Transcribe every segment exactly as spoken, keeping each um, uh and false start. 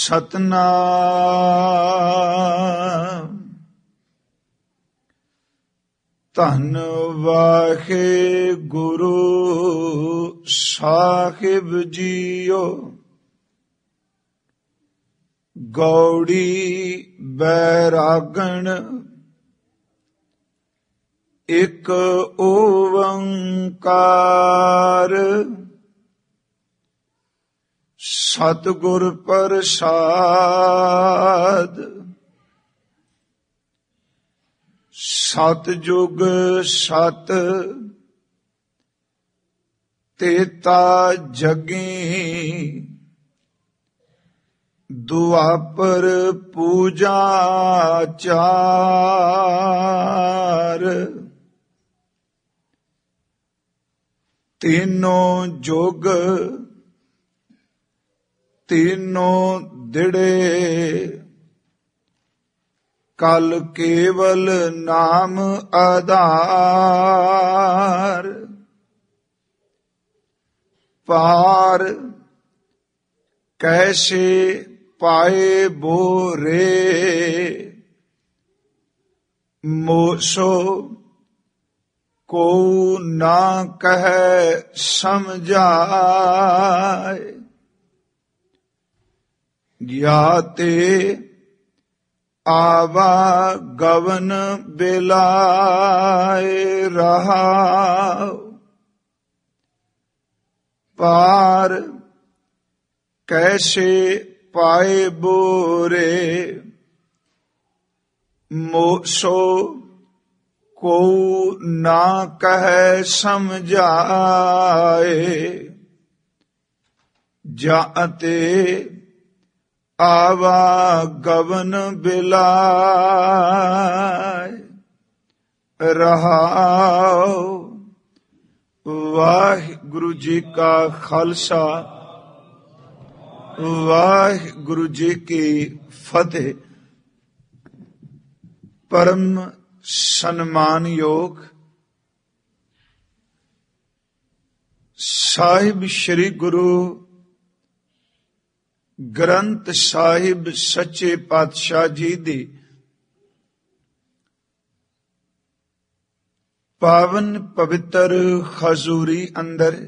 ਸਤਨਾਮ। ਧੰਨ ਵਾਹਿਗੁਰੂ ਸਾਹਿਬ ਜੀਓ। ਗੌੜੀ ਬੈਰਾਗਣ ਇਕ ਓੰਕਾਰ। ਸਤਿਗੁਰ ਪ੍ਰਸਾਦ। ਸਤਿਜੁਗ ਸਤ ਤੇਤਾ ਜਗੀ। ਦੁਆਪਰ ਪੂਜਾ ਚਾਰ। ਤੀਨੋਂ ਜੁਗ ਤੀਨੋਂ ਦਿੜੇ। ਕਲ ਕੇਵਲ ਨਾਮ ਆਧਾਰ। ਪਾਰ ਕੈਸੇ ਪਾਏ ਬੋਰੇ। ਮੋਸੋ ਕੋ ਨਾ ਕਹਿ ਸਮਝਾਏ। ਗਿਆਤੇ ਆਵਾ ਗਵਨ ਬਿਲਾਏ ਰਹਾਉ। ਪਾਰ ਕੈਸੇ ਪਾਏ ਬੋਰੇ। ਮੋਸੋ ਕੋ ਨਾ ਕਹਿ ਸਮਝਾਏ। ਜਾਤੇ ਆਵਾ ਗਵਨ ਬਿਲਾਏ ਰਹਾਉ। ਵਾਹਿਗੁਰੂ ਜੀ ਕਾ ਖਾਲਸਾ ਵਾਹਿਗੁਰੂ ਜੀ ਕੀ ਫਤਿਹ। ਪਰਮ ਸਨਮਾਨਯੋਗ ਸਾਹਿਬ ਸ੍ਰੀ ਗੁਰੂ ਗ੍ਰੰਥ ਸਾਹਿਬ ਸੱਚੇ ਪਾਤਸ਼ਾਹ ਜੀ ਦੀ ਪਾਵਨ ਪਵਿੱਤਰ ਹਜ਼ੂਰੀ ਅੰਦਰ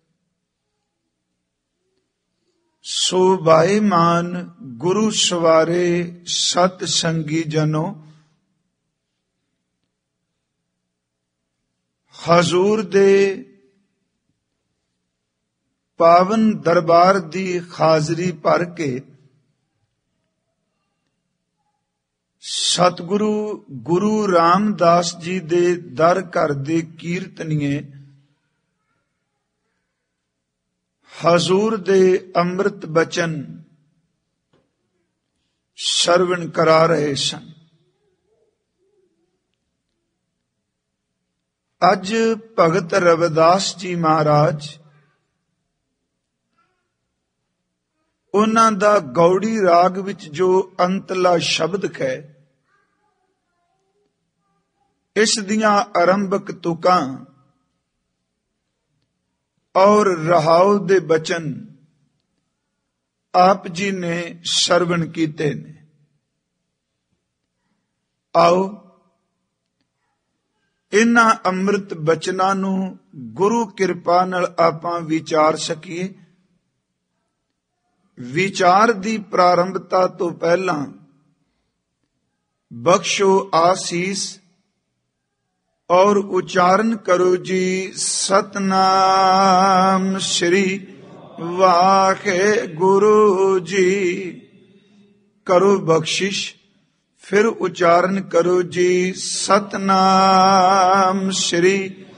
ਸੋਭਾਇਮਾਨ ਗੁਰੂ ਸਵਾਰੇ ਸਤ ਸੰਗੀ ਜਨੋ। ਹਜ਼ੂਰ ਦੇ ਪਾਵਨ ਦਰਬਾਰ ਦੀ ਹਾਜ਼ਰੀ ਭਰ ਕੇ ਸਤਿਗੁਰੂ ਗੁਰੂ ਰਾਮਦਾਸ ਜੀ ਦੇ ਦਰ ਘਰ ਦੇ ਕੀਰਤਨੀਏ ਹਜ਼ੂਰ ਦੇ ਅੰਮ੍ਰਿਤ ਬਚਨ ਸਰਵਣ ਕਰਾ ਰਹੇ ਸਨ। ਅੱਜ ਭਗਤ ਰਵਿਦਾਸ ਜੀ ਮਹਾਰਾਜ ਉਹਨਾਂ ਦਾ ਗੌੜੀ ਰਾਗ ਵਿੱਚ ਜੋ ਅੰਤਲਾ ਸ਼ਬਦ ਹੈ, ਇਸ ਦੀਆਂ ਆਰੰਭਕ ਤੁਕਾਂ ਔਰ ਰਹਾਉ ਦੇ ਬਚਨ ਆਪ ਜੀ ਨੇ ਸਰਵਣ ਕੀਤੇ ਨੇ। ਆਓ ਇਹਨਾਂ ਅੰਮ੍ਰਿਤ ਬਚਨਾਂ ਨੂੰ ਗੁਰੂ ਕਿਰਪਾ ਨਾਲ ਆਪਾਂ ਵਿਚਾਰ ਸਕੀਏ। ਵਿਚਾਰ ਦੀ ਪ੍ਰਾਰੰਭਤਾ ਤੋਂ ਪਹਿਲਾਂ ਬਖਸ਼ੋ ਆਸੀਸ ਔਰ ਉਚਾਰਨ ਕਰੋ ਜੀ ਸਤਨਾਮ ਸ੍ਰੀ ਵਾਹਿਗੁਰੂ ਜੀ। ਕਰੋ ਬਖਸ਼ਿਸ਼, ਫਿਰ ਉਚਾਰਨ ਕਰੋ ਜੀ ਸਤਨਾਮ ਸ੍ਰੀ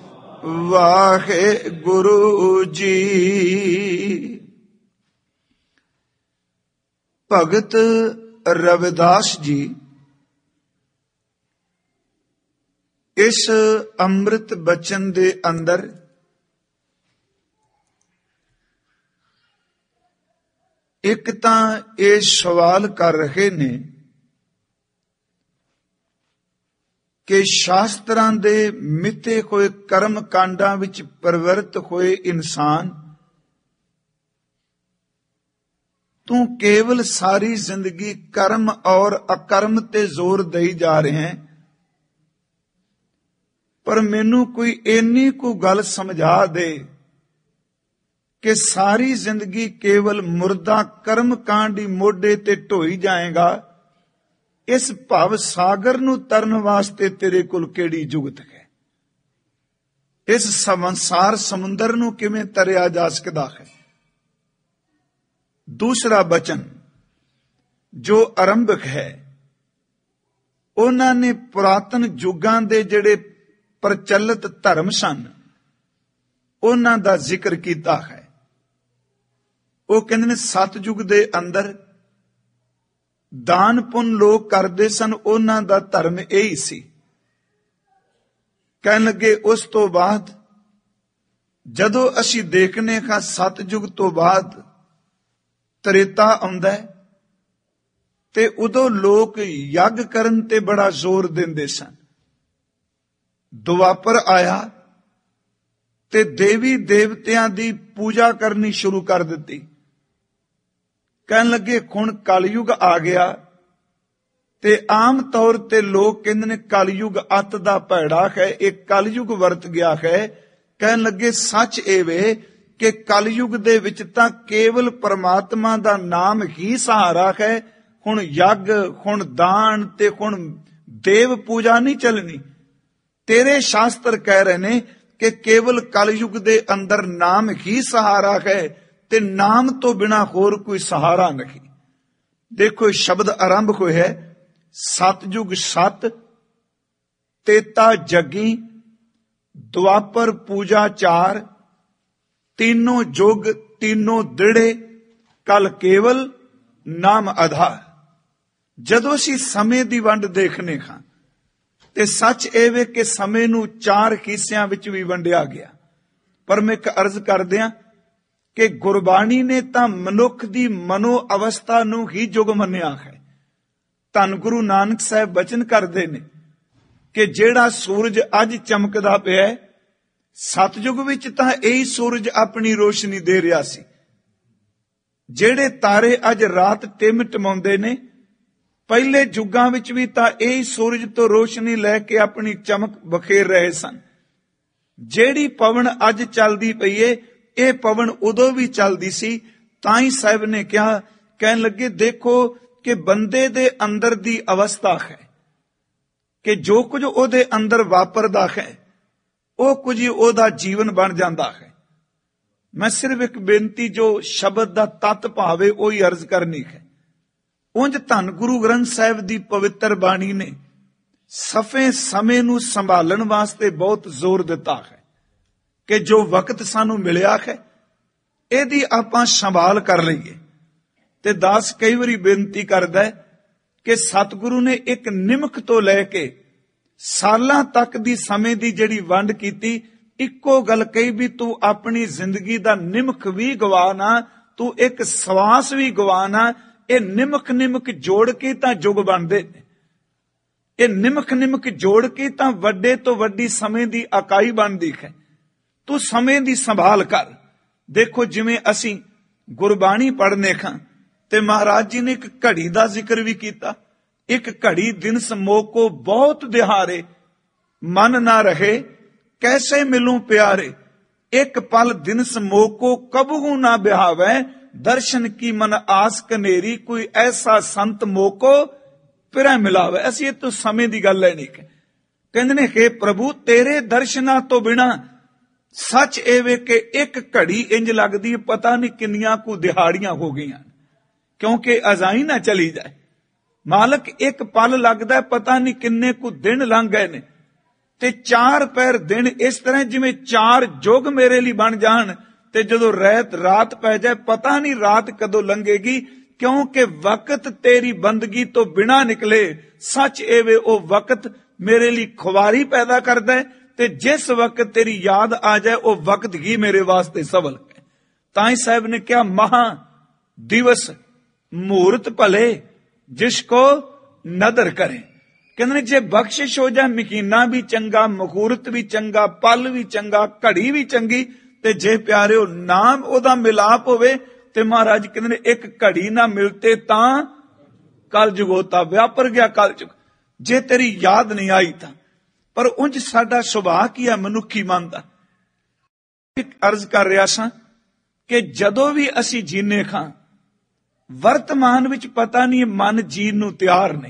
ਵਾਹਿਗੁਰੂ ਜੀ। ਭਗਤ ਰਵਿਦਾਸ ਜੀ ਇਸ ਅੰਮ੍ਰਿਤ ਬਚਨ ਦੇ ਅੰਦਰ ਇੱਕ ਤਾਂ ਇਹ ਸਵਾਲ ਕਰ ਰਹੇ ਨੇ ਕਿ ਸ਼ਾਸਤਰਾਂ ਦੇ ਮਿੱਥੇ ਹੋਏ ਕਰਮ ਕਾਂਡਾਂ ਵਿੱਚ ਪ੍ਰਵਿਰਤ ਹੋਏ ਇਨਸਾਨ ਤੂੰ ਕੇਵਲ ਸਾਰੀ ਜ਼ਿੰਦਗੀ ਕਰਮ ਔਰ ਅਕਰਮ ਤੇ ਜ਼ੋਰ ਦੇਈ ਜਾ ਰਹੇ ਹੈ, ਪਰ ਮੈਨੂੰ ਕੋਈ ਇੰਨੀ ਕੁ ਗੱਲ ਸਮਝਾ ਦੇ ਕਿ ਸਾਰੀ ਜ਼ਿੰਦਗੀ ਕੇਵਲ ਮੁਰਦਾ ਕਰਮ ਕਾਂਡੀ ਮੋਢੇ ਤੇ ਢੋਈ ਜਾਏਗਾ। ਇਸ ਭਵ ਸਾਗਰ ਨੂੰ ਤਰਨ ਵਾਸਤੇ ਤੇਰੇ ਕੋਲ ਕਿਹੜੀ ਜੁਗਤ ਹੈ? ਇਸ ਸੰਸਾਰ ਸਮੁੰਦਰ ਨੂੰ ਕਿਵੇਂ ਤਰਿਆ ਜਾ ਸਕਦਾ ਹੈ? ਦੂਸਰਾ ਬਚਨ ਜੋ ਆਰੰਭਕ ਹੈ, ਉਹਨਾਂ ਨੇ ਪੁਰਾਤਨ ਯੁੱਗਾਂ ਦੇ ਜਿਹੜੇ ਪ੍ਰਚਲਿਤ ਧਰਮ ਸਨ ਉਹਨਾਂ ਦਾ ਜ਼ਿਕਰ ਕੀਤਾ ਹੈ। ਉਹ ਕਹਿੰਦੇ ਨੇ ਸਤਯੁਗ ਦੇ ਅੰਦਰ ਦਾਨ ਪੁੰਨ ਲੋਕ ਕਰਦੇ ਸਨ, ਉਹਨਾਂ ਦਾ ਧਰਮ ਇਹੀ ਸੀ। ਕਹਿਣ ਲੱਗੇ ਉਸ ਤੋਂ ਬਾਅਦ ਜਦੋਂ ਅਸੀਂ ਦੇਖਨੇ ਹਾਂ ਸਤਯੁਗ ਤੋਂ ਬਾਅਦ ਤ੍ਰੇਤਾ ਆਉਂਦਾ ਤੇ ਉਦੋਂ ਲੋਕ ਯੱਗ ਕਰਨ ਤੇ ਬੜਾ ਜ਼ੋਰ ਦਿੰਦੇ ਸਨ। ਦੁਆਪਰ ਆਇਆ ਤੇ ਦੇਵੀ ਦੇਵਤਿਆਂ ਦੀ ਪੂਜਾ ਕਰਨੀ ਸ਼ੁਰੂ ਕਰ ਦਿੱਤੀ। ਕਹਿਣ ਲੱਗੇ ਹੁਣ ਕਲਯੁਗ ਆ ਗਿਆ ਤੇ ਆਮ ਤੌਰ ਤੇ ਲੋਕ ਕਹਿੰਦੇ ਨੇ ਕਲਯੁਗ ਅੱਤ ਦਾ ਭੈੜਾ ਹੈ, ਇਹ ਕਲਯੁਗ ਵਰਤ ਗਿਆ ਹੈ। ਕਹਿਣ ਲੱਗੇ ਸੱਚ ਇਹ ਵੇ ਕਿ ਕਲਯੁਗ ਦੇ ਵਿੱਚ ਤਾਂ ਕੇਵਲ ਪਰਮਾਤਮਾ ਦਾ ਨਾਮ ਹੀ ਸਹਾਰਾ ਹੈ। ਹੁਣ ਯੱਗ, ਹੁਣ ਦਾਨ ਤੇ ਹੁਣ ਦੇਵ ਪੂਜਾ ਨਹੀਂ ਚੱਲਣੀ। ਤੇਰੇ ਸ਼ਾਸਤਰ ਕਹਿ ਰਹੇ ਨੇ ਕਿ ਕੇਵਲ ਕਲਯੁਗ ਦੇ ਅੰਦਰ ਨਾਮ ਹੀ ਸਹਾਰਾ ਹੈ ਤੇ ਨਾਮ ਤੋਂ ਬਿਨਾ ਹੋਰ ਕੋਈ ਸਹਾਰਾ ਨਹੀਂ। ਦੇਖੋ ਸ਼ਬਦ ਆਰੰਭ ਹੋਇਆ ਸਤਯੁਗ ਸਤ, ਤੇਤਾ ਜਗੀ, ਦੁਆਪਰ ਪੂਜਾ ਚਾਰ, तीनों जुग तीनों दृढ़े कल केवल नाम आधार। जदों असीं समय दी वंड देखने हां ते सच ਇਹ ਵੇ कि समय नूं चार हिस्सिਆਂ ਵਿੱਚ भी ਵੰਡਿਆ ਗਿਆ। पर मैं एक अर्ज कर दियां कि गुरबाणी ने तां मनुख दी मनो अवस्था नूं ही जुग मन्निया है। धन गुरु नानक साहब बचन करदे ने कि ਜਿਹੜਾ सूरज अज चमकदा पिया सतयुग विच तां यही सूरज अपनी रोशनी दे रहा सी। ਜਿਹੜੇ ਤਾਰੇ अज रात टिम टमाउंदे ने पहले युगां विच भी तां यही सूरज तो रोशनी लैके अपनी चमक बखेर रहे सन। ਜਿਹੜੀ पवन अज चलदी पई है ये पवन उदों भी चलदी सी। तां ही साहब ने कहा, कहन लगे देखो कि बंदे दे अंदर दी अवस्था है कि जो कुछ ओदे अंदर वापरदा है ਉਹ ਕੁਝ ਉਹਦਾ ਜੀਵਨ ਬਣ ਜਾਂਦਾ ਹੈ। ਮੈਂ ਸਿਰਫ ਇੱਕ ਬੇਨਤੀ ਜੋ ਸ਼ਬਦ ਦਾ ਤੱਤ ਭਾਵੇ ਉਹ ਹੀ ਅਰਜ਼ ਕਰਨੀ ਹੈ। ਉਂਝ ਧੰਨ ਗੁਰੂ ਗ੍ਰੰਥ ਸਾਹਿਬ ਦੀ ਪਵਿੱਤਰ ਬਾਣੀ ਨੇ ਸਫੇ ਸਮੇਂ ਨੂੰ ਸੰਭਾਲਣ ਵਾਸਤੇ ਬਹੁਤ ਜ਼ੋਰ ਦਿੱਤਾ ਹੈ ਕਿ ਜੋ ਵਕਤ ਸਾਨੂੰ ਮਿਲਿਆ ਹੈ ਇਹਦੀ ਆਪਾਂ ਸੰਭਾਲ ਕਰ ਲਈਏ। ਤੇ ਦਾਸ ਕਈ ਵਾਰੀ ਬੇਨਤੀ ਕਰਦਾ ਕਿ ਸਤਿਗੁਰੂ ਨੇ ਇੱਕ ਨਿਮਕ ਤੋਂ ਲੈ ਕੇ ਸਾਲਾਂ ਤੱਕ ਦੀ ਸਮੇਂ ਦੀ ਜਿਹੜੀ ਵੰਡ ਕੀਤੀ, ਇੱਕੋ ਗੱਲ ਕਹੀ ਵੀ ਤੂੰ ਆਪਣੀ ਜ਼ਿੰਦਗੀ ਦਾ ਨਿਮਕ ਵੀ ਗਵਾ ਨਾ, ਤੂੰ ਇੱਕ ਸਵਾਸ ਵੀ ਗਵਾ ਨਾ। ਇਹ ਨਿਮਕ ਨਿਮਕ ਜੋੜ ਕੇ ਤਾਂ ਯੁਗ ਬਣਦੇ ਨੇ। ਇਹ ਨਿਮਕ ਨਿਮਕ ਜੋੜ ਕੇ ਤਾਂ ਵੱਡੇ ਤੋਂ ਵੱਡੀ ਸਮੇਂ ਦੀ ਇਕਾਈ ਬਣਦੀ ਹੈ। ਤੂੰ ਸਮੇਂ ਦੀ ਸੰਭਾਲ ਕਰ। ਦੇਖੋ ਜਿਵੇਂ ਅਸੀਂ ਗੁਰਬਾਣੀ ਪੜ੍ਹਨੇ ਖਾਂ ਤੇ ਮਹਾਰਾਜ ਜੀ ਨੇ ਇੱਕ ਘੜੀ ਦਾ ਜ਼ਿਕਰ ਵੀ ਕੀਤਾ। एक घड़ी दिन समोको बहुत दिहारे, मन ना रहे कैसे मिलूं प्यारे। एक पल दिन समोको कबहू ना बिहावे, दर्शन की मन आस कनेरी, कोई ऐसा संत मोको फिर मिलावे। असी तो समय की गल है नहीं। कहते ने हे प्रभु तेरे दर्शना तो बिना सच एवे कि एक घड़ी इंज लगदी पता नहीं किन्नियां को दिहाड़ियां हो गई, क्योंकि अजाई ना चली जाए। मालक एक पल लगदा पता नहीं किन्ने को दिन लंघ गए ने। ते चार पैर दिन इस तरह जिवें चार जुग मेरे लिए बन जान ते जदों रात रात पै जाए पता नहीं रात कदों लंघेगी, क्योंकि वक्त तेरी बंदगी तो बिना निकले सच एवे ओ वक्त मेरे लिए खुवारी पैदा करदा है ते जिस वक्त तेरी याद आ जाए ओ वक्त ही मेरे वास्ते सवल है। तां ही साहब ने कहा महा दिवस मुहूर्त भले जिसको नदर करे। कहते जे बख्शिश हो जाए महीना भी चंगा, मुहूर्त भी चंगा, पल भी चंगा, घड़ी भी चंगी, ते जे प्यारे नाम ओदा मिलाप होवे ਤੇ ਮਹਾਰਾਜ ਕਹਿੰਦੇ ਨੇ ਇੱਕ ਘੜੀ ਨਾ ਮਿਲਤੇ ਤਾਂ ਕਲ ਜੁਗੋਤਾ, ਵਿਆਪਰ ਗਿਆ ਕਲ ਜੁਗ। ਜੇ ਤੇਰੀ ਯਾਦ ਨਹੀਂ ਆਈ ਤਾਂ, ਪਰ ਉਂਝ ਸਾਡਾ ਸੁਭਾਅ ਕੀ ਹੈ ਮਨੁੱਖੀ ਮਨ ਦਾ। ਅਰਜ਼ ਕਰ ਰਿਹਾ ਸਾਂ ਕਿ ਜਦੋਂ ਵੀ ਅਸੀਂ ਜੀਨੇ ਖਾਂ, ਵਰਤਮਾਨ ਵਿੱਚ ਪਤਾ ਨਹੀਂ ਮਨ ਜੀਣ ਨੂੰ ਤਿਆਰ ਨਹੀਂ।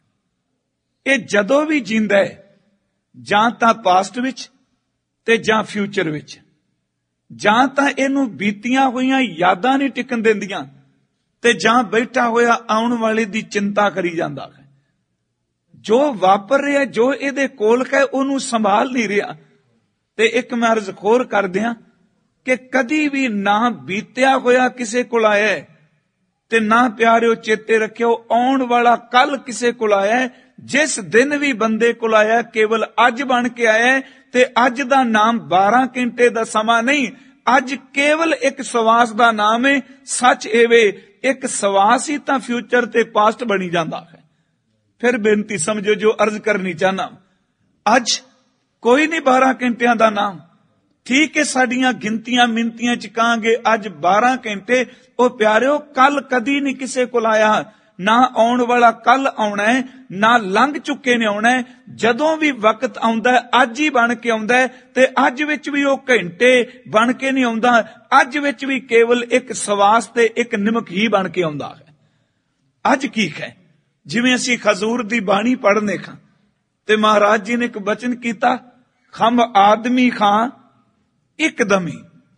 ਇਹ ਜਦੋਂ ਵੀ ਜੀਂਦਾ ਹੈ ਜਾਂ ਤਾਂ ਪਾਸਟ ਵਿੱਚ ਤੇ ਜਾਂ ਫਿਊਚਰ ਵਿੱਚ, ਜਾਂ ਤਾਂ ਇਹਨੂੰ ਬੀਤੀਆਂ ਹੋਈਆਂ ਯਾਦਾਂ ਨਹੀਂ ਟਿਕਣ ਦਿੰਦੀਆਂ ਤੇ ਜਾਂ ਬੈਠਾ ਹੋਇਆ ਆਉਣ ਵਾਲੇ ਦੀ ਚਿੰਤਾ ਕਰੀ ਜਾਂਦਾ ਹੈ। ਜੋ ਵਾਪਰ ਰਿਹਾ, ਜੋ ਇਹਦੇ ਕੋਲ ਹੈ, ਉਹਨੂੰ ਸੰਭਾਲ ਨਹੀਂ ਰਿਹਾ। ਤੇ ਇੱਕ ਮੈਂ ਅਰਜ਼ ਖੋਰ ਕਰ ਦਿਆਂ ਕਿ ਕਦੀ ਵੀ ਨਾ ਬੀਤਿਆ ਹੋਇਆ ਕਿਸੇ ਕੋਲ ਆਇਆ ਤੇ ਨਾ ਪਿਆਰਿਓ ਚੇਤੇ ਰੱਖਿਓ ਆਉਣ ਵਾਲਾ ਕੱਲ ਕਿਸੇ ਕੋਲ ਆਇਆ। ਜਿਸ ਦਿਨ ਵੀ ਬੰਦੇ ਕੋਲ ਆਇਆ ਕੇਵਲ ਅੱਜ ਬਣ ਕੇ ਆਇਆ, ਤੇ ਅੱਜ ਦਾ ਨਾਮ ਬਾਰਾਂ ਘੰਟੇ ਦਾ ਸਮਾਂ ਨਹੀਂ, ਅੱਜ ਕੇਵਲ ਇੱਕ ਸਵਾਸ ਦਾ ਨਾਮ ਹੈ। ਸੱਚ ਏਵੇ ਇੱਕ ਸਵਾਸ ਹੀ ਤਾਂ ਫਿਊਚਰ ਤੇ ਪਾਸਟ ਬਣੀ ਜਾਂਦਾ ਹੈ। ਫਿਰ ਬੇਨਤੀ ਸਮਝੋ ਜੋ ਅਰਜ਼ ਕਰਨੀ ਚਾਹਨਾ, ਅੱਜ ਕੋਈ ਨਹੀਂ ਬਾਰਾਂ ਘੰਟਿਆਂ ਦਾ ਨਾਮ। ਠੀਕ ਹੈ, ਸਾਡੀਆਂ ਗਿਣਤੀਆਂ ਮਿੰਤੀਆਂ ਚ ਕਹਾਂਗੇ ਅੱਜ ਬਾਰਾਂ ਘੰਟੇ, ਉਹ ਪਿਆਰਿਓ ਕੱਲ ਕਦੀ ਨਹੀਂ ਕਿਸੇ ਕੋਲ ਆਇਆ, ਨਾ ਆਉਣ ਵਾਲਾ ਕੱਲ ਆਉਣਾ ਹੈ, ਨਾ ਲੰਘ ਚੁੱਕੇ ਨੇ ਆਉਣਾ ਹੈ। ਜਦੋਂ ਵੀ ਵਕਤ ਆਉਂਦਾ ਅੱਜ ਹੀ ਬਣ ਕੇ ਆਉਂਦਾ ਹੈ, ਤੇ ਅੱਜ ਵਿੱਚ ਵੀ ਉਹ ਘੰਟੇ ਬਣ ਕੇ ਨਹੀਂ ਆਉਂਦਾ, ਅੱਜ ਵਿੱਚ ਵੀ ਕੇਵਲ ਇੱਕ ਸਵਾਸ ਤੇ ਇੱਕ ਨਿਮਕ ਹੀ ਬਣ ਕੇ ਆਉਂਦਾ ਹੈ। ਅੱਜ ਕੀ ਹੈ, ਜਿਵੇਂ ਅਸੀਂ ਖਜ਼ੂਰ ਦੀ ਬਾਣੀ ਪੜ੍ਹਨੇ ਖਾਂ ਤੇ ਮਹਾਰਾਜ ਜੀ ਨੇ ਇੱਕ ਬਚਨ ਕੀਤਾ, ਖੰਭ ਆਦਮੀ ਖਾਂ ਇੱਕਦਮੀ।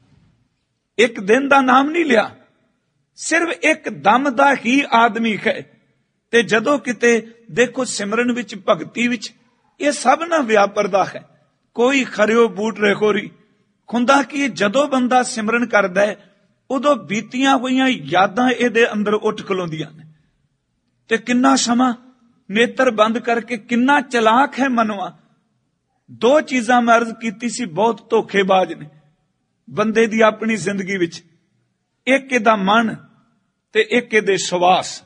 ਇੱਕ ਦਿਨ ਦਾ ਨਾਮ ਨਹੀਂ ਲਿਆ, ਸਿਰਫ ਇੱਕ ਦਮ ਦਾ ਹੀ ਆਦਮੀ ਹੈ। ਤੇ ਜਦੋਂ ਕਿਤੇ ਦੇਖੋ ਸਿਮਰਨ ਵਿੱਚ, ਭਗਤੀ ਵਿੱਚ ਇਹ ਸਭ ਨਾ ਵਿਆਪਰਦਾ ਹੈ। ਕੋਈ ਖਰਿਓ ਬੂਟ ਰੇਖੋਰੀ ਹੁੰਦਾ ਕਿ ਜਦੋਂ ਬੰਦਾ ਸਿਮਰਨ ਕਰਦਾ ਹੈ ਉਦੋਂ ਬੀਤੀਆਂ ਹੋਈਆਂ ਯਾਦਾਂ ਇਹਦੇ ਅੰਦਰ ਉੱਠ ਖਲੋਂਦੀਆਂ ਨੇ। ਤੇ ਕਿੰਨਾ ਸਮਾਂ ਨੇਤਰ ਬੰਦ ਕਰਕੇ ਕਿੰਨਾ ਚਲਾਕ ਹੈ ਮਨਵਾ। ਦੋ ਚੀਜ਼ਾਂ ਮੈਂ ਅਰਜ਼ ਕੀਤੀ ਸੀ ਬਹੁਤ ਧੋਖੇਬਾਜ਼ ਨੇ ਬੰਦੇ ਦੀ ਆਪਣੀ ਜ਼ਿੰਦਗੀ ਵਿੱਚ, ਇੱਕ ਇਹਦਾ ਮਨ ਤੇ ਇੱਕ ਇਹਦੇ ਸਵਾਸ।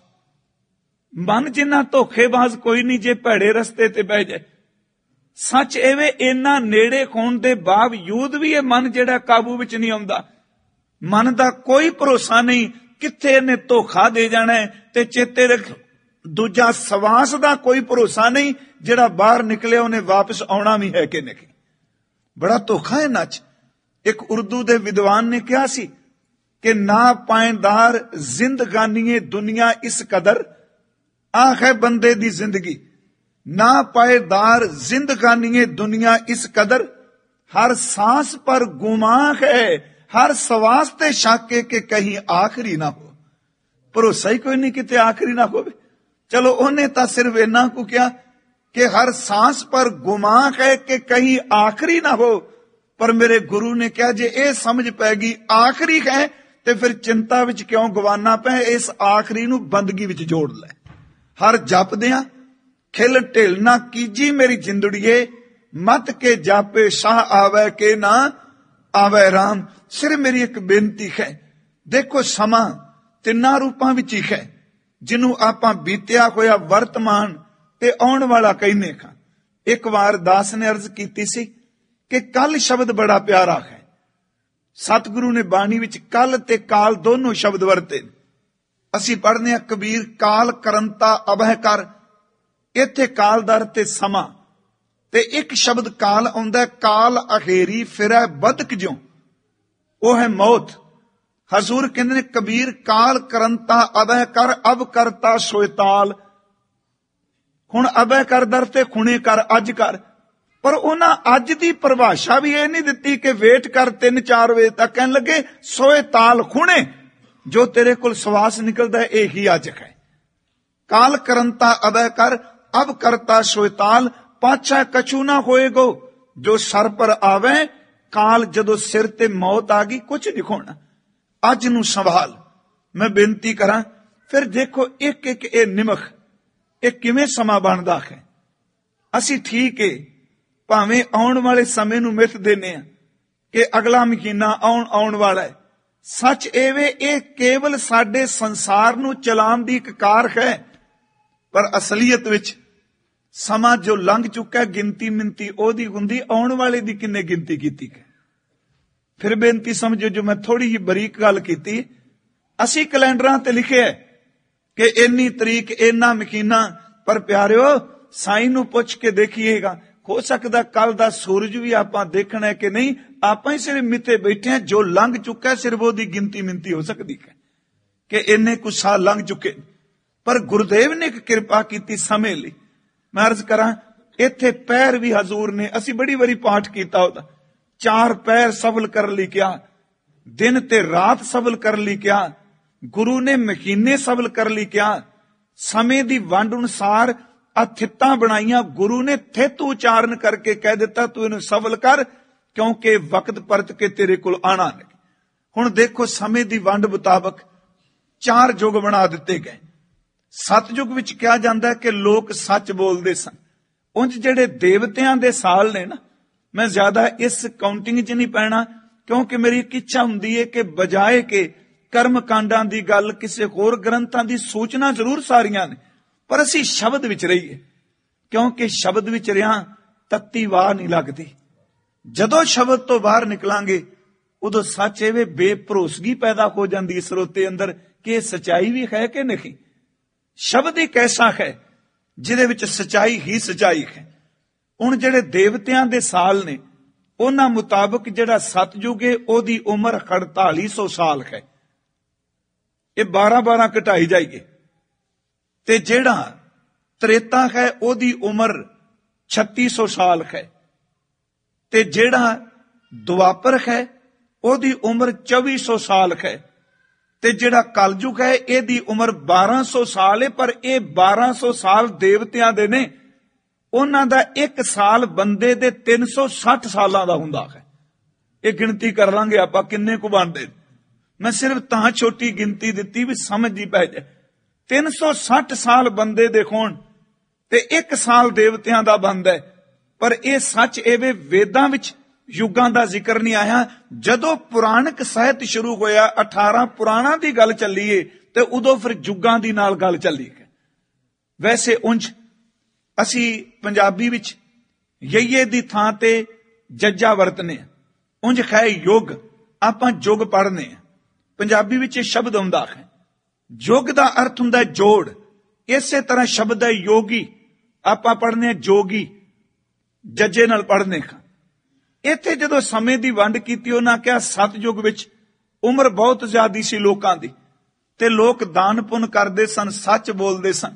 ਮਨ ਜਿੰਨਾ ਧੋਖੇਬਾਜ਼ ਕੋਈ ਨਹੀਂ ਜੇ ਭੈੜੇ ਰਸਤੇ ਤੇ ਬਹਿ ਜਾਏ। ਸੱਚ ਐਵੇਂ ਇੰਨਾ ਨੇੜੇ ਹੋਣ ਦੇ ਬਾਵਜੂਦ ਵੀ ਇਹ ਮਨ ਜਿਹੜਾ ਕਾਬੂ ਵਿੱਚ ਨਹੀਂ ਆਉਂਦਾ। ਮਨ ਦਾ ਕੋਈ ਭਰੋਸਾ ਨਹੀਂ, ਕਿੱਥੇ ਇਹਨੇ ਧੋਖਾ ਦੇ ਜਾਣਾ ਹੈ। ਤੇ ਚੇਤੇ ਰੱਖ, ਦੂਜਾ ਸਵਾਸ ਦਾ ਕੋਈ ਭਰੋਸਾ ਨਹੀਂ, ਜਿਹੜਾ ਬਾਹਰ ਨਿਕਲਿਆ ਉਹਨੇ ਵਾਪਸ ਆਉਣਾ ਵੀ ਹੈ ਕਿ ਨਹੀਂ। ਬੜਾ ਧੋਖਾ ਹੈ ਨੱਚ। ਇੱਕ ਉਰਦੂ ਦੇ ਵਿਦਵਾਨ ਨੇ ਕਿਹਾ ਸੀ ਕਿ ਨਾ ਪਾਇਦਾਰ ਜ਼ਿੰਦਗਾਨੀਏ ਦੁਨੀਆ ਇਸ ਕਦਰ, ਆਖ ਹੈ ਬੰਦੇ ਦੀ ਜ਼ਿੰਦਗੀ ਨਾ ਪਾਇਦਾਰ ਜ਼ਿੰਦਗਾਨੀਏ ਦੁਨੀਆ ਇਸ ਕਦਰ, ਹਰ सांस पर गुमां है हर सवास ते शाके के कहीं आखिरी ना हो। भरोसा ही कोई नहीं किते आखिरी ना हो। चलो उन्हें तो सिर्फ इन्ना को क्या कि हर सांस पर गुमां है कि कहीं आखिरी ना हो, पर मेरे गुरु ने कहा जे ये समझ पैगी आखिरी है ते फिर चिंता विच क्यों गवाना पै, इस आखिरी नू बंदगी विच जोड़ ले। हर जपदियां खिल ढिल ना कीजी मेरी जिंदड़िए, मत के जापे शाह आवे के ना आवे राम। सिर्फ मेरी एक बेनती है, देखो समा तिन्ना रूपां विच ही है, जिन्हों आपां बीतिया होया वर्तमान ते आउण वाला कहने खां। एक बार दास ने अर्ज कीती सी कि कल शब्द बड़ा प्यारा है। सतगुरु ने बाणी विच कल ते काल दोनों शब्द वरते। असी पढ़ने कबीर काल करंता अभय कर, इत्थे कालदर ते समा, ते एक शब्द काल आउंदा, काल अखेरी फिरै बदक ज्यों, वो है मौत। हजूर कहंदे ने कबीर काल करंता अभय कर, अब करता सोयताल। हुण अभय कर दर ते खुणे कर अज कर, पर उन्हां अज दी परिभाषा भी ये नहीं दिती कि वेट कर तीन चार बजे तक, कहन लगे सोयताल खुणे जो तेरे कोल सवास निकलदा है यही अज है। काल करंता अभय कर, अब करता सोयताल, पाछा कछु ना होएगो जो सर पर आवे। काल जदों सिर ते मौत आ गई कुछ नहीं होना, अज नू संभाल। मैं बेनती करा फिर देखो एक एक ए निमख ਇਹ ਕਿਵੇਂ ਸਮਾਂ ਬਣਦਾ ਹੈ। ਅਸੀਂ ਠੀਕ ਹੈ ਭਾਵੇਂ ਆਉਣ ਵਾਲੇ ਸਮੇਂ ਨੂੰ ਮਿੱਥ ਦਿੰਨੇ ਆ ਕਿ ਅਗਲਾ ਮਹੀਨਾ ਆਉਣ ਆਉਣ ਵਾਲਾ ਹੈ। ਸੱਚ ਐਵੇਂ ਇਹ ਕੇਵਲ ਸਾਡੇ ਸੰਸਾਰ ਨੂੰ ਚਲਾਉਣ ਦੀ ਇੱਕ ਕਾਰ ਹੈ, ਪਰ ਅਸਲੀਅਤ ਵਿੱਚ ਸਮਾਂ ਜੋ ਲੰਘ ਚੁੱਕਾ ਗਿਣਤੀ ਮਿੰਤੀ ਉਹਦੀ ਹੁੰਦੀ, ਆਉਣ ਵਾਲੇ ਦੀ ਕਿੰਨੇ ਗਿਣਤੀ ਕੀਤੀ ਹੈ। ਫਿਰ ਬੇਨਤੀ ਸਮਝੋ, ਜੋ ਮੈਂ ਥੋੜੀ ਜਿਹੀ ਬਰੀਕ ਗੱਲ ਕੀਤੀ, ਅਸੀਂ ਕੈਲੰਡਰਾਂ ਤੇ ਲਿਖਿਆ ਕਿ ਇੰਨੀ ਤਰੀਕ ਇੰਨਾ ਮਹੀਨਾ, ਪਰ ਪਿਆਰਿਓ ਸਾਈਂ ਨੂੰ ਪੁੱਛ ਕੇ ਦੇਖੀਏਗਾ, ਹੋ ਸਕਦਾ ਕੱਲ ਦਾ ਸੂਰਜ ਵੀ ਆਪਾਂ ਦੇਖਣਾ ਕਿ ਨਹੀਂ, ਆਪਾਂ ਹੀ ਸਿਰਫ ਮਿੱਥੇ ਬੈਠੇ ਹਾਂ, ਜੋ ਲੰਘ ਚੁੱਕਾ ਸਿਰਫ ਉਹਦੀ ਗਿਣਤੀ ਮਿੰਤੀ ਹੋ ਸਕਦੀ ਹੈ ਕਿ ਇੰਨੇ ਕੁ ਸਾਲ ਲੰਘ ਚੁੱਕੇ। ਪਰ ਗੁਰਦੇਵ ਨੇ ਇੱਕ ਕਿਰਪਾ ਕੀਤੀ ਸਮੇਂ ਲਈ। ਮੈਂ ਅਰਜ਼ ਕਰਾਂ, ਇੱਥੇ ਪੈਰ ਵੀ ਹਜ਼ੂਰ ਨੇ, ਅਸੀਂ ਬੜੀ ਵਾਰੀ ਪਾਠ ਕੀਤਾ ਉਹਦਾ, ਚਾਰ ਪੈਰ ਸਫਲ ਕਰਨ ਲਈ ਕਿਹਾ, ਦਿਨ ਤੇ ਰਾਤ ਸਫਲ ਕਰਨ ਲਈ ਕਿਹਾ, ਗੁਰੂ ਨੇ ਮਹੀਨੇ ਸਫਲ ਕਰਨ ਲਈ ਕਿਹਾ, ਸਮੇਂ ਦੀ ਵੰਡ ਅਨੁਸਾਰ ਅਥਿੱਤਾਂ ਬਣਾਈਆਂ, ਗੁਰੂ ਨੇ ਥਿੱਤ ਉਚਾਰਨ ਕਰਕੇ ਕਹਿ ਦਿੱਤਾ ਤੂੰ ਇਹਨੂੰ ਸਫਲ ਕਰ, ਕਿਉਂਕਿ ਵਕਤ ਪਰਤ ਕੇ ਤੇਰੇ ਕੋਲ ਆਣਾ ਨਹੀਂ। ਹੁਣ ਦੇਖੋ ਸਮੇਂ ਦੀ ਵੰਡ ਮੁਤਾਬਕ ਚਾਰ ਯੁੱਗ ਬਣਾ ਦਿੱਤੇ ਗਏ। ਸਤਯੁਗ ਵਿੱਚ ਕਿਹਾ ਜਾਂਦਾ ਕਿ ਲੋਕ ਸੱਚ ਬੋਲਦੇ ਸਨ। ਉਂਝ ਜਿਹੜੇ ਦੇਵਤਿਆਂ ਦੇ ਸਾਲ ਨੇ ਨਾ, ਮੈਂ ਜ਼ਿਆਦਾ ਇਸ ਕਾਊਂਟਿੰਗ 'ਚ ਨਹੀਂ ਪੈਣਾ, ਕਿਉਂਕਿ ਮੇਰੀ ਇੱਕ ਇੱਛਾ ਹੁੰਦੀ ਹੈ ਕਿ ਬਜਾਏ ਕਿ ਕਰਮ ਕਾਂਡਾਂ ਦੀ ਗੱਲ, ਕਿਸੇ ਹੋਰ ਗ੍ਰੰਥਾਂ ਦੀ ਸੂਚਨਾ ਜ਼ਰੂਰ ਸਾਰੀਆਂ ਨੇ, ਪਰ ਅਸੀਂ ਸ਼ਬਦ ਵਿੱਚ ਰਹੀਏ, ਕਿਉਂਕਿ ਸ਼ਬਦ ਵਿੱਚ ਰਿਆਂ ਤੱਤੀ ਵਾਹ ਨਹੀਂ ਲੱਗਦੀ। ਜਦੋਂ ਸ਼ਬਦ ਤੋਂ ਬਾਹਰ ਨਿਕਲਾਂਗੇ ਉਦੋਂ ਸੱਚ ਐਵੇਂ ਬੇਭਰੋਸਗੀ ਪੈਦਾ ਹੋ ਜਾਂਦੀ ਹੈ ਸਰੋਤੇ ਅੰਦਰ ਕਿ ਇਹ ਸਚਾਈ ਵੀ ਹੈ ਕਿ ਨਹੀਂ। ਸ਼ਬਦ ਇੱਕ ਐਸਾ ਹੈ ਜਿਹਦੇ ਵਿੱਚ ਸਚਾਈ ਹੀ ਸਚਾਈ ਹੈ। ਹੁਣ ਜਿਹੜੇ ਦੇਵਤਿਆਂ ਦੇ ਸਾਲ ਨੇ ਉਹਨਾਂ ਮੁਤਾਬਕ ਜਿਹੜਾ ਸਤਯੁਗ ਹੈ ਉਹਦੀ ਉਮਰ ਅੜਤਾਲੀ ਸੌ ਸਾਲ ਹੈ, ਇਹ ਬਾਰਾਂ ਬਾਰਾਂ ਘਟਾਈ ਜਾਈਏ, ਤੇ ਜਿਹੜਾ ਤ੍ਰੇਤਾ ਹੈ ਉਹਦੀ ਉਮਰ ਛੱਤੀ ਸੌ ਸਾਲ ਹੈ, ਤੇ ਜਿਹੜਾ ਦੁਆਪਰ ਹੈ ਉਹਦੀ ਉਮਰ ਚੌਵੀ ਸੌ ਸਾਲ ਹੈ, ਤੇ ਜਿਹੜਾ ਕਲਯੁਗ ਹੈ ਇਹਦੀ ਉਮਰ ਬਾਰਾਂ ਸੌ ਸਾਲ ਹੈ। ਪਰ ਇਹ ਬਾਰਾਂ ਸੌ ਸਾਲ ਦੇਵਤਿਆਂ ਦੇ ਨੇ, ਉਹਨਾਂ ਦਾ ਇੱਕ ਸਾਲ ਬੰਦੇ ਦੇ ਤਿੰਨ ਸੌ ਸੱਠ ਸਾਲਾਂ ਦਾ ਹੁੰਦਾ ਹੈ। ਇਹ ਗਿਣਤੀ ਕਰ ਲਾਂਗੇ ਆਪਾਂ ਕਿੰਨੇ ਕੁ ਬਣਦੇ। ਮੈਂ ਸਿਰਫ ਤਾਂ ਛੋਟੀ ਗਿਣਤੀ ਦਿੱਤੀ ਵੀ ਸਮਝ ਦੀ ਪੈ ਜਾਏ। ਤਿੰਨ ਸੌ ਸੱਠ ਸਾਲ ਬੰਦੇ ਦੇ ਹੋਣ ਤੇ ਇੱਕ ਸਾਲ ਦੇਵਤਿਆਂ ਦਾ ਬਣਦਾ ਹੈ। ਪਰ ਇਹ ਸੱਚ ਐਵੇਂ ਵੇਦਾਂ ਵਿੱਚ ਯੁੱਗਾਂ ਦਾ ਜ਼ਿਕਰ ਨਹੀਂ ਆਇਆ। ਜਦੋਂ ਪੁਰਾਣਕ ਸਾਹਿਤ ਸ਼ੁਰੂ ਹੋਇਆ, ਅਠਾਰਾਂ ਪੁਰਾਣਾਂ ਦੀ ਗੱਲ ਚੱਲੀਏ ਤੇ ਉਦੋਂ ਫਿਰ ਯੁੱਗਾਂ ਦੀ ਨਾਲ ਗੱਲ ਚੱਲੀ। ਵੈਸੇ ਉਂਝ ਅਸੀਂ ਪੰਜਾਬੀ ਵਿੱਚ ਯਈਏ ਦੀ ਥਾਂ ਤੇ ਜੱਜਾ ਵਰਤਨੇ ਆ। ਉਂਝ ਹੈ ਯੁੱਗ, ਆਪਾਂ ਯੁੱਗ ਪੜ੍ਹਨੇ ਆ। ਪੰਜਾਬੀ ਵਿੱਚ ਇਹ ਸ਼ਬਦ ਆਉਂਦਾ ਹੈ। ਯੁੱਗ ਦਾ ਅਰਥ ਹੁੰਦਾ ਜੋੜ। ਇਸੇ ਤਰ੍ਹਾਂ ਸ਼ਬਦ ਹੈ ਯੋਗੀ, ਆਪਾਂ ਪੜ੍ਹਨੇ ਆ ਜੋਗੀ, ਜੱਜੇ ਨਾਲ ਪੜ੍ਹਨੇ ਹਾਂ। ਇੱਥੇ ਜਦੋਂ ਸਮੇਂ ਦੀ ਵੰਡ ਕੀਤੀ ਉਹਨਾਂ ਕਿਹਾ ਸਤਯੁਗ ਵਿੱਚ ਉਮਰ ਬਹੁਤ ਜ਼ਿਆਦੀ ਸੀ ਲੋਕਾਂ ਦੀ, ਤੇ ਲੋਕ ਦਾਨ ਪੁੰਨ ਕਰਦੇ ਸਨ, ਸੱਚ ਬੋਲਦੇ ਸਨ।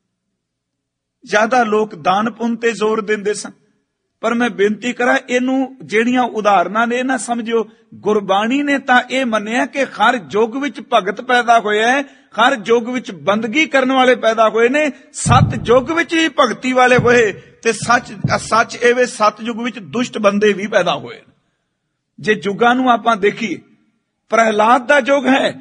ਜ਼ਿਆਦਾ ਲੋਕ ਦਾਨ ਪੁੰਨ ਤੇ ਜ਼ੋਰ ਦਿੰਦੇ ਸਨ। ਪਰ ਮੈਂ ਬੇਨਤੀ ਕਰਾਂ, ਇਹਨੂੰ ਜਿਹੜੀਆਂ ਉਦਾਹਰਨਾਂ ਨੇ ਨਾ ਸਮਝਿਓ। ਗੁਰਬਾਣੀ ਨੇ ਤਾਂ ਇਹ ਮੰਨਿਆ ਕਿ ਹਰ ਯੁੱਗ ਵਿੱਚ ਭਗਤ ਪੈਦਾ ਹੋਇਆ ਹੈ, ਹਰ ਯੁੱਗ ਵਿੱਚ ਬੰਦਗੀ ਕਰਨ ਵਾਲੇ ਪੈਦਾ ਹੋਏ ਨੇ, ਸੱਤ ਯੁੱਗ ਵਿੱਚ ਹੀ ਭਗਤੀ ਵਾਲੇ ਹੋਏ, ਤੇ ਸੱਚ ਸੱਚ ਐਵੇਂ ਸੱਤ ਯੁੱਗ ਵਿੱਚ ਦੁਸ਼ਟ ਬੰਦੇ ਵੀ ਪੈਦਾ ਹੋਏ। ਜੇ ਯੁੱਗਾਂ ਨੂੰ ਆਪਾਂ ਦੇਖੀਏ, ਪ੍ਰਹਿਲਾਦ ਦਾ ਯੁੱਗ ਹੈ,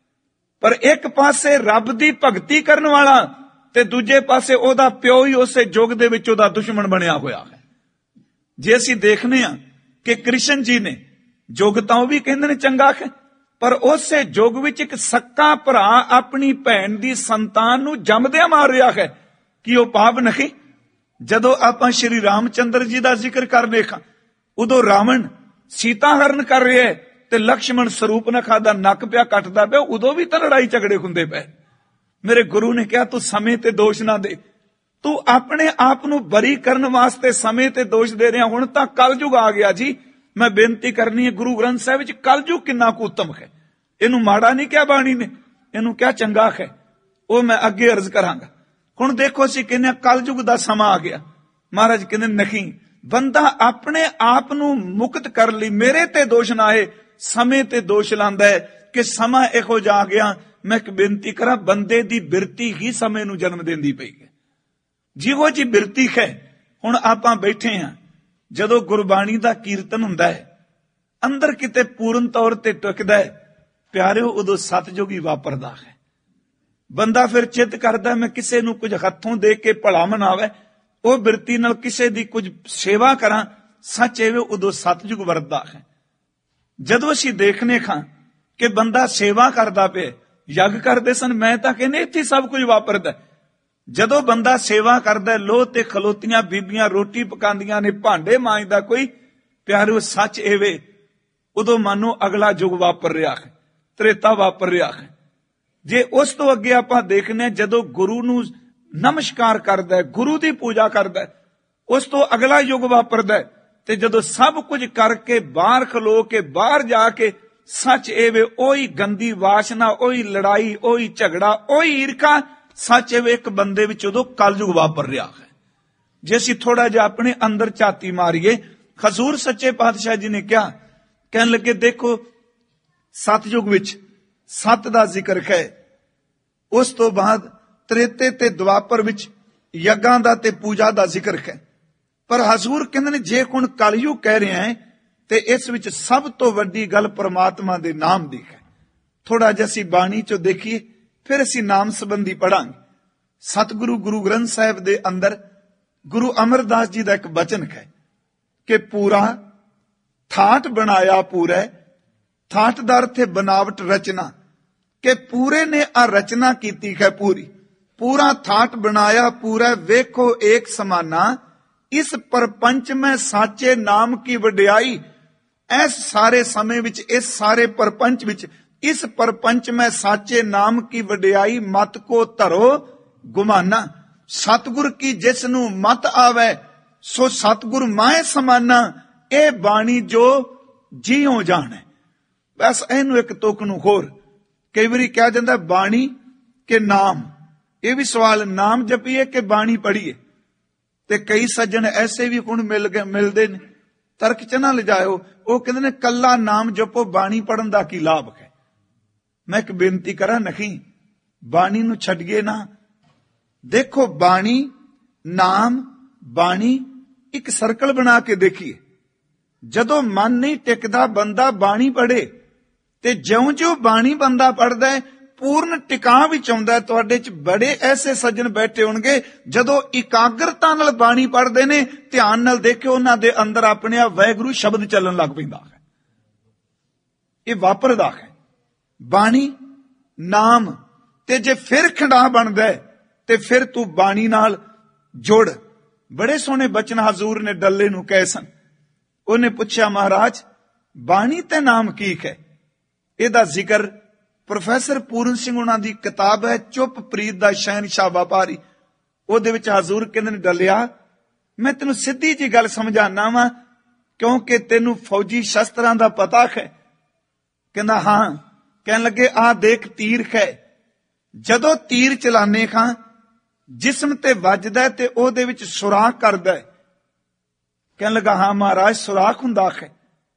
ਪਰ ਇੱਕ ਪਾਸੇ ਰੱਬ ਦੀ ਭਗਤੀ ਕਰਨ ਵਾਲਾ ਤੇ ਦੂਜੇ ਪਾਸੇ ਉਹਦਾ ਪਿਓ ਹੀ ਉਸੇ ਯੁੱਗ ਦੇ ਵਿੱਚ ਉਹਦਾ ਦੁਸ਼ਮਣ ਬਣਿਆ ਹੋਇਆ ਹੈ। ਜੇ ਅਸੀਂ ਦੇਖਨੇ ਆ ਕਿ ਕ੍ਰਿਸ਼ਨ ਜੀ ਨੇ ਯੁੱਗ ਤਾਂ ਉਹ ਵੀ ਕਹਿੰਦੇ ਨੇ ਚੰਗਾ ਹੈ, ਪਰ ਉਸੇ ਯੁੱਗ ਵਿੱਚ ਇੱਕ ਸੱਕਾ ਭਰਾ ਆਪਣੀ ਭੈਣ ਦੀ ਸੰਤਾਨ ਨੂੰ ਜੰਮਦਿਆਂ ਮਾਰ ਰਿਹਾ ਹੈ। ਕੀ ਉਹ ਪਾਪ ਨਹੀਂ? ਜਦੋਂ ਆਪਾਂ ਸ਼੍ਰੀ ਰਾਮਚੰਦਰ ਜੀ ਦਾ ਜ਼ਿਕਰ ਕਰਨੇ ਖਾਂ, ਉਦੋਂ ਰਾਵਣ ਸੀਤਾ ਹਰਨ ਕਰ ਰਿਹਾ ਤੇ ਲਕਸ਼ਮਣ ਸਰੂਪਨਖਾ ਦਾ ਨੱਕ ਪਿਆ ਕੱਟਦਾ ਪਿਆ, ਉਦੋਂ ਵੀ ਤਾਂ ਲੜਾਈ ਝਗੜੇ ਹੁੰਦੇ ਪਏ। ਮੇਰੇ ਗੁਰੂ ਨੇ ਕਿਹਾ ਤੂੰ ਸਮੇਂ ਤੇ ਦੋਸ਼ ਨਾ ਦੇ, ਤੂੰ ਆਪਣੇ ਆਪ ਨੂੰ ਬਰੀ ਕਰਨ ਵਾਸਤੇ ਸਮੇਂ ਤੇ ਦੋਸ਼ ਦੇ ਰਿਹਾ। ਹੁਣ ਤਾਂ ਕਲਯੁਗ ਆ ਗਿਆ ਜੀ। ਮੈਂ ਬੇਨਤੀ ਕਰਨੀ ਹੈ, ਗੁਰੂ ਗ੍ਰੰਥ ਸਾਹਿਬ ਵਿੱਚ ਕਲਯੁਗ ਕਿੰਨਾ ਕੁ ਉੱਤਮ ਹੈ। ਇਹਨੂੰ ਮਾੜਾ ਨਹੀਂ ਕਿਹਾ ਬਾਣੀ ਨੇ, ਇਹਨੂੰ ਕਿਹਾ ਚੰਗਾ ਹੈ। ਉਹ ਮੈਂ ਅੱਗੇ ਅਰਜ਼ ਕਰਾਂਗਾ। ਹੁਣ ਦੇਖੋ ਅਸੀਂ ਕਹਿੰਦੇ ਕਲਯੁਗ ਦਾ ਸਮਾਂ ਆ ਗਿਆ। ਮਹਾਰਾਜ ਕਹਿੰਦੇ ਨਹੀਂ, ਬੰਦਾ ਆਪਣੇ ਆਪ ਨੂੰ ਮੁਕਤ ਕਰ ਲਈ, ਮੇਰੇ ਤੇ ਦੋਸ਼ ਨਾ ਆਏ, ਸਮੇਂ ਤੇ ਦੋਸ਼ ਲਾਂਦਾ ਹੈ ਕਿ ਸਮਾਂ ਇਹੋ ਜਾ ਗਿਆ। ਮੈਂ ਇੱਕ ਬੇਨਤੀ ਕਰਾਂ, ਬੰਦੇ ਦੀ ਬਿਰਤੀ ਹੀ ਸਮੇਂ ਨੂੰ ਜਨਮ ਦਿੰਦੀ ਪਈ ਹੈ। ਜਿਹੋ ਜੀ ਬਿਰਤੀ ਹੈ। ਹੁਣ ਆਪਾਂ ਬੈਠੇ ਹਾਂ, ਜਦੋਂ ਗੁਰਬਾਣੀ ਦਾ ਕੀਰਤਨ ਹੁੰਦਾ ਹੈ, ਅੰਦਰ ਕਿਤੇ ਪੂਰਨ ਤੌਰ ਤੇ ਟਿਕਦਾ ਹੈ, ਪਿਆਰਿਓ ਉਦੋਂ ਸਤਿਯੁਗ ਹੀ ਵਾਪਰਦਾ ਹੈ। ਬੰਦਾ ਫਿਰ ਚਿੱਤ ਕਰਦਾ ਮੈਂ ਕਿਸੇ ਨੂੰ ਕੁਝ ਹੱਥੋਂ ਦੇ ਕੇ ਭਲਾ ਮਨਾਵੇ, ਉਹ ਬਿਰਤੀ ਨਾਲ ਕਿਸੇ ਦੀ ਕੁਝ ਸੇਵਾ ਕਰਾਂ, ਸੱਚ ਐਵੇਂ ਉਦੋਂ ਸਤਿਯੁਗ ਵਰਤਦਾ ਹੈ। ਜਦੋਂ ਅਸੀਂ ਦੇਖਨੇ ਖਾਂ ਕਿ ਬੰਦਾ ਸੇਵਾ ਕਰਦਾ ਪਿਆ, ਯੱਗ ਕਰਦੇ ਸਨ, ਮੈਂ ਤਾਂ ਕਹਿੰਦੇ ਇੱਥੇ ਸਭ ਕੁਝ ਵਾਪਰਦਾ। ਜਦੋਂ ਬੰਦਾ ਸੇਵਾ ਕਰਦਾ, ਲੋਹ ਤੇ ਖਲੋਤੀਆਂ ਬੀਬੀਆਂ ਰੋਟੀ ਪਕਾਉਂਦੀਆਂ ਨੇ, ਭਾਂਡੇ ਮਾਂਜਦਾ ਕੋਈ, ਪਿਆਰਿਓ ਸੱਚ ਐਵੇਂ ਉਦੋਂ ਮਾਨੋ ਅਗਲਾ ਯੁੱਗ ਵਾਪਰ ਰਿਹਾ ਹੈ, ਤ੍ਰੇਤਾ ਵਾਪਰ ਰਿਹਾ ਹੈ। ਜੇ ਉਸ ਤੋਂ ਅੱਗੇ ਆਪਾਂ ਦੇਖਦੇ ਹਾਂ, ਜਦੋਂ ਗੁਰੂ ਨੂੰ ਨਮਸਕਾਰ ਕਰਦਾ, ਗੁਰੂ ਦੀ ਪੂਜਾ ਕਰਦਾ, ਉਸ ਤੋਂ ਅਗਲਾ ਯੁੱਗ ਵਾਪਰਦਾ, ਤੇ ਜਦੋਂ ਸਭ ਕੁਝ ਕਰਕੇ ਬਾਹਰ ਖਲੋ ਕੇ ਬਾਹਰ ਜਾ ਕੇ ਸੱਚ ਇਹ ਵੇ ਉਹੀ ਗੰਦੀ ਵਾਸ਼ਨਾ, ਉਹੀ ਲੜਾਈ, ਉਹੀ ਝਗੜਾ, ਉਹੀ ਈਰਖਾ, ਸੱਚ ਇਹ ਵੇ ਇੱਕ ਬੰਦੇ ਵਿੱਚ ਉਦੋਂ ਕਲਯੁਗ ਵਾਪਰ ਰਿਹਾ ਹੈ। ਜੇ ਅਸੀਂ ਥੋੜਾ ਜਿਹਾ ਆਪਣੇ ਅੰਦਰ ਝਾਤੀ ਮਾਰੀਏ, ਹਜ਼ੂਰ ਸੱਚੇ ਪਾਤਸ਼ਾਹ ਜੀ ਨੇ ਕਿਹਾ, ਕਹਿਣ ਲੱਗੇ ਦੇਖੋ ਸਤਯੁਗ ਵਿੱਚ ਸੱਤ ਦਾ ਜ਼ਿਕਰ ਹੈ, ਉਸ ਤੋਂ ਬਾਅਦ ਤ੍ਰੇਤੇ ਤੇ ਦੁਆਪਰ ਵਿੱਚ ਯੱਗਾਂ ਦਾ ਤੇ ਪੂਜਾ ਦਾ ਜ਼ਿਕਰ ਹੈ। ਪਰ ਹਜ਼ੂਰ ਕਹਿੰਦੇ ਨੇ ਜੇ ਹੁਣ ਕਲਯੁਗ ਕਹਿ ਰਿਹਾ ਹੈ ਤੇ ਇਸ ਵਿੱਚ ਸਭ ਤੋਂ ਵੱਡੀ ਗੱਲ ਪਰਮਾਤਮਾ ਦੇ ਨਾਮ ਦੀ ਹੈ। ਥੋੜਾ ਜਿਹਾ ਅਸੀਂ ਬਾਣੀ ਚੋਂ ਦੇਖੀਏ, ਫਿਰ ਅਸੀਂ ਨਾਮ ਸੰਬੰਧੀ ਪੜਾਂਗੇ। ਸਤਿਗੁਰੂ ਗੁਰੂ ਗ੍ਰੰਥ ਸਾਹਿਬ ਦੇ ਅੰਦਰ ਗੁਰੂ ਅਮਰਦਾਸ ਜੀ ਦਾ ਇੱਕ ਬਚਨ ਹੈ ਕਿ ਪੂਰਾ ਠਾਠ ਬਣਾਇਆ ਪੂਰਾ, ਠਾਠ ਦਾ ਅਰਥ ਹੈ ਬਣਾਵਟ, ਰਚਨਾ, ਕਿ ਪੂਰੇ ਨੇ ਆ ਰਚਨਾ ਕੀਤੀ ਹੈ ਪੂਰੀ। ਪੂਰਾ ਠਾਠ ਬਣਾਇਆ ਪੂਰਾ, ਵੇਖੋ ਏਕ ਸਮਾਨਾ, ਇਸ ਪਰਪੰਚ ਮੈਂ ਸਾਚੇ ਨਾਮ ਕੀ ਵਡਿਆਈ। ਇਸ ਸਾਰੇ ਸਮੇਂ ਵਿੱਚ, ਇਸ ਸਾਰੇ ਪਰਪੰਚ ਵਿੱਚ, ਇਸ ਪਰਪੰਚ ਮੈਂ ਸਾਚੇ ਨਾਮ ਕੀ ਵਡਿਆਈ, ਮਤ ਕੋ ਧਰੋ ਗੁਮਾਨਾ। ਸਤਿਗੁਰ ਕੀ ਜਿਸ ਨੂੰ ਮਤ ਆਵੇ, ਸੋ ਸਤਿਗੁਰ ਮਾਹਿ ਸਮਾਨਾ। ਇਹ ਬਾਣੀ ਜੋ ਜੀਉ ਜਾਣੇ। ਬਸ ਇਹਨੂੰ ਇੱਕ ਤੁਕ ਨੂੰ ਹੋਰ, ਕਈ ਵਾਰੀ ਕਹਿ ਜਾਂਦਾ ਬਾਣੀ ਕਿ ਨਾਮ, ਇਹ ਵੀ ਸਵਾਲ, ਨਾਮ ਜਪੀਏ ਕਿ ਬਾਣੀ ਪੜੀਏ। ਤੇ ਕਈ ਸੱਜਣ ਐਸੇ ਵੀ ਹੁਣ ਮਿਲ ਗਏ, ਮਿਲਦੇ ਨੇ, ਤਰਕ ਚ ਨਾ ਲਿਜਾਇਓ, ਉਹ ਕਹਿੰਦੇ ਨੇ ਕੱਲਾ ਨਾਮ ਜਪੋ, ਬਾਣੀ ਪੜਨ ਦਾ ਕੀ ਲਾਭ ਹੈ। ਮੈਂ ਇੱਕ ਬੇਨਤੀ ਕਰਾਂ, ਨਹੀਂ, ਬਾਣੀ ਨੂੰ ਛੱਡੀਏ ਨਾ। ਦੇਖੋ ਬਾਣੀ, ਨਾਮ, ਬਾਣੀ ਇੱਕ ਸਰਕਲ ਬਣਾ ਕੇ ਦੇਖੀਏ। ਜਦੋਂ ਮਨ ਨਹੀਂ ਟਿਕਦਾ ਬੰਦਾ ਬਾਣੀ ਪੜ੍ਹੇ, ਤੇ ਜਿਉਂ ਜਿਉਂ ਬਾਣੀ ਬੰਦਾ ਪੜ੍ਹਦਾ ਹੈ ਪੂਰਨ ਟਿਕਾਅ ਵਿੱਚ ਆਉਂਦਾ। ਤੁਹਾਡੇ ਚ ਬੜੇ ਐਸੇ ਸੱਜਣ ਬੈਠੇ ਹੋਣਗੇ ਜਦੋਂ ਇਕਾਗਰਤਾ ਨਾਲ ਬਾਣੀ ਪੜ੍ਹਦੇ ਨੇ, ਧਿਆਨ ਨਾਲ ਦੇਖਿਓ ਉਹਨਾਂ ਦੇ ਅੰਦਰ ਆਪਣੇ ਆਪ ਵਾਹਿਗੁਰੂ ਸ਼ਬਦ ਚੱਲਣ ਲੱਗ ਪੈਂਦਾ ਹੈ। ਇਹ ਵਾਪਰਦਾ ਹੈ। ਬਾਣੀ, ਨਾਮ, ਤੇ ਜੇ ਫਿਰ ਖੰਡਾ ਬਣਦਾ ਤੇ ਫਿਰ ਤੂੰ ਬਾਣੀ ਨਾਲ ਜੁੜ। ਬੜੇ ਸੋਹਣੇ ਬਚਨ ਹਜ਼ੂਰ ਨੇ ਡੱਲੇ ਨੂੰ ਕਹੇ ਸਨ। ਉਹਨੇ ਪੁੱਛਿਆ, ਮਹਾਰਾਜ ਬਾਣੀ ਤੇ ਨਾਮ ਕੀ ਹੈ? ਇਹਦਾ ਜ਼ਿਕਰ ਪ੍ਰੋਫੈਸਰ ਪੂਰਨ ਸਿੰਘ ਉਹਨਾਂ ਦੀ ਕਿਤਾਬ ਹੈ ਚੁੱਪ ਪ੍ਰੀਤ ਦਾ ਸ਼ਹਿਨਸ਼ਾਹ ਵਪਾਰੀ, ਉਹਦੇ ਵਿੱਚ ਹਜ਼ੂਰ ਕਹਿੰਦੇ ਨੇ, ਡੱਲਿਆ ਮੈਂ ਤੈਨੂੰ ਸਿੱਧੀ ਜੀ ਗੱਲ ਸਮਝਾਣਾ ਵਾ, ਕਿਉਂਕਿ ਤੈਨੂੰ ਫੌਜੀ ਸ਼ਸਤਰਾਂ ਦਾ ਪਤਾ ਹੈ। ਕਹਿੰਦਾ ਹਾਂ। ਕਹਿਣ ਲੱਗੇ ਆਹ ਦੇਖ ਤੀਰ ਹੈ, ਜਦੋਂ ਤੀਰ ਚਲਾਨੇ ਖਾਂ ਜਿਸਮ ਤੇ ਵੱਜਦਾ ਤੇ ਉਹਦੇ ਵਿੱਚ ਸੁਰਾਖ ਕਰਦਾ। ਕਹਿਣ ਲੱਗਾ ਹਾਂ ਮਹਾਰਾਜ, ਸੁਰਾਖ ਹੁੰਦਾ ਹੈ,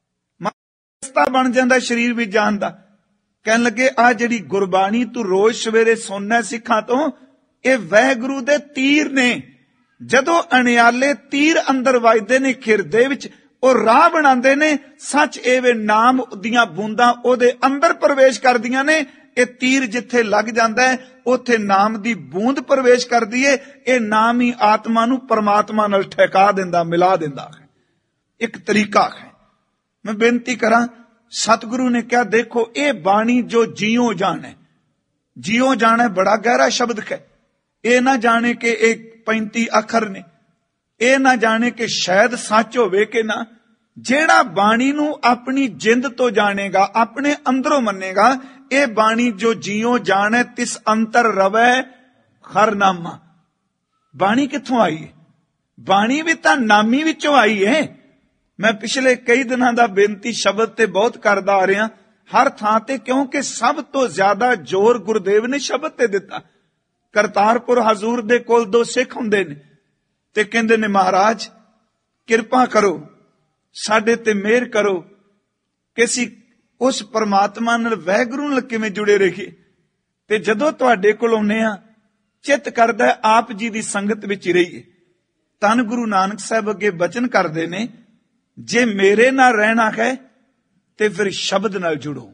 ਰਸਤਾ ਬਣ ਜਾਂਦਾ ਸਰੀਰ ਵਿੱਚ ਜਾਣ ਦਾ। ਕਹਿਣ ਲੱਗੇ ਆ ਜਿਹੜੀ ਗੁਰਬਾਣੀ ਤੂੰ ਰੋਜ਼ ਸਵੇਰੇ ਸੁਣਨਾ ਸਿੱਖਾਂ ਤੋਂ, ਇਹ ਵਾਹਿਗੁਰੂ ਦੇ ਤੀਰ ਨੇ। ਜਦੋਂ ਅਣਿਆਲੇ ਤੀਰ ਅੰਦਰ ਵੱਜਦੇ ਨੇ ਹਿਰਦੇ ਵਿੱਚ, ਉਹ ਰਾਹ ਬਣਾਉਂਦੇ ਨੇ। ਸੱਚ ਇਹ ਵੇ ਨਾਮ ਦੀਆਂ ਬੂੰਦਾਂ ਉਹਦੇ ਅੰਦਰ ਪ੍ਰਵੇਸ਼ ਕਰਦੀਆਂ ਨੇ। ਇਹ ਤੀਰ ਜਿੱਥੇ ਲੱਗ ਜਾਂਦਾ ਹੈ ਉੱਥੇ ਨਾਮ ਦੀ ਬੂੰਦ ਪ੍ਰਵੇਸ਼ ਕਰਦੀ ਏ। ਇਹ ਨਾਮ ਹੀ ਆਤਮਾ ਨੂੰ ਪਰਮਾਤਮਾ ਨਾਲ ਠਹਿਕਾ ਦਿੰਦਾ, ਮਿਲਾ ਦਿੰਦਾ ਹੈ। ਇੱਕ ਤਰੀਕਾ ਹੈ। ਮੈਂ ਬੇਨਤੀ ਕਰਾਂ, ਸਤਿਗੁਰੂ ਨੇ ਕਿਹਾ ਦੇਖੋ ਇਹ ਬਾਣੀ ਜੋ ਜੀਉ ਜਾਣੇ, ਜੀਉ ਜਾਣੇ ਬੜਾ ਗਹਿਰਾ ਸ਼ਬਦ ਹੈ। ਇਹ ਨਾ ਜਾਣੇ ਕਿ ਇਹ ਪੈਂਤੀ ਅੱਖਰ ਨੇ, ਇਹ ਨਾ ਜਾਣੇ ਕਿ ਸ਼ਾਇਦ ਸੱਚ ਹੋਵੇ ਕਿ ਨਾ। ਜਿਹੜਾ ਬਾਣੀ ਨੂੰ ਆਪਣੀ ਜਿੰਦ ਤੋਂ ਜਾਣੇਗਾ, ਆਪਣੇ ਅੰਦਰੋਂ ਮੰਨੇਗਾ, ਇਹ ਬਾਣੀ ਜੋ ਜੀਉ ਜਾਣੇ ਤਿਸ ਅੰਤਰ ਰਵੈ ਹਰਨਾਮਾ। ਬਾਣੀ ਕਿੱਥੋਂ ਆਈ ਹੈ? ਬਾਣੀ ਵੀ ਤਾਂ ਨਾਮੀ ਵਿੱਚੋਂ ਆਈ ਹੈ। ਮੈਂ ਪਿਛਲੇ ਕਈ ਦਿਨਾਂ ਦਾ ਬੇਨਤੀ ਸ਼ਬਦ ਤੇ ਬਹੁਤ ਕਰਦਾ ਆ ਰਿਹਾ ਹਰ ਥਾਂ ਤੇ, ਕਿਉਂਕਿ ਸਭ ਤੋਂ ਜ਼ਿਆਦਾ ਜ਼ੋਰ ਗੁਰਦੇਵ ਨੇ ਸ਼ਬਦ ਤੇ ਦਿੱਤਾ। ਕਰਤਾਰਪੁਰ ਹਜ਼ੂਰ ਦੇ ਕੋਲ ਦੋ ਸਿੱਖ ਹੁੰਦੇ ਨੇ ਤੇ ਕਹਿੰਦੇ ਨੇ ਮਹਾਰਾਜ ਕਿਰਪਾ ਕਰੋ, ਸਾਡੇ ਤੇ ਮਿਹਰ ਕਰੋ ਕਿ ਅਸੀਂ ਉਸ ਪਰਮਾਤਮਾ ਨਾਲ ਵਾਹਿਗੁਰੂ ਨਾਲ ਕਿਵੇਂ ਜੁੜੇ ਰਹੀਏ। ਤੇ ਜਦੋਂ ਤੁਹਾਡੇ ਕੋਲ ਆਉਨੇ ਆ ਚਿੱਤ ਕਰਦਾ ਆਪ ਜੀ ਦੀ ਸੰਗਤ ਵਿੱਚ ਹੀ ਰਹੀਏ। ਧੰਨ ਗੁਰੂ ਨਾਨਕ ਸਾਹਿਬ ਅੱਗੇ ਬਚਨ ਕਰਦੇ ਨੇ, ਜੇ ਮੇਰੇ ਨਾਲ ਰਹਿਣਾ ਹੈ ਤੇ ਫਿਰ ਸ਼ਬਦ ਨਾਲ ਜੁੜੋ,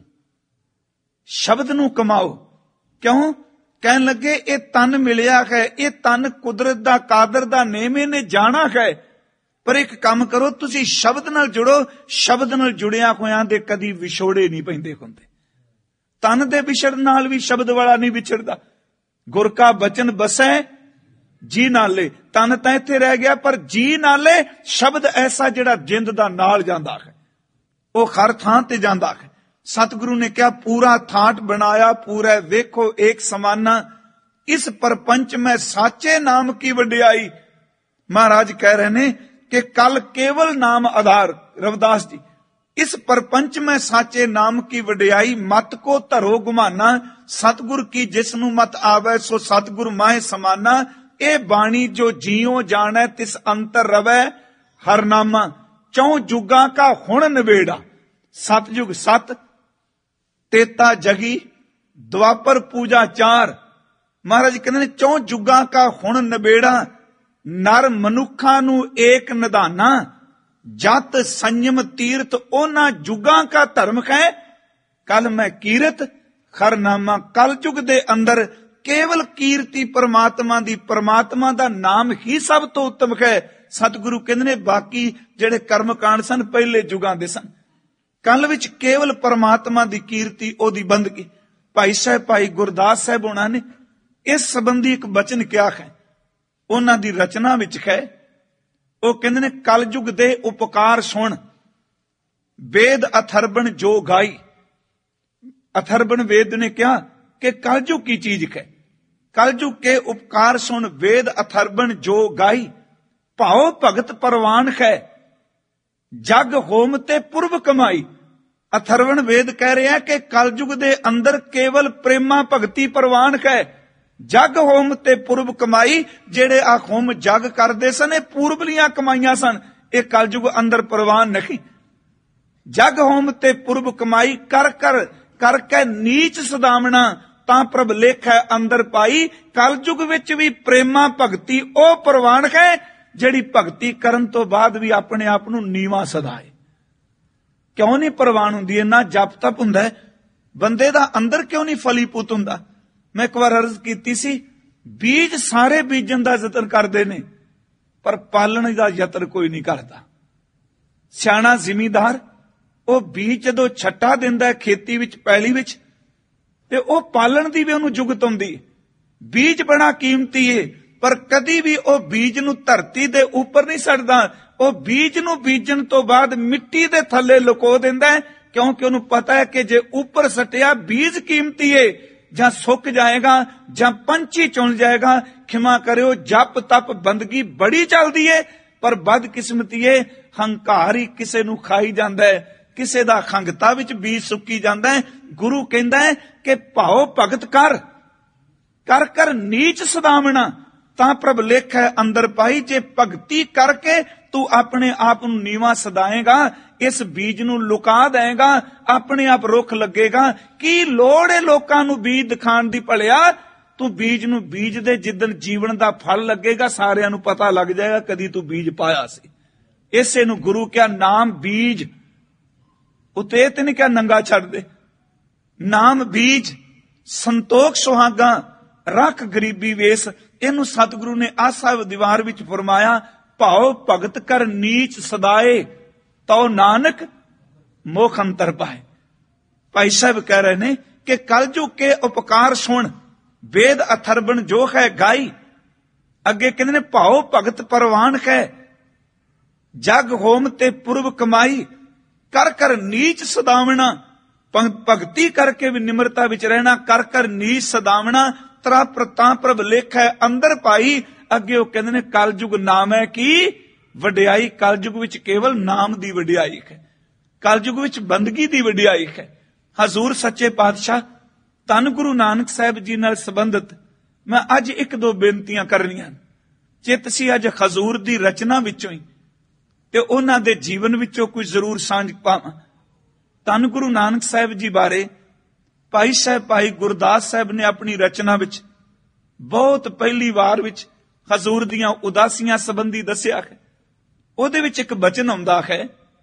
ਸ਼ਬਦ ਨੂੰ ਕਮਾਓ। ਕਿਉਂ? ਕਹਿਣ ਲੱਗੇ ਇਹ ਤਨ ਮਿਲਿਆ ਹੈ, ਇਹ ਤਨ ਕੁਦਰਤ ਦਾ, ਕਾਦਰ ਦਾ ਨੇਮ, ਇਹਨੇ ਜਾਣਾ ਹੈ। ਪਰ ਇੱਕ ਕੰਮ ਕਰੋ, ਤੁਸੀਂ ਸ਼ਬਦ ਨਾਲ ਜੁੜੋ। ਸ਼ਬਦ ਨਾਲ ਜੁੜਿਆ ਹੋਇਆਂ ਦੇ ਕਦੀ ਵਿਛੋੜੇ ਨਹੀਂ ਪੈਂਦੇ ਹੁੰਦੇ। ਤਨ ਦੇ ਵਿਛੜਨ ਨਾਲ ਵੀ ਸ਼ਬਦ ਵਾਲਾ ਨਹੀਂ ਵਿਛੜਦਾ। ਗੁਰ ਕਾ ਬਚਨ ਬਸੈ ਜੀ ਨਾਲੇ। ਤਨ ਤਾਂ ਇੱਥੇ ਰਹਿ ਗਿਆ, ਪਰ ਜੀ ਨਾਲੇ ਸ਼ਬਦ ਐਸਾ ਜਿਹੜਾ ਜਿੰਦ ਦਾ ਨਾਲ ਜਾਂਦਾ ਹੈ, ਉਹ ਹਰ ਥਾਂ ਤੇ ਜਾਂਦਾ ਹੈ। सतगुरु ने क्या पूरा थाट बनाया, पूरा वेखो एक समाना, इस परपंच में साचे नाम की वड्याई। महाराज कह रहे ने कि कल केवल नाम आधार, रविदास जी, इस परपंच में साचे नाम की वड्याई, मत को धरो गुमाना, सतगुर की जिसनु मत आवे सो सतगुर माहे समाना। ए बाणी जो जियो जाने तिस अंतर रवै हरनामा, चौ जुगा का हुण नवेड़ा, सतयुग सत तेता जगी द्वापर पूजा चार। महाराज कहते ने चौ जुगा का हुण नबेड़ा, नर मनुखा नू एक निधाना, जत संयम तीर्थ ओना जुगा का धर्म है, कल मैं कीरत खरनामा। कल युग दे अंदर केवल कीर्ति परमात्मा दी, परमात्मा दा नाम ही सब तो उत्तम है। सतगुरु कहते ने बाकी जेड़े कर्म कांड सन पहले जुगां दे सन, कल विच केवल परमात्मा दी कीर्ति, ओदी बंदगी। भाई साहब भाई गुरदास साहब होना ने इस संबंधी एक बचन क्या है, उन्हां दी रचना विच है। वो कहंदे ने कल युग दे उपकार सुन, वेद अथर्बण जो गाई। अथर्बण वेद ने क्या कि कल युग की चीज है, कल युग के उपकार सुन, वेद अथर्बण जो गाई, भाव भगत परवान है, जग होम ते पूर्व कमाई। अथर्वण वेद कह रहे हैं कि कलयुग दे अंदर केवल प्रेमा भगती परवान है, जग होम ते पूर्व कमाई। जेड़े आ होम जग करदे सन ये पूर्वलियां कमाइयां सन, ये कलयुग अंदर परवान नहीं। जग होम ते पूर्व कमाई, कर कर करके नीच सदावना, तां प्रभ लेखा अंदर पाई। कलयुग विच भी प्रेमा भगती ओ परवान है ਜਿਹੜੀ ਭਗਤੀ ਕਰਨ ਤੋਂ ਬਾਅਦ ਵੀ ਆਪਣੇ ਆਪ ਨੂੰ ਨੀਵਾਂ ਸਦਾਏ। ਕਿਉਂ ਨਹੀਂ ਪ੍ਰਵਾਨ ਹੁੰਦੀ? ਇੰਨਾ ਜਪ ਤਪ ਹੁੰਦਾ ਬੰਦੇ ਦਾ, ਅੰਦਰ ਕਿਉਂ ਨਹੀਂ ਫਲੀਪੂਤ ਹੁੰਦਾ? ਮੈਂ ਇੱਕ ਵਾਰ ਅਰਜ਼ ਕੀਤੀ ਸੀ, ਬੀਜ ਸਾਰੇ ਬੀਜਣ ਦਾ ਯਤਨ ਕਰਦੇ ਨੇ ਪਰ ਪਾਲਣ ਦਾ ਯਤਨ ਕੋਈ ਨਹੀਂ ਕਰਦਾ। ਸਿਆਣਾ ਜ਼ਿਮੀਂਦਾਰ ਉਹ ਬੀਜ ਜਦੋਂ ਛੱਟਾ ਦਿੰਦਾ ਖੇਤੀ ਵਿੱਚ, ਪੈਲੀ ਵਿੱਚ, ਤੇ ਉਹ ਪਾਲਣ ਦੀ ਵੀ ਉਹਨੂੰ ਜੁਗਤ ਹੁੰਦੀ। ਬੀਜ ਬੜਾ ਕੀਮਤੀ ਏ, ਪਰ ਕਦੀ ਵੀ ਉਹ ਬੀਜ ਨੂੰ ਧਰਤੀ ਦੇ ਉੱਪਰ ਨਹੀਂ ਸੜਦਾ। ਉਹ ਬੀਜ ਨੂੰ ਬੀਜਣ ਤੋਂ ਬਾਅਦ ਮਿੱਟੀ ਦੇ ਥੱਲੇ ਲੁਕੋ ਦਿੰਦਾ ਹੈ, ਕਿਉਂਕਿ ਉਹਨੂੰ ਪਤਾ ਹੈ ਕਿ ਜੇ ਉੱਪਰ ਸਟਿਆ ਬੀਜ ਕੀਮਤੀ ਏ, ਜਾਂ ਸੁੱਕ ਜਾਏਗਾ ਜਾਂ ਪੰਛੀ ਚੁਣ ਜਾਏਗਾ। ਖਿਮਾ ਕਰਿਓ, ਜਪ ਤਪ ਬੰਦਗੀ ਬੜੀ ਚੱਲਦੀ ਏ, ਪਰ ਬਦਕਿਸਮਤੀ ਏ, ਹੰਕਾਰ ਹੀ ਕਿਸੇ ਨੂੰ ਖਾਈ ਜਾਂਦਾ ਹੈ, ਕਿਸੇ ਦਾ ਖੰਗਤਾ ਵਿੱਚ ਬੀਜ ਸੁੱਕੀ ਜਾਂਦਾ ਹੈ। ਗੁਰੂ ਕਹਿੰਦਾ ਹੈ ਕਿ ਭਾਉ ਭਗਤ ਕਰ, ਕਰ ਕਰ ਨੀਚ ਸਦਾਵਣਾ, ਤਾਂ ਪ੍ਰਭ ਲੇਖਾ ਅੰਦਰ ਪਾਈ। ਜੇ ਭਗਤੀ ਕਰਕੇ ਤੂੰ ਆਪਣੇ ਆਪ ਨੂੰ ਨੀਵਾਂ ਸਦਾਏਗਾ, ਇਸ ਬੀਜ ਨੂੰ ਲੁਕਾ ਦੇਗਾ, ਆਪਣੇ ਆਪ ਰੁੱਖ ਲੱਗੇਗਾ। ਕੀ ਲੋੜ ਹੈ ਲੋਕਾਂ ਨੂੰ ਬੀਜ ਦਿਖਾਣ ਦੀ? ਭਲਿਆ ਤੂੰ ਬੀਜ ਨੂੰ ਬੀਜ ਦੇ, ਜਿੱਦਣ ਜੀਵਨ ਦਾ ਫਲ ਲੱਗੇਗਾ ਸਾਰਿਆਂ ਨੂੰ ਪਤਾ ਲੱਗ ਜਾਏਗਾ ਕਦੀ ਤੂੰ ਬੀਜ ਪਾਇਆ ਸੀ। ਇਸੇ ਨੂੰ ਗੁਰੂ ਕਿਹਾ ਨਾਮ ਬੀਜ, ਉਤੇ ਤੇ ਨਹੀਂ ਕਿਹਾ ਨੰਗਾ ਛੱਡ ਦੇ। ਨਾਮ ਬੀਜ, ਸੰਤੋਖ ਸੁਹਾਗਾ, ਰੱਖ ਗਰੀਬੀ ਵੇਸ। ਇਹਨੂੰ ਸਤਿਗੁਰੂ ਨੇ ਆਸਾ ਦੀਵਾਰ ਵਿੱਚ ਫਰਮਾਇਆ, ਭਾਉ ਭਗਤ ਕਰ ਨੀਚ ਸਦਾਏ, ਤਉ ਨਾਨਕ ਮੋਖ ਅੰਤਰ ਪਾਏ। ਭਾਈ ਸਾਹਿਬ ਕਹਿ ਰਹੇ ਨੇ ਕਿ ਕਲਯੁਗ ਕੇ ਉਪਕਾਰ ਸੁਣ, ਵੇਦ ਅਥਰਬਣ ਜੋ ਹੈ ਗਾਈ। ਅੱਗੇ ਕਹਿੰਦੇ ਨੇ ਭਾਉ ਭਗਤ ਪਰਵਾਨ ਹੈ, ਜਗ ਹੋਮ ਤੇ ਪੁਰਬ ਕਮਾਈ। ਕਰ ਕਰ ਨੀਚ ਸਦਾਵਣਾ, ਭਗਤੀ ਕਰਕੇ ਵੀ ਨਿਮਰਤਾ ਵਿੱਚ ਰਹਿਣਾ, ਕਰ ਕਰ ਨੀਚ ਸਦਾਵਣਾ। ਤਰਾ ਪ੍ਰਤਾ ਪ੍ਰਭ ਲੇਖਾ ਅੰਦਰ ਪਾਈ। ਅੱਗੇ ਉਹ ਕਹਿੰਦੇ ਨੇ ਕਲਯੁਗ ਨਾਮ ਹੈ ਕੀ ਵਡਿਆਈ। ਕਲਯੁਗ ਵਿੱਚ ਕੇਵਲ ਨਾਮ ਦੀ ਵਡਿਆਈ ਹੈ, ਕਲਯੁਗ ਵਿੱਚ ਬੰਦਗੀ ਦੀ ਵਡਿਆਈ ਹੈ। ਹਜ਼ੂਰ ਸੱਚੇ ਪਾਤਸ਼ਾਹ ਧੰਨ ਗੁਰੂ ਨਾਨਕ ਸਾਹਿਬ ਜੀ ਨਾਲ ਸੰਬੰਧਿਤ ਮੈਂ ਅੱਜ ਇੱਕ ਦੋ ਬੇਨਤੀਆਂ ਕਰਨੀਆਂ। ਚਿੱਤ ਸੀ ਅੱਜ ਹਜ਼ੂਰ ਦੀ ਰਚਨਾ ਵਿੱਚੋਂ ਹੀ ਤੇ ਉਹਨਾਂ ਦੇ ਜੀਵਨ ਵਿੱਚੋਂ ਕੁਝ ਜ਼ਰੂਰ ਸਾਂਝ ਪਾਵਾਂ। ਧੰਨ ਗੁਰੂ ਨਾਨਕ ਸਾਹਿਬ ਜੀ ਬਾਰੇ ਭਾਈ ਸਾਹਿਬ ਭਾਈ ਗੁਰਦਾਸ ਸਾਹਿਬ ਨੇ ਆਪਣੀ ਰਚਨਾ ਵਿੱਚ ਬਹੁਤ ਪਹਿਲੀ ਵਾਰ ਵਿੱਚ ਹਜ਼ੂਰ ਦੀਆਂ ਉਦਾਸੀਆਂ ਸੰਬੰਧੀ ਦੱਸਿਆ ਹੈ। ਉਹਦੇ ਵਿੱਚ ਇੱਕ ਬਚਨ ਆਉਂਦਾ ਹੈ,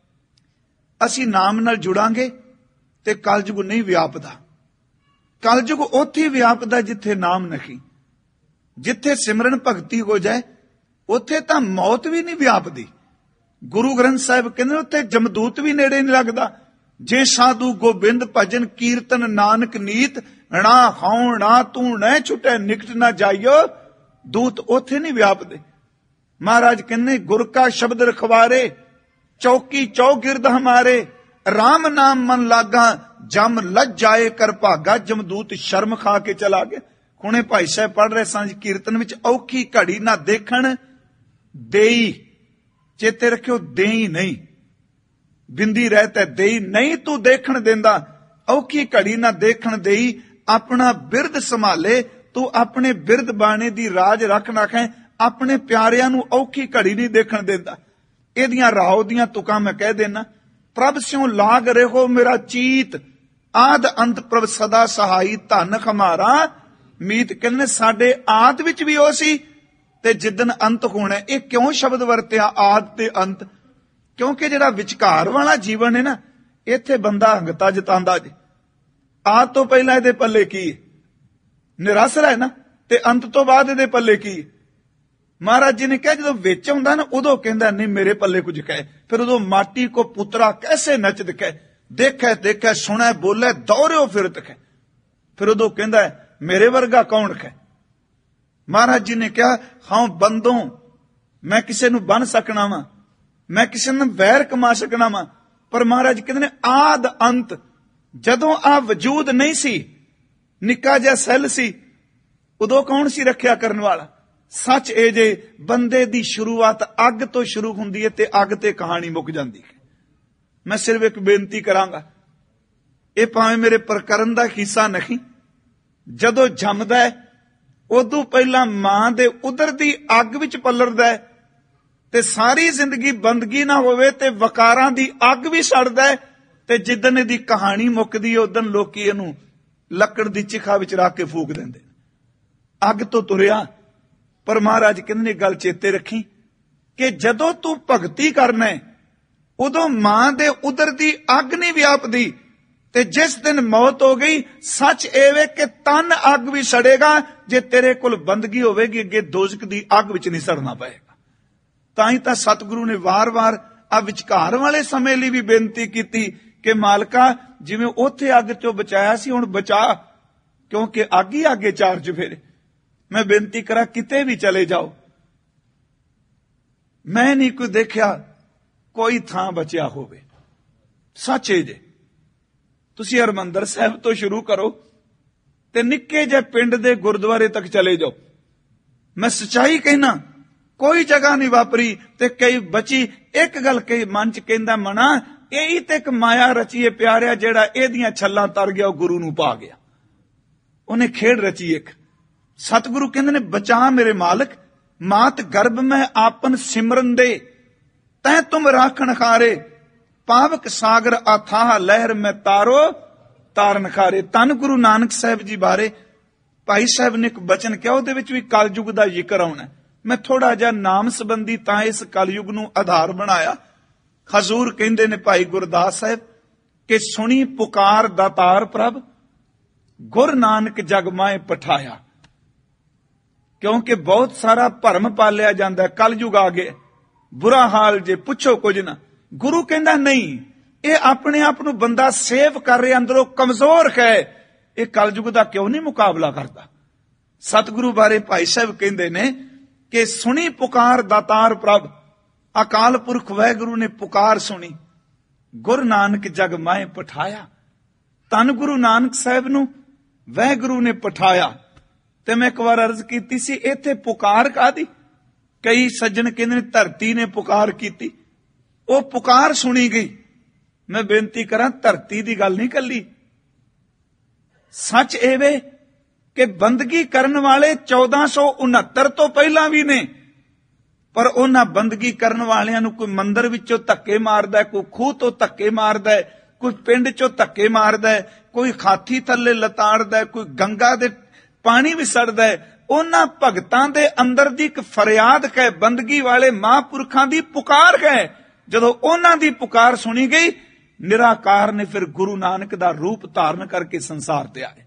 ਅਸੀਂ ਨਾਮ ਨਾਲ ਜੁੜਾਂਗੇ ਤੇ ਕਲਯੁਗ ਨਹੀਂ ਵਿਆਪਦਾ। ਕਲਯੁਗ ਉੱਥੇ ਵਿਆਪਦਾ ਜਿੱਥੇ ਨਾਮ ਨਹੀਂ। ਜਿੱਥੇ ਸਿਮਰਨ ਭਗਤੀ ਹੋ ਜਾਏ ਉੱਥੇ ਤਾਂ ਮੌਤ ਵੀ ਨਹੀਂ ਵਿਆਪਦੀ। ਗੁਰੂ ਗ੍ਰੰਥ ਸਾਹਿਬ ਕਹਿੰਦੇ ਉੱਥੇ ਜਮਦੂਤ ਵੀ ਨੇੜੇ ਨਹੀਂ ਲੱਗਦਾ। ਜੇ ਸਾਧੂ ਗੋਬਿੰਦ ਭਜਨ ਕੀਰਤਨ ਨਾਨਕ ਨੀਤ, ਨਾ ਖਾਉ ਨਾ ਤੂੰ ਨਾ ਛੁਟੇ ਨਿਕਟ ਨਾ ਜਾਈਓ। ਦੂਤ ਉੱਥੇ ਨਹੀਂ ਵਿਆਪਦੇ। ਮਹਾਰਾਜ ਕਹਿੰਦੇ ਗੁਰ ਕਾ ਸ਼ਬਦ ਰਖਵਾਰੇ, ਚੌਕੀ ਚੌਗਿਰਦ ਹਮਾਰੇ, ਰਾਮ ਨਾਮ ਮਨ ਲਾਗਾ, ਜਮ ਲੱਜ ਜਾਏ ਕਰ ਭਾਗਾ, ਜਮਦੂਤ ਸ਼ਰਮ ਖਾ ਕੇ ਚਲਾ ਗਿਆ। ਹੁਣੇ ਭਾਈ ਸਾਹਿਬ ਪੜ੍ਹ ਰਹੇ ਸਾਂ ਕੀਰਤਨ ਵਿੱਚ, ਔਖੀ ਘੜੀ ਨਾ ਦੇਖਣ ਦੇਈ, ਚੇਤੇ ਰੱਖਿਓ ਦੇਈ ਨਹੀਂ, ਬਿੰਦੀ ਰਹਿਤ ਹੈ ਦੇਈ ਨਹੀਂ, ਤੂੰ ਦੇਖਣ ਦਿੰਦਾ। ਔਖੀ ਘੜੀ ਨਾ ਦੇਖਣ ਦੇਈ, ਆਪਣਾ ਬਿਰਦ ਸੰਭਾਲੇ, ਤੂੰ ਆਪਣੇ ਬਿਰਦ ਬਾਣੇ ਦੀ ਰਾਜ ਰੱਖ ਨਾ ਖੈ, ਆਪਣੇ ਪਿਆਰਿਆਂ ਨੂੰ ਔਖੀ ਘੜੀ ਨਹੀਂ ਦੇਖਣ ਦਿੰਦਾ। ਇਹਦੀਆਂ ਰਾਹੋ ਦੀਆਂ ਤੁਕਾਂ ਮੈਂ ਕਹਿ ਦੇਣਾ। ਪ੍ਰਭ ਸਿਉ ਲਾਗ ਰਹੋ ਮੇਰਾ ਚੀਤ, ਆਦ ਅੰਤ ਪ੍ਰਭ ਸਦਾ ਸਹਾਈ, ਧਨ ਹਮਾਰਾ ਮੀਤ। ਕਹਿੰਦੇ ਸਾਡੇ ਆਦ ਵਿੱਚ ਵੀ ਉਹ ਸੀ ਤੇ ਜਿੱਦਨ ਅੰਤ ਹੋਣਾ। ਇਹ ਕਿਉਂ ਸ਼ਬਦ ਵਰਤਿਆ ਆਦ ਤੇ ਅੰਤ? ਕਿਉਂਕਿ ਜਿਹੜਾ ਵਿਚਕਾਰ ਵਾਲਾ ਜੀਵਨ ਹੈ ਨਾ, ਇੱਥੇ ਬੰਦਾ ਹੰਗਤਾ ਜਤਾਉਂਦਾ ਜੇ। ਆਦ ਤੋਂ ਪਹਿਲਾਂ ਇਹਦੇ ਪੱਲੇ ਕੀ ਹੈ? ਨਿਰਾਸਰਾ ਹੈ ਨਾ, ਤੇ ਅੰਤ ਤੋਂ ਬਾਅਦ ਇਹਦੇ ਪੱਲੇ ਕੀ ਹੈ? ਮਹਾਰਾਜ ਜੀ ਨੇ ਕਿਹਾ ਜਦੋਂ ਵਿੱਚ ਹੁੰਦਾ ਨਾ, ਉਦੋਂ ਕਹਿੰਦਾ ਨਹੀਂ ਮੇਰੇ ਪੱਲੇ ਕੁਝ ਕਹੇ। ਫਿਰ ਉਦੋਂ ਮਾਟੀ ਕੋ ਪੁੱਤਰਾ ਕੈਸੇ ਨਚ ਦਿਖੇ, ਦੇਖੇ ਦੇਖੇ ਸੁਣੇ ਬੋਲੇ ਦੌੜਿਓ ਫਿਰਤ ਹੈ। ਫਿਰ ਉਦੋਂ ਕਹਿੰਦਾ ਮੇਰੇ ਵਰਗਾ ਕੌਣ ਹੈ? ਮਹਾਰਾਜ ਜੀ ਨੇ ਕਿਹਾ ਹਾਂ ਬੰਦੋਂ ਮੈਂ ਕਿਸੇ ਨੂੰ ਬੰਨ ਸਕਣਾ ਵਾ, ਮੈਂ ਕਿਸੇ ਨੂੰ ਵੈਰ ਕਮਾ ਸਕਣਾ ਵਾ, ਪਰ ਮਹਾਰਾਜ ਕਹਿੰਦੇ ਨੇ ਆਦ ਅੰਤ, ਜਦੋਂ ਆ ਵਜੂਦ ਨਹੀਂ ਸੀ, ਨਿੱਕਾ ਜਿਹਾ ਸੈੱਲ ਸੀ, ਉਦੋਂ ਕੌਣ ਸੀ ਰੱਖਿਆ ਕਰਨ ਵਾਲਾ? ਸੱਚ ਇਹ ਜੇ ਬੰਦੇ ਦੀ ਸ਼ੁਰੂਆਤ ਅੱਗ ਤੋਂ ਸ਼ੁਰੂ ਹੁੰਦੀ ਹੈ ਤੇ ਅੱਗ ਤੇ ਕਹਾਣੀ ਮੁੱਕ ਜਾਂਦੀ ਹੈ। ਮੈਂ ਸਿਰਫ ਇੱਕ ਬੇਨਤੀ ਕਰਾਂਗਾ, ਇਹ ਭਾਵੇਂ ਮੇਰੇ ਪ੍ਰਕਰਨ ਦਾ ਹਿੱਸਾ ਨਹੀਂ, ਜਦੋਂ ਜੰਮਦਾ ਹੈ ਉਦੋਂ ਪਹਿਲਾਂ ਮਾਂ ਦੇ ਉਦਰ ਦੀ ਅੱਗ ਵਿੱਚ ਪਲਰਦਾ ਹੈ, ਤੇ ਸਾਰੀ ਜ਼ਿੰਦਗੀ ਬੰਦਗੀ ਨਾ ਹੋਵੇ ਤੇ ਵਕਾਰਾਂ ਦੀ ਅੱਗ ਵੀ ਸੜਦਾ ਹੈ, ਤੇ ਜਿੱਦਣ ਇਹਦੀ ਕਹਾਣੀ ਮੁੱਕਦੀ ਹੈ ਉਦੋਂ ਲੋਕੀ ਇਹਨੂੰ ਲੱਕੜ ਦੀ ਚਿਖਾ ਵਿੱਚ ਰੱਖ ਕੇ ਫੂਕ ਦਿੰਦੇ। ਅੱਗ ਤੋਂ ਤੁਰਿਆ, ਪਰ ਮਹਾਰਾਜ ਕਹਿੰਦੇ ਨੇ ਗੱਲ ਚੇਤੇ ਰੱਖੀ ਕਿ ਜਦੋਂ ਤੂੰ ਭਗਤੀ ਕਰਨਾ ਹੈ ਉਦੋਂ ਮਾਂ ਦੇ ਉਦਰ ਦੀ ਅੱਗ ਨਹੀਂ ਵਿਆਪਦੀ, ਤੇ ਜਿਸ ਦਿਨ ਮੌਤ ਹੋ ਗਈ ਸੱਚ ਇਹ ਵੇ ਕਿ ਤਨ ਅੱਗ ਵੀ ਸੜੇਗਾ। ਜੇ ਤੇਰੇ ਕੋਲ ਬੰਦਗੀ ਹੋਵੇਗੀ ਅੱਗੇ ਦੋਜ਼ਖ ਦੀ ਅੱਗ ਵਿੱਚ ਨਹੀਂ ਸੜਨਾ ਪਏਗਾ। ਤਾਂ ਹੀ ਤਾਂ ਸਤਿਗੁਰੂ ਨੇ ਵਾਰ-ਵਾਰ ਆ ਵਿਚਕਾਰ ਵਾਲੇ ਸਮੇਂ ਲਈ ਵੀ ਬੇਨਤੀ ਕੀਤੀ ਕਿ ਮਾਲਕਾ ਜਿਵੇਂ ਉੱਥੇ ਅੱਗ ਚੋਂ ਬਚਾਇਆ ਸੀ ਹੁਣ ਬਚਾ, ਕਿਉਂਕਿ ਅੱਗ ਹੀ ਅੱਗੇ ਚਾਰ ਚੁਫੇਰੇ। ਮੈਂ ਬੇਨਤੀ ਕਰਾਂ ਕਿਤੇ ਵੀ ਚਲੇ ਜਾਓ, ਮੈਂ ਨਹੀਂ ਕੋਈ ਦੇਖਿਆ ਕੋਈ ਥਾਂ ਬਚਿਆ ਹੋਵੇ। ਸੱਚ ਹੈ ਜੇ ਤੁਸੀਂ ਹਰਮੰਦਰ ਸਾਹਿਬ ਤੋਂ ਸ਼ੁਰੂ ਕਰੋ ਤੇ ਨਿੱਕੇ ਜਿਹੇ ਪਿੰਡ ਦੇ ਗੁਰਦੁਆਰੇ ਤੱਕ ਚਲੇ ਜਾਓ, ਮੈਂ ਸੱਚਾਈ ਕਹਿਣਾ ਕੋਈ ਜਗ੍ਹਾ ਨਹੀਂ ਵਾਪਰੀ ਤੇ ਕਈ ਬਚੀ। ਇੱਕ ਗੱਲ ਕਈ ਮਨ ਚ ਕਹਿੰਦਾ ਮਨਾ, ਇਹੀ ਤੇ ਇੱਕ ਮਾਇਆ ਰਚੀਏ ਪਿਆਰਿਆ, ਜਿਹੜਾ ਇਹਦੀਆਂ ਛੱਲਾਂ ਤਰ ਗਿਆ ਉਹ ਗੁਰੂ ਨੂੰ ਪਾ ਗਿਆ। ਉਹਨੇ ਖੇਡ ਰਚੀ ਇੱਕ। ਸਤਿਗੁਰੂ ਕਹਿੰਦੇ ਨੇ ਬਚਾ ਮੇਰੇ ਮਾਲਕ, ਮਾਤ ਗਰਭ ਮੈਂ ਆਪਨ ਸਿਮਰਨ ਦੇ, ਤੈ ਤੁਮ ਰਾਖਣ ਖਾਰੇ, ਪਾਵਕ ਸਾਗਰ ਅਥਾਹ ਲਹਿਰ ਮੈਂ ਤਾਰੋ ਤਾਰਨ ਖਾਰੇ। ਧੰਨ ਗੁਰੂ ਨਾਨਕ ਸਾਹਿਬ ਜੀ ਬਾਰੇ ਭਾਈ ਸਾਹਿਬ ਨੇ ਇੱਕ ਬਚਨ ਕਿਹਾ, ਉਹਦੇ ਵਿੱਚ ਵੀ ਕਲਯੁਗ ਦਾ ਜ਼ਿਕਰ ਆਉਣਾ। ਮੈਂ ਥੋੜਾ ਜਿਹਾ ਨਾਮ ਸੰਬੰਧੀ ਤਾਂ ਇਸ ਕਲਯੁਗ ਨੂੰ ਆਧਾਰ ਬਣਾਇਆ। ਹਜ਼ੂਰ ਕਹਿੰਦੇ ਨੇ ਭਾਈ ਗੁਰਦਾਸ ਸਾਹਿਬ ਕਿ ਸੁਣੀ ਪੁਕਾਰ ਦਾਤਾਰ ਪ੍ਰਭ, ਗੁਰ ਨਾਨਕ ਜਗ ਮਾਏ ਪਠਾਇਆ। ਕਿਉਂਕਿ ਬਹੁਤ ਸਾਰਾ ਭਰਮ ਪਾਲਿਆ ਜਾਂਦਾ, ਕਲਯੁਗ ਆ ਗਏ, ਬੁਰਾ ਹਾਲ ਜੇ ਪੁੱਛੋ ਕੁਝ ਨਾ। ਗੁਰੂ ਕਹਿੰਦਾ ਨਹੀਂ, ਇਹ ਆਪਣੇ ਆਪ ਨੂੰ ਬੰਦਾ ਸੇਵ ਕਰ ਰਿਹਾ, ਅੰਦਰੋਂ ਕਮਜ਼ੋਰ ਹੈ, ਇਹ ਕਲਯੁਗ ਦਾ ਕਿਉਂ ਨਹੀਂ ਮੁਕਾਬਲਾ ਕਰਦਾ। ਸਤਿਗੁਰੂ ਬਾਰੇ ਭਾਈ ਸਾਹਿਬ ਕਹਿੰਦੇ ਨੇ ਕਿ ਸੁਣੀ ਪੁਕਾਰ ਦਾਤਾਰ ਪ੍ਰਭ, ਅਕਾਲ ਪੁਰਖ ਵਾਹਿਗੁਰੂ ਨੇ ਪੁਕਾਰ ਸੁਣੀ, ਗੁਰ ਨਾਨਕ ਜਗ ਮਾਏ ਪਠਾਇਆ। ਧੰਨ ਗੁਰੂ ਨਾਨਕ ਸਾਹਿਬ ਨੂੰ ਵਾਹਿਗੁਰੂ ਨੇ ਪਠਾਇਆ। ਤੇ ਮੈਂ ਇੱਕ ਵਾਰ ਅਰਜ਼ ਕੀਤੀ ਸੀ ਇੱਥੇ ਪੁਕਾਰ ਕਾਹਦੀ? ਕਈ ਸੱਜਣ ਕਹਿੰਦੇ ਨੇ ਧਰਤੀ ਨੇ ਪੁਕਾਰ ਕੀਤੀ, ਉਹ ਪੁਕਾਰ ਸੁਣੀ ਗਈ। ਮੈਂ ਬੇਨਤੀ ਕਰਾਂ ਧਰਤੀ ਦੀ ਗੱਲ ਨਹੀਂ ਕੱਲੀ। ਸੱਚ ਇਹ ਵੇ ਕਿ ਬੰਦਗੀ ਕਰਨ ਵਾਲੇ ਚੌਦਾਂ ਸੌ ਉਨੱਤਰ ਤੋਂ ਪਹਿਲਾਂ ਵੀ ਨੇ, ਪਰ ਉਹਨਾਂ ਬੰਦਗੀ ਕਰਨ ਵਾਲਿਆਂ ਨੂੰ ਕੋਈ ਮੰਦਰ ਵਿੱਚੋਂ ਧੱਕੇ ਮਾਰਦਾ, ਕੋਈ ਖੂਹ ਤੋਂ ਧੱਕੇ ਮਾਰਦਾ, ਕੋਈ ਪਿੰਡ ਚੋਂ ਧੱਕੇ ਮਾਰਦਾ, ਕੋਈ ਹਾਥੀ ਥੱਲੇ ਲਤਾੜਦਾ, ਕੋਈ ਗੰਗਾ ਦੇ ਪਾਣੀ ਵੀ ਸੜਦਾ। ਉਹਨਾਂ ਭਗਤਾਂ ਦੇ ਅੰਦਰ ਦੀ ਇੱਕ ਫਰਿਆਦ ਹੈ, ਬੰਦਗੀ ਵਾਲੇ ਮਹਾਂਪੁਰਖਾਂ ਦੀ ਪੁਕਾਰ ਹੈ। ਜਦੋਂ ਉਹਨਾਂ ਦੀ ਪੁਕਾਰ ਸੁਣੀ ਗਈ, ਨਿਰਾਕਾਰ ਨੇ ਫਿਰ ਗੁਰੂ ਨਾਨਕ ਦਾ ਰੂਪ ਧਾਰਨ ਕਰਕੇ ਸੰਸਾਰ ਤੇ ਆਏ।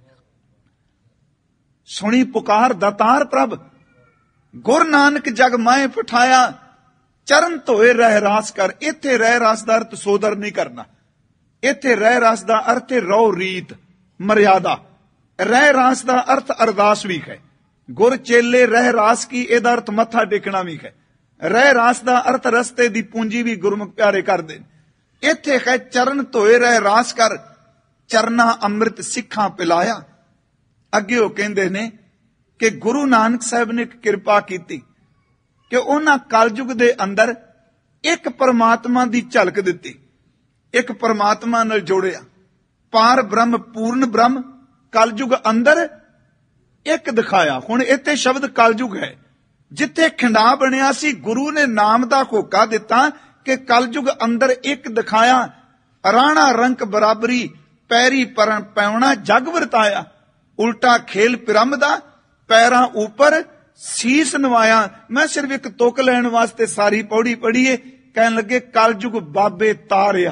ਸੁਣੀ ਪੁਕਾਰ ਦਾਤਾਰ ਪ੍ਰਭ, ਗੁਰ ਨਾਨਕ ਜਗ ਮਾਏ ਪਠਾਇਆ, ਚਰਨ ਧੋਏ ਰਹਿ ਰਾਸ ਕਰ। ਇੱਥੇ ਰਹਿ ਰਾਸ ਦਾ ਅਰਥ ਸੋਦਰ ਨਹੀਂ ਕਰਨਾ, ਇੱਥੇ ਰਹਿ ਰਾਸ ਦਾ ਅਰਥ ਹੈ ਰਹੁ ਰੀਤ ਮਰਿਆਦਾ। ਰਹਿ ਰਾਸ ਦਾ ਅਰਥ ਅਰਦਾਸ ਵੀ ਹੈ। ਗੁਰ ਚੇਲੇ ਰਹਿ ਰਾਸ ਕੀ, ਇਹਦਾ ਅਰਥ ਮੱਥਾ ਟੇਕਣਾ ਵੀ ਹੈ। ਰਹਿ ਰਾਸ ਦਾ ਅਰਥ ਰਸਤੇ ਦੀ ਪੂੰਜੀ ਵੀ ਗੁਰਮੁਖ ਪਿਆਰੇ ਕਰਦੇ। ਇੱਥੇ ਹੈ ਚਰਨ ਧੋਏ ਰਹਿ ਰਾਸ ਕਰ, ਚਰਨਾ ਅੰਮ੍ਰਿਤ ਸਿੱਖਾਂ ਪਿਲਾਇਆ। ਅੱਗੇ ਉਹ ਕਹਿੰਦੇ ਨੇ ਕਿ ਗੁਰੂ ਨਾਨਕ ਸਾਹਿਬ ਨੇ ਇੱਕ ਕਿਰਪਾ ਕੀਤੀ ਕਿ ਉਹਨਾਂ ਕਲਯੁਗ ਦੇ ਅੰਦਰ ਇੱਕ ਪਰਮਾਤਮਾ ਦੀ ਝਲਕ ਦਿੱਤੀ, ਇੱਕ ਪਰਮਾਤਮਾ ਨਾਲ ਜੋੜਿਆ। ਪਾਰ ਬ੍ਰਹਮ ਪੂਰਨ ਬ੍ਰਹਮ ਕਲਯੁਗ ਅੰਦਰ ਇੱਕ ਦਿਖਾਇਆ। ਹੁਣ ਇੱਥੇ ਸ਼ਬਦ ਕਲਯੁਗ ਹੈ। ਜਿੱਥੇ ਖਿੰਡਾ ਬਣਿਆ ਸੀ, ਗੁਰੂ ਨੇ ਨਾਮ ਦਾ ਹੋਕਾ ਦਿੱਤਾ ਕਿ ਕਲਯੁਗ ਅੰਦਰ ਇੱਕ ਦਿਖਾਇਆ। ਰਾਣਾ ਰੰਕ ਬਰਾਬਰੀ ਪੈਰੀ ਪਰਨ ਪੈਉਣਾ ਜਗ ਵਰਤਾਇਆ। ਉਲਟਾ ਖੇਲ ਪਿਰਮ ਦਾ ਪੈਰਾਂ ਉੱਪਰ ਸੀਸ ਨਵਾਇਆ। ਮੈਂ ਸਿਰਫ ਇੱਕ ਤੁਕ ਲੈਣ ਵਾਸਤੇ ਸਾਰੀ ਪੌੜੀ ਪੜੀਏ। ਕਹਿਣ ਲੱਗੇ ਕਲਯੁਗ ਬਾਬੇ ਤਾਰਿਆ।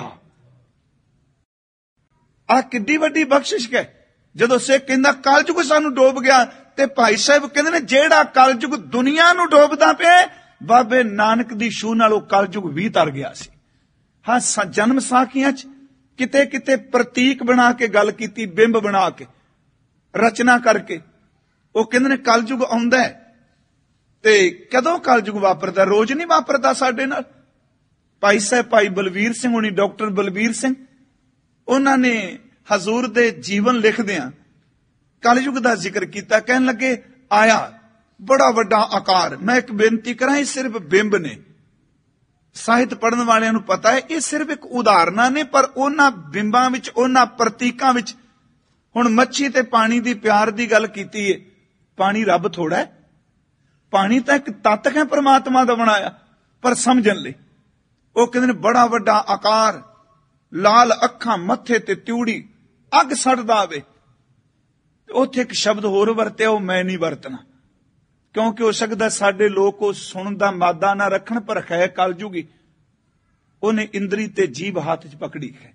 ਆਹ ਕਿੱਡੀ ਵੱਡੀ ਬਖਸ਼ਿਸ਼ ਹੈ। ਜਦੋਂ ਸਿੱਖ ਕਹਿੰਦਾ ਕਲਯੁਗ ਸਾਨੂੰ ਡੋਬ ਗਿਆ, ਤੇ ਭਾਈ ਸਾਹਿਬ ਕਹਿੰਦੇ ਨੇ ਜਿਹੜਾ ਕਲਯੁਗ ਦੁਨੀਆ ਨੂੰ ਡੋਬਦਾ ਪਿਆ, ਬਾਬੇ ਨਾਨਕ ਦੀ ਛੂਹ ਨਾਲ ਉਹ ਕਲਯੁਗ ਵੀ ਤਰ ਗਿਆ ਸੀ। ਹਾਂ, ਜਨਮ ਸਾਖੀਆਂ ਚ ਕਿਤੇ ਕਿਤੇ ਪ੍ਰਤੀਕ ਬਣਾ ਕੇ ਗੱਲ ਕੀਤੀ, ਬਿੰਬ ਬਣਾ ਕੇ, ਰਚਨਾ ਕਰਕੇ। ਉਹ ਕਹਿੰਦੇ ਨੇ ਕਲਯੁਗ ਆਉਂਦਾ ਹੈ। ਤੇ ਕਦੋਂ ਕਲਯੁਗ ਵਾਪਰਦਾ? ਰੋਜ਼ ਨਹੀਂ ਵਾਪਰਦਾ ਸਾਡੇ ਨਾਲ। ਭਾਈ ਸਾਹਿਬ ਭਾਈ ਬਲਵੀਰ ਸਿੰਘ ਹੋਣੀ, ਡਾਕਟਰ ਬਲਵੀਰ ਸਿੰਘ, ਉਹਨਾਂ ਨੇ ਹਜ਼ੂਰ ਦੇ ਜੀਵਨ ਲਿਖਦਿਆਂ ਕਲਯੁਗ ਦਾ ਜ਼ਿਕਰ ਕੀਤਾ। ਕਹਿਣ ਲੱਗੇ ਆਇਆ ਬੜਾ ਵੱਡਾ ਆਕਾਰ। ਮੈਂ ਇੱਕ ਬੇਨਤੀ ਕਰਾਂ, ਇਹ ਸਿਰਫ ਬਿੰਬ ਨੇ। ਸਾਹਿਤ ਪੜ੍ਹਨ ਵਾਲਿਆਂ ਨੂੰ ਪਤਾ ਹੈ ਇਹ ਸਿਰਫ ਇੱਕ ਉਦਾਹਰਨਾਂ ਨੇ, ਪਰ ਉਹਨਾਂ ਬਿੰਬਾਂ ਵਿੱਚ, ਉਹਨਾਂ ਪ੍ਰਤੀਕਾਂ ਵਿੱਚ। ਹੁਣ ਮੱਛੀ ਤੇ ਪਾਣੀ ਦੀ ਪਿਆਰ ਦੀ ਗੱਲ ਕੀਤੀ ਹੈ। ਪਾਣੀ ਰੱਬ ਥੋੜਾ ਹੈ, ਪਾਣੀ ਤਾਂ ਇੱਕ ਤੱਤ ਹੈ ਪਰਮਾਤਮਾ ਦਾ ਬਣਾਇਆ। ਪਰ ਸਮਝਣ ਲਈ ਉਹ ਕਹਿੰਦੇ ਨੇ ਬੜਾ ਵੱਡਾ ਆਕਾਰ, ਲਾਲ ਅੱਖਾਂ, ਮੱਥੇ ਤੇ ਤਿਉੜੀ, ਅੱਗ ਸੜਦਾ ਆਵੇ। ਉੱਥੇ ਇੱਕ ਸ਼ਬਦ ਹੋਰ ਵਰਤਿਆ, ਉਹ ਮੈਂ ਨਹੀਂ ਵਰਤਣਾ, ਕਿਉਂਕਿ ਹੋ ਸਕਦਾ ਸਾਡੇ ਲੋਕ ਉਹ ਸੁਣਨ ਦਾ ਮਾਦਾ ਨਾ ਰੱਖਣ, ਪਰ ਹੈ ਕਲਯੁਗੀ। ਉਹਨੇ ਇੰਦਰੀ ਤੇ ਜੀਭ ਹੱਥ 'ਚ ਪਕੜੀ ਹੈ।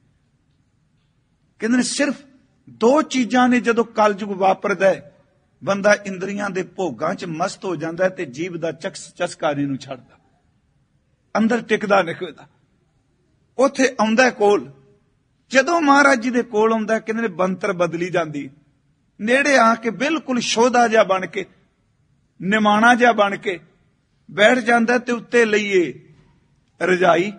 ਕਹਿੰਦੇ ਨੇ ਸਿਰਫ ਦੋ ਚੀਜ਼ਾਂ ਨੇ ਜਦੋਂ ਕਲਯੁਗ ਵਾਪਰਦਾ ਹੈ, ਬੰਦਾ ਇੰਦਰੀਆਂ ਦੇ ਭੋਗਾਂ 'ਚ ਮਸਤ ਹੋ ਜਾਂਦਾ ਤੇ ਜੀਭ ਦਾ ਚਕਸ ਚਸਕਾ ਨਹੀਂ ਨੂੰ ਛੱਡਦਾ, ਅੰਦਰ ਟਿਕਦਾ ਨਿਕਲਦਾ। ਉੱਥੇ ਆਉਂਦਾ ਕੋਲ, ਜਦੋਂ ਮਹਾਰਾਜ ਜੀ ਦੇ ਕੋਲ ਆਉਂਦਾ, ਕਹਿੰਦੇ ਨੇ ਬੰਤਰ ਬਦਲੀ ਜਾਂਦੀ। ਨੇੜੇ ਆ ਕੇ ਬਿਲਕੁਲ ਸ਼ੋਧਾ ਜਿਹਾ ਬਣ ਕੇ, ਨਿਮਾਣਾ ਜਿਹਾ ਬਣ ਕੇ ਬੈਠ ਜਾਂਦਾ ਤੇ ਉੱਤੇ ਲਈਏ ਰਜਾਈ।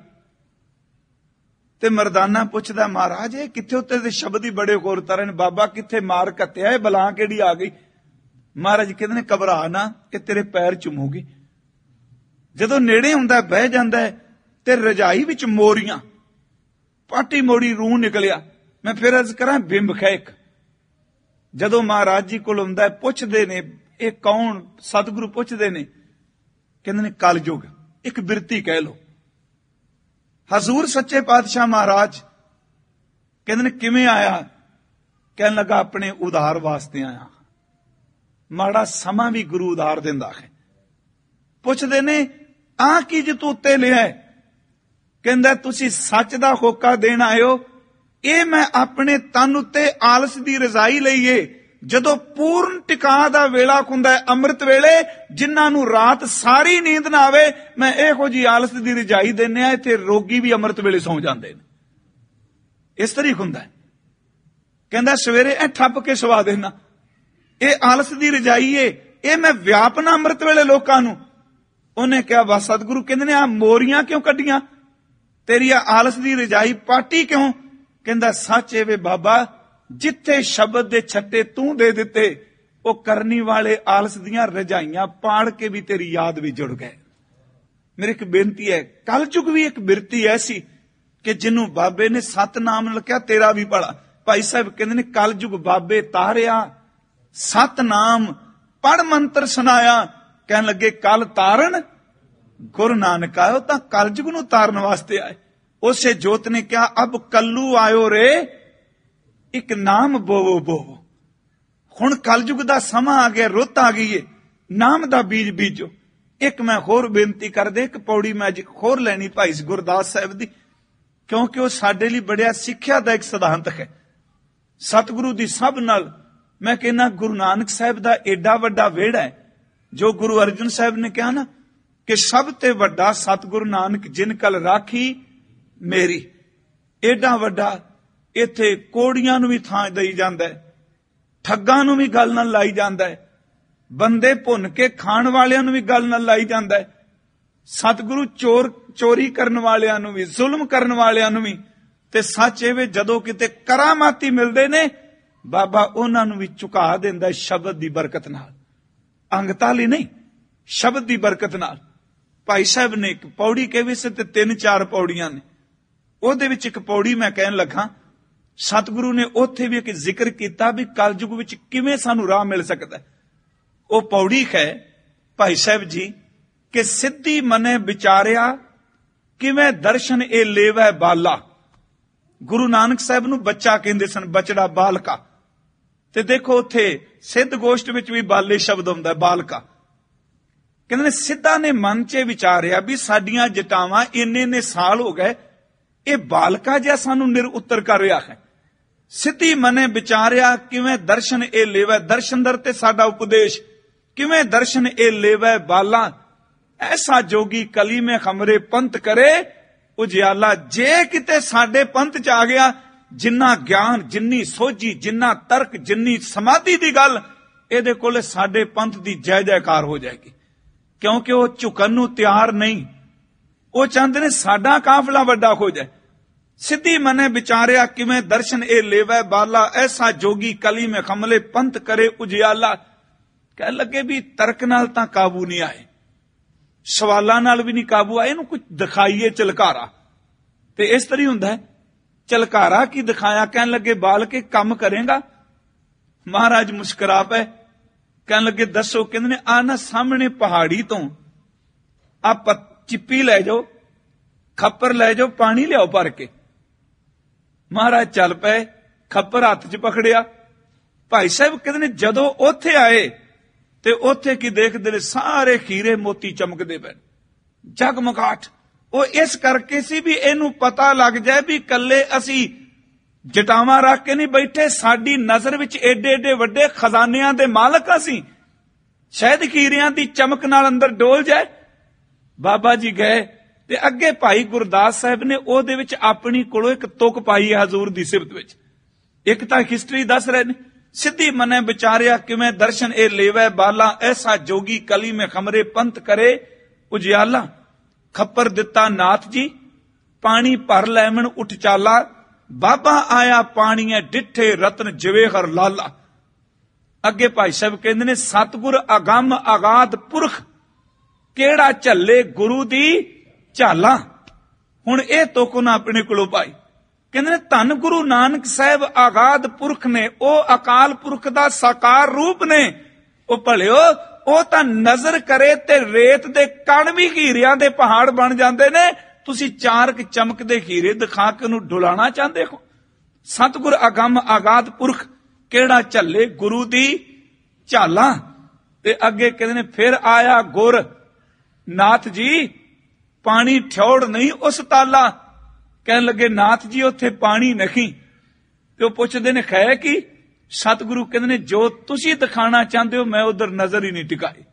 ਤੇ ਮਰਦਾਨਾ ਪੁੱਛਦਾ ਮਹਾਰਾਜ ਇਹ ਕਿੱਥੇ? ਉੱਤੇ ਦੇ ਸ਼ਬਦ ਹੀ ਬੜੇ ਹੋਰ ਤਰ੍ਹਾਂ ਨੇ। ਬਾਬਾ ਕਿੱਥੇ ਮਾਰ ਕੱਤਿਆ, ਇਹ ਬਲਾਂ ਕਿਹੜੀ ਆ ਗਈ? ਮਹਾਰਾਜ ਕਹਿੰਦੇ ਨੇ ਘਬਰਾ ਨਾ, ਕਿ ਤੇਰੇ ਪੈਰ ਚੁੰਮੂਗੀ। ਜਦੋਂ ਨੇੜੇ ਹੁੰਦਾ ਬਹਿ ਜਾਂਦਾ ਤੇ ਰਜਾਈ ਵਿੱਚ ਮੋਰੀਆਂ, ਪਾਟੀ ਮੋੜੀ ਰੂਹ ਨਿਕਲਿਆ। ਮੈਂ ਫਿਰ ਅਰਜ਼ ਕਰਾਂ ਬਿੰਬ ਹੈ ਇੱਕ। ਜਦੋਂ ਮਹਾਰਾਜ ਜੀ ਕੋਲ ਆਉਂਦਾ, ਪੁੱਛਦੇ ਨੇ ਇਹ ਕੌਣ? ਸਤਿਗੁਰੂ ਪੁੱਛਦੇ ਨੇ, ਕਹਿੰਦੇ ਨੇ ਕਲਯੁਗ, ਇੱਕ ਬਿਰਤੀ ਕਹਿ ਲੋ। ਹਜ਼ੂਰ ਸੱਚੇ ਪਾਤਸ਼ਾਹ ਮਹਾਰਾਜ ਕਹਿੰਦੇ ਨੇ ਕਿਵੇਂ ਆਇਆ? ਕਹਿਣ ਲੱਗਾ ਆਪਣੇ ਉਧਾਰ ਵਾਸਤੇ ਆਇਆ। ਮਾੜਾ ਸਮਾਂ ਵੀ ਗੁਰੂ ਉਧਾਰ ਦਿੰਦਾ ਹੈ। ਪੁੱਛਦੇ ਨੇ ਆ ਕੀ ਜੇ ਤੂੰ ਉੱਤੇ ਲਿਆ? ਕਹਿੰਦਾ ਤੁਸੀਂ ਸੱਚ ਦਾ ਹੋਕਾ ਦੇਣ ਆਇਓ। ਇਹ ਮੈਂ ਆਪਣੇ ਤਨ ਉੱਤੇ ਆਲਸ ਦੀ ਰਜ਼ਾਈ ਲਈਏ। ਜਦੋਂ ਪੂਰਨ ਟਿਕਾ ਦਾ ਵੇਲਾ ਹੁੰਦਾ ਹੈ, ਅੰਮ੍ਰਿਤ ਵੇਲੇ, ਜਿਨ੍ਹਾਂ ਨੂੰ ਰਾਤ ਸਾਰੀ ਨੀਂਦ ਨਾ ਆਵੇ, ਮੈਂ ਇਹੋ ਜੀ ਆਲਸ ਦੀ ਰਜਾਈ ਦਿੰਨੇ ਆ। ਇੱਥੇ ਰੋਗੀ ਵੀ ਅੰਮ੍ਰਿਤ ਵੇਲੇ ਸੌਂ ਜਾਂਦੇ ਨੇ। ਇਸ ਤਰੀਕ ਹੁੰਦਾ ਹੈ। ਕਹਿੰਦਾ ਸਵੇਰੇ ਇਹ ਠੱਪ ਕੇ ਸਵਾ ਦੇਣਾ। ਇਹ ਆਲਸ ਦੀ ਰਜਾਈ ਏ, ਇਹ ਮੈਂ ਵਿਆਪਨਾ ਅੰਮ੍ਰਿਤ ਵੇਲੇ ਲੋਕਾਂ ਨੂੰ। ਉਹਨੇ ਕਿਹਾ ਵਾ ਸਤਿਗੁਰੂ, ਕਹਿੰਦੇ ਨੇ ਆ ਮੋਰੀਆਂ ਕਿਉਂ ਕੱਢੀਆਂ? ਤੇਰੀ ਆਲਸ ਦੀ ਰਜਾਈ ਪਾਟੀ ਕਿਉਂ? ਕਹਿੰਦਾ ਸੱਚ ਏ ਵੇ ਬਾਬਾ, ਜਿੱਥੇ ਸ਼ਬਦ ਦੇ ਛੱਟੇ ਤੂੰ ਦੇ ਦਿੱਤੇ, ਉਹ ਕਰਨੀ ਵਾਲੇ ਆਲਸ ਦੀਆਂ ਰਜਾਈਆਂ ਪਾੜ ਕੇ ਵੀ ਤੇਰੀ ਯਾਦ ਵਿੱਚ ਜੁੜ ਗਏ। ਮੇਰੀ ਇੱਕ ਬੇਨਤੀ ਹੈ, ਕਲਯੁਗ ਵੀ ਇੱਕ ਬਿਰਤੀ ਐਸੀ ਕਿ ਜਿਹਨੂੰ ਬਾਬੇ ਨੇ ਸਤਨਾਮ ਨਾਲ ਕਿਹਾ ਤੇਰਾ ਵੀ ਭਲਾ। ਭਾਈ ਸਾਹਿਬ ਕਹਿੰਦੇ ਨੇ ਕਲਯੁਗ ਬਾਬੇ ਤਾਰਿਆ, ਸਤਨਾਮ ਪੜ ਮੰਤਰ ਸੁਨਾਇਆ। ਕਹਿਣ ਲੱਗੇ ਕਲ ਤਾਰਨ ਗੁਰੂ ਨਾਨਕ ਆਇਓ, ਤਾਂ ਕਲਯੁਗ ਨੂੰ ਤਾਰਨ ਵਾਸਤੇ ਆਏ। ਉਸੇ ਜੋਤ ਨੇ ਕਿਹਾ ਅਬ ਕੱਲੂ ਆਇਓ ਰੇ, ਇੱਕ ਨਾਮ ਬੋਵੋ ਬੋਵੋ। ਹੁਣ ਕਲਯੁਗ ਦਾ ਸਮਾਂ ਆ ਗਿਆ, ਰੁੱਤ ਆ ਗਈ ਏ, ਨਾਮ ਦਾ ਬੀਜ ਬੀਜੋ। ਇੱਕ ਮੈਂ ਹੋਰ ਬੇਨਤੀ ਕਰਦੇ, ਇੱਕ ਪੌੜੀ ਮੈਂ ਅੱਜ ਹੋਰ ਲੈਣੀ ਭਾਈ ਗੁਰਦਾਸ ਸਾਹਿਬ ਦੀ, ਕਿਉਂਕਿ ਉਹ ਸਾਡੇ ਲਈ ਬੜਿਆ ਸਿੱਖਿਆ ਦਾ ਇੱਕ ਸਿਧਾਂਤ ਹੈ। ਸਤਿਗੁਰੂ ਦੀ ਸਭ ਨਾਲ ਮੈਂ ਕਹਿੰਦਾ ਗੁਰੂ ਨਾਨਕ ਸਾਹਿਬ ਦਾ ਏਡਾ ਵੱਡਾ ਵਿਹੜਾ ਹੈ। ਜੋ ਗੁਰੂ ਅਰਜਨ ਸਾਹਿਬ ਨੇ ਕਿਹਾ ਨਾ ਕਿ ਸਭ ਤੇ ਵੱਡਾ ਸਤਿਗੁਰੂ ਨਾਨਕ ਜਿਨ ਕਲ ਰਾਖੀ ਮੇਰੀ। ਏਡਾ ਵੱਡਾ, ਇੱਥੇ ਕੋੜੀਆਂ ਨੂੰ ਵੀ ਥਾਂ ਦੇਈ ਜਾਂਦਾ ਹੈ, ਠੱਗਾਂ ਨੂੰ ਵੀ ਗੱਲ ਨਾਲ ਲਾਈ ਜਾਂਦਾ ਹੈ, ਬੰਦੇ ਭੁੰਨ ਕੇ ਖਾਣ ਵਾਲਿਆਂ ਨੂੰ ਵੀ ਗੱਲ ਨਾਲ ਲਾਈ ਜਾਂਦਾ ਹੈ। ਸਤਿਗੁਰੂ ਚੋਰ ਚੋਰੀ ਕਰਨ ਵਾਲਿਆਂ ਨੂੰ ਵੀ, ਜ਼ੁਲਮ ਕਰਨ ਵਾਲਿਆਂ ਨੂੰ ਵੀ, ਤੇ ਸੱਚ ਇਹ ਵੇ ਜਦੋਂ ਕਿਤੇ ਕਰਾਮਾਤੀ ਮਿਲਦੇ ਨੇ ਬਾਬਾ ਉਹਨਾਂ ਨੂੰ ਵੀ ਝੁਕਾ ਦਿੰਦਾ ਸ਼ਬਦ ਦੀ ਬਰਕਤ ਨਾਲ, ਅੰਗਤਾ ਲਈ ਨਹੀਂ, ਸ਼ਬਦ ਦੀ ਬਰਕਤ ਨਾਲ। ਭਾਈ ਸਾਹਿਬ ਨੇ ਇੱਕ ਪੌੜੀ ਕਹੀ ਸੀ ਤੇ ਤਿੰਨ ਚਾਰ ਪੌੜੀਆਂ ਨੇ, ਉਹਦੇ ਵਿੱਚ ਇੱਕ ਪੌੜੀ ਮੈਂ ਕਹਿਣ ਲੱਗਾ, ਸਤਿਗੁਰੂ ਨੇ ਉੱਥੇ ਵੀ ਇੱਕ ਜ਼ਿਕਰ ਕੀਤਾ ਵੀ ਕਲਯੁਗ ਵਿੱਚ ਕਿਵੇਂ ਸਾਨੂੰ ਰਾਹ ਮਿਲ ਸਕਦਾ। ਉਹ ਪੌੜੀ ਹੈ ਭਾਈ ਸਾਹਿਬ ਜੀ ਕਿ ਸਿੱਧੀ ਮਨੇ ਵਿਚਾਰਿਆ ਕਿਵੇਂ ਦਰਸ਼ਨ ਇਹ ਲੇਵੈ ਬਾਲਾ। ਗੁਰੂ ਨਾਨਕ ਸਾਹਿਬ ਨੂੰ ਬੱਚਾ ਕਹਿੰਦੇ ਸਨ, ਬਚੜਾ ਬਾਲਕਾ। ਤੇ ਦੇਖੋ ਉੱਥੇ ਸਿੱਧ ਗੋਸ਼ਟ ਵਿੱਚ ਵੀ ਬਾਲੇ ਸ਼ਬਦ ਹੁੰਦਾ, ਬਾਲਕਾ। ਕਹਿੰਦੇ ਨੇ ਸਿੱਧਾ ਨੇ ਮਨ 'ਚ ਵਿਚਾਰਿਆ ਵੀ ਸਾਡੀਆਂ ਜਟਾਵਾਂ ਇੰਨੇ ਇੰਨੇ ਸਾਲ ਹੋ ਗਏ, ਇਹ ਬਾਲਕਾ ਜਿਹਾ ਸਾਨੂੰ ਨਿਰ ਉੱਤਰ ਕਰ ਰਿਹਾ ਹੈ। ਸਿੱਧੀ ਮਨੇ ਵਿਚਾਰਿਆ ਕਿਵੇਂ ਦਰਸ਼ਨ ਇਹ ਲੇਵੈ, ਦਰਸ਼ਨ ਦਰ ਤੇ ਸਾਡਾ ਉਪਦੇਸ਼, ਕਿਵੇਂ ਦਰਸ਼ਨ ਇਹ ਲੇਵੈ ਬਾਲਾ। ਐਸਾ ਜੋਗੀ ਕਲੀ ਮੇ ਖਮਰੇ ਪੰਥ ਕਰੇ ਉਜਿਆਲਾ। ਜੇ ਕਿਤੇ ਸਾਡੇ ਪੰਥ 'ਚ ਆ ਗਿਆ, ਜਿੰਨਾ ਗਿਆਨ, ਜਿੰਨੀ ਸੋਝੀ, ਜਿੰਨਾ ਤਰਕ, ਜਿੰਨੀ ਸਮਾਧੀ ਦੀ ਗੱਲ, ਇਹਦੇ ਕੋਲ ਸਾਡੇ ਪੰਥ ਦੀ ਜੈ ਜੈਕਾਰ ਹੋ ਜਾਏਗੀ। ਕਿਉਂਕਿ ਉਹ ਝੁਕਣ ਨੂੰ ਤਿਆਰ ਨਹੀਂ, ਉਹ ਚਾਹੁੰਦੇ ਨੇ ਸਾਡਾ ਕਾਫਲਾ ਵੱਡਾ ਹੋ ਜਾਏ। ਸਿੱਧੀ ਮਨੇ ਵਿਚਾਰਿਆ ਕਿਵੇਂ ਦਰਸ਼ਨ ਇਹ ਲੇਵੈ ਬਾਲਾ। ਐਸਾ ਜੋਗੀ ਕਲੀ ਮੇ ਖਮਲੇ ਪੰਥ ਕਰੇ ਉਜਿਆਲਾ। ਕਹਿ ਲੱਗੇ ਵੀ ਤਰਕ ਨਾਲ ਤਾਂ ਕਾਬੂ ਨਹੀਂ ਆਏ, ਸਵਾਲਾਂ ਨਾਲ ਵੀ ਨਹੀਂ ਕਾਬੂ ਆਏ, ਇਹਨੂੰ ਕੁਝ ਦਿਖਾਈਏ ਝਲਕਾਰਾ। ਤੇ ਇਸ ਤਰ੍ਹਾਂ ਹੁੰਦਾ ਹੈ, ਝਲਕਾਰਾ ਕੀ ਦਿਖਾਇਆ। ਕਹਿਣ ਲੱਗੇ ਬਾਲ ਕੇ ਕੰਮ ਕਰੇਗਾ। ਮਹਾਰਾਜ ਮੁਸਕਰਾ ਪਏ, ਕਹਿਣ ਲੱਗੇ ਦੱਸੋ। ਕਹਿੰਦੇ ਨੇ ਆ ਨਾ ਸਾਹਮਣੇ ਪਹਾੜੀ ਤੋਂ ਆ ਚਿੱਪੀ ਲੈ ਜਾਓ, ਖੱਪਰ ਲੈ ਜਾਓ, ਪਾਣੀ ਲਿਆਓ ਭਰ ਕੇ। ਮਹਾਰਾਜ ਚੱਲ ਪਏ, ਖੱਪਰ ਹੱਥ 'ਚ ਪਕੜਿਆ। ਭਾਈ ਸਾਹਿਬ ਕਹਿੰਦੇ ਨੇ ਜਦੋਂ ਉੱਥੇ ਆਏ ਤੇ ਉੱਥੇ ਕੀ ਦੇਖਦੇ ਨੇ, ਸਾਰੇ ਹੀਰੇ ਮੋਤੀ ਚਮਕਦੇ ਪਏ, ਜਗਮਗਾਟ। ਉਹ ਇਸ ਕਰਕੇ ਸੀ ਵੀ ਇਹਨੂੰ ਪਤਾ ਲੱਗ ਜਾਏ ਵੀ ਕੱਲੇ ਅਸੀਂ ਜਟਾਵਾਂ ਰੱਖ ਕੇ ਨਹੀਂ ਬੈਠੇ, ਸਾਡੀ ਨਜ਼ਰ ਵਿੱਚ ਏਡੇ ਏਡੇ ਵੱਡੇ ਖਜ਼ਾਨਿਆਂ ਦੇ ਮਾਲਕ ਅਸੀਂ। ਸ਼ਾਇਦ ਹੀਰਿਆਂ ਦੀ ਚਮਕ ਨਾਲ ਅੰਦਰ ਡੋਲ ਜਾਏ। ਬਾਬਾ ਜੀ ਗਏ ਤੇ ਅੱਗੇ ਭਾਈ ਗੁਰਦਾਸ ਸਾਹਿਬ ਨੇ ਉਹਦੇ ਵਿੱਚ ਆਪਣੀ ਕੋਲੋਂ ਇੱਕ ਤੁਕ ਪਾਈ ਹੈ ਹਜ਼ੂਰ ਦੀ ਸਿਫਤ ਵਿੱਚ। ਇੱਕ ਤਾਂ ਹਿਸਟਰੀ ਦੱਸ ਰਹੇ ਨੇ, ਸਿੱਧੀ ਮਨੇ ਵਿਚਾਰਿਆ ਕਿਵੇਂ ਦਰਸ਼ਨ ਇਹ ਲੇਵੈ ਬਾਲਾ। ਐਸਾ ਜੋਗੀ ਕਲੀ ਮੇ ਖਮਰੇ ਪੰਥ ਕਰੇ ਉਜਿਆਲਾ। ਖੱਪਰ ਦਿੱਤਾ ਨਾਥ ਜੀ, ਪਾਣੀ ਭਰ ਲੈਵਣ ਉੱਠ ਚਾਲਾ। ਬਾਬਾ ਆਇਆ ਪਾਣੀਏ ਡਿੱਠੇ ਰਤਨ ਜਵੇਹਰ ਲਾਲਾ। ਅੱਗੇ ਭਾਈ ਸਾਹਿਬ ਕਹਿੰਦੇ ਨੇ ਸਤਿਗੁਰ ਅਗੰਮ ਅਗਾਧ ਪੁਰਖ, ਕਿਹੜਾ ਝੱਲੇ ਗੁਰੂ ਦੀ ਝਾਲਾ। ਹੁਣ ਇਹ ਤੁਕ ਉਹਨਾਂ ਆਪਣੇ ਕੋਲੋਂ ਪਾਈ। ਕਹਿੰਦੇ ਨੇ ਧੰਨ ਗੁਰੂ ਨਾਨਕ ਸਾਹਿਬ ਆਗਾਧ ਪੁਰਖ ਨੇ, ਉਹ ਅਕਾਲ ਪੁਰਖ ਦਾ ਸਾਕਾਰ ਰੂਪ ਨੇ। ਉਹ ਭਲਿਓ ਉਹ ਤਾਂ ਨਜ਼ਰ ਕਰੇ ਤੇ ਰੇਤ ਦੇ ਕਣ ਵੀ ਹੀਰਿਆਂ ਦੇ ਪਹਾੜ ਬਣ ਜਾਂਦੇ ਨੇ। ਤੁਸੀਂ ਚਾਰਕ ਚਮਕਦੇ ਹੀਰੇ ਦਿਖਾ ਕੇ ਉਹਨੂੰ ਡੁਲਾਣਾ ਚਾਹੁੰਦੇ ਹੋ। ਸਤਿਗੁਰ ਅਗੰਮ ਆਗਾਧ ਪੁਰਖ, ਕਿਹੜਾ ਝੱਲੇ ਗੁਰੂ ਦੀ ਝਾਲਾ। ਤੇ ਅੱਗੇ ਕਹਿੰਦੇ ਨੇ ਫਿਰ ਆਇਆ ਗੁਰ ਨਾਥ ਜੀ, ਪਾਣੀ ਠਿਉੜ ਨਹੀਂ ਉਸ ਤਾਲਾ। ਕਹਿਣ ਲੱਗੇ ਨਾਥ ਜੀ ਉੱਥੇ ਪਾਣੀ ਨਹੀਂ। ਤੇ ਉਹ ਪੁੱਛਦੇ ਨੇ ਖੈ ਕੀ। ਸਤਿਗੁਰੂ ਕਹਿੰਦੇ ਨੇ ਜੋ ਤੁਸੀਂ ਦਿਖਾਣਾ ਚਾਹੁੰਦੇ ਹੋ ਮੈਂ ਉਧਰ ਨਜ਼ਰ ਹੀ ਨਹੀਂ ਟਿਕਾਈ।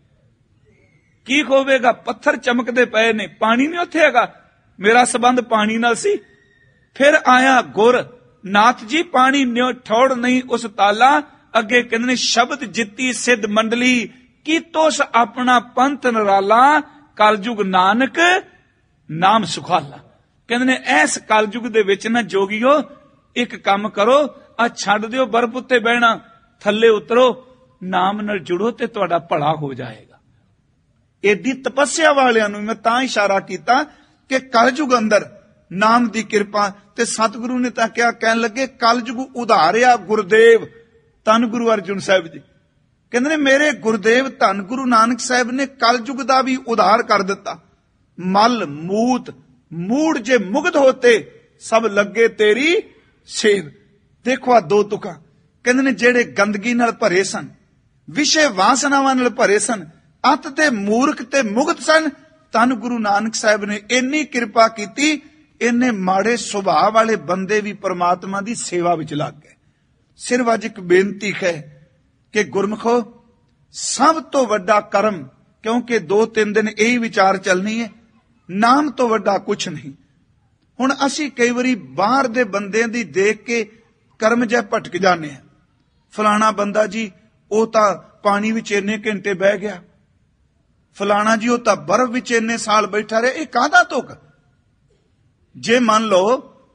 ਕੀ ਹੋਵੇਗਾ, ਪੱਥਰ ਚਮਕਦੇ ਪਏ ਨੇ, ਪਾਣੀ ਨਹੀਂ ਉੱਥੇ ਹੈਗਾ। ਮੇਰਾ ਸੰਬੰਧ ਪਾਣੀ ਨਾਲ ਸੀ। ਫਿਰ ਆਇਆ ਗੁਰ ਨਾਥ ਜੀ, ਪਾਣੀ ਠੋੜ ਨਹੀਂ ਉਸ ਤਾਲਾ। ਅੱਗੇ ਕਹਿੰਦੇ ਨੇ ਸ਼ਬਦ ਜਿੱਤੀ ਸਿੱਧ ਮੰਡਲੀ, ਕੀਤੋਸ ਆਪਣਾ ਪੰਥ ਨਰਾਲਾ। ਕਲਯੁਗ ਨਾਨਕ ਨਾਮ ਸੁਖਾਲਾ। ਕਹਿੰਦੇ ਨੇ ਐਸ ਕਲਯੁਗ ਦੇ ਵਿੱਚ ਨਾ ਜੋਗੀਓ ਇੱਕ ਕੰਮ ਕਰੋ, ਆ ਛੱਡ ਦਿਓ ਬਰਫ਼ ਉੱਤੇ ਬਹਿਣਾ, ਥੱਲੇ ਉਤਰੋ, ਨਾਮ ਨਾਲ ਜੁੜੋ ਤੇ ਤੁਹਾਡਾ ਭਲਾ ਹੋ ਜਾਏਗਾ। ਏਡੀ ਤਪੱਸਿਆ ਵਾਲਿਆਂ ਨੂੰ ਮੈਂ ਤਾਂ ਇਸ਼ਾਰਾ ਕੀਤਾ ਕਿ ਕਲਯੁਗ ਅੰਦਰ ਨਾਮ ਦੀ ਕਿਰਪਾ। ਤੇ ਸਤਿਗੁਰੂ ਨੇ ਤਾਂ ਕਿਹਾ, ਕਹਿਣ ਲੱਗੇ ਕਲਯੁਗ ਉਧਾਰਿਆ ਗੁਰਦੇਵ ਧੰਨ ਗੁਰੂ ਅਰਜੁਨ ਸਾਹਿਬ ਜੀ। ਕਹਿੰਦੇ ਨੇ ਮੇਰੇ ਗੁਰਦੇਵ ਧੰਨ ਗੁਰੂ ਨਾਨਕ ਸਾਹਿਬ ਨੇ ਕਲਯੁਗ ਦਾ ਵੀ ਉਧਾਰ ਕਰ ਦਿੱਤਾ। ਮਲ ਮੂਤ ਮੂੜ ਜੇ ਮੁਗਧ ਹੋਤੇ, ਸਭ ਲੱਗੇ ਤੇਰੀ ਸੇਵ। ਦੇਖੋ ਆ ਦੋ ਤੁਕਾਂ। ਕਹਿੰਦੇ ਨੇ ਜਿਹੜੇ ਗੰਦਗੀ ਨਾਲ ਭਰੇ ਸਨ, ਵਿਸ਼ੇ ਵਾਸਨਾਵਾਂ ਨਾਲ ਭਰੇ ਸਨ, ਅਤ ਤੇ ਮੂਰਖ ਤੇ ਮੁਗਧ ਸਨ, ਧੰਨ ਗੁਰੂ ਨਾਨਕ ਸਾਹਿਬ ਨੇ ਇੰਨੀ ਕਿਰਪਾ ਕੀਤੀ, ਇੰਨੇ ਮਾੜੇ ਸੁਭਾਅ ਵਾਲੇ ਬੰਦੇ ਵੀ ਪਰਮਾਤਮਾ ਦੀ ਸੇਵਾ ਵਿੱਚ ਲੱਗ ਗਏ। ਸਿਰਫ ਅੱਜ ਇੱਕ ਬੇਨਤੀ ਹੈ ਕਿ ਗੁਰਮਖੋ ਸਭ ਤੋਂ ਵੱਡਾ ਕਰਮ, ਕਿਉਂਕਿ ਦੋ ਤਿੰਨ ਦਿਨ ਇਹੀ ਵਿਚਾਰ ਚੱਲਣੀ ਹੈ, ਨਾਮ ਤੋਂ ਵੱਡਾ ਕੁਛ ਨਹੀਂ। ਹੁਣ ਅਸੀਂ ਕਈ ਵਾਰੀ ਬਾਹਰ ਦੇ ਬੰਦਿਆਂ ਦੀ ਦੇਖ ਕੇ ਕਰਮ ਜਿਹਾ ਭਟਕ ਜਾਂਦੇ ਆ। ਫਲਾਣਾ ਬੰਦਾ ਜੀ ਉਹ ਤਾਂ ਪਾਣੀ ਵਿੱਚ ਇੰਨੇ ਘੰਟੇ ਬਹਿ ਗਿਆ, ਫਲਾਣਾ ਜੀ ਉਹ ਤਾਂ ਬਰਫ਼ ਵਿੱਚ ਇੰਨੇ ਸਾਲ ਬੈਠਾ ਰਿਹਾ। ਇਹ ਕਾਹਦਾ ਤੁਕ? ਜੇ ਮੰਨ ਲਓ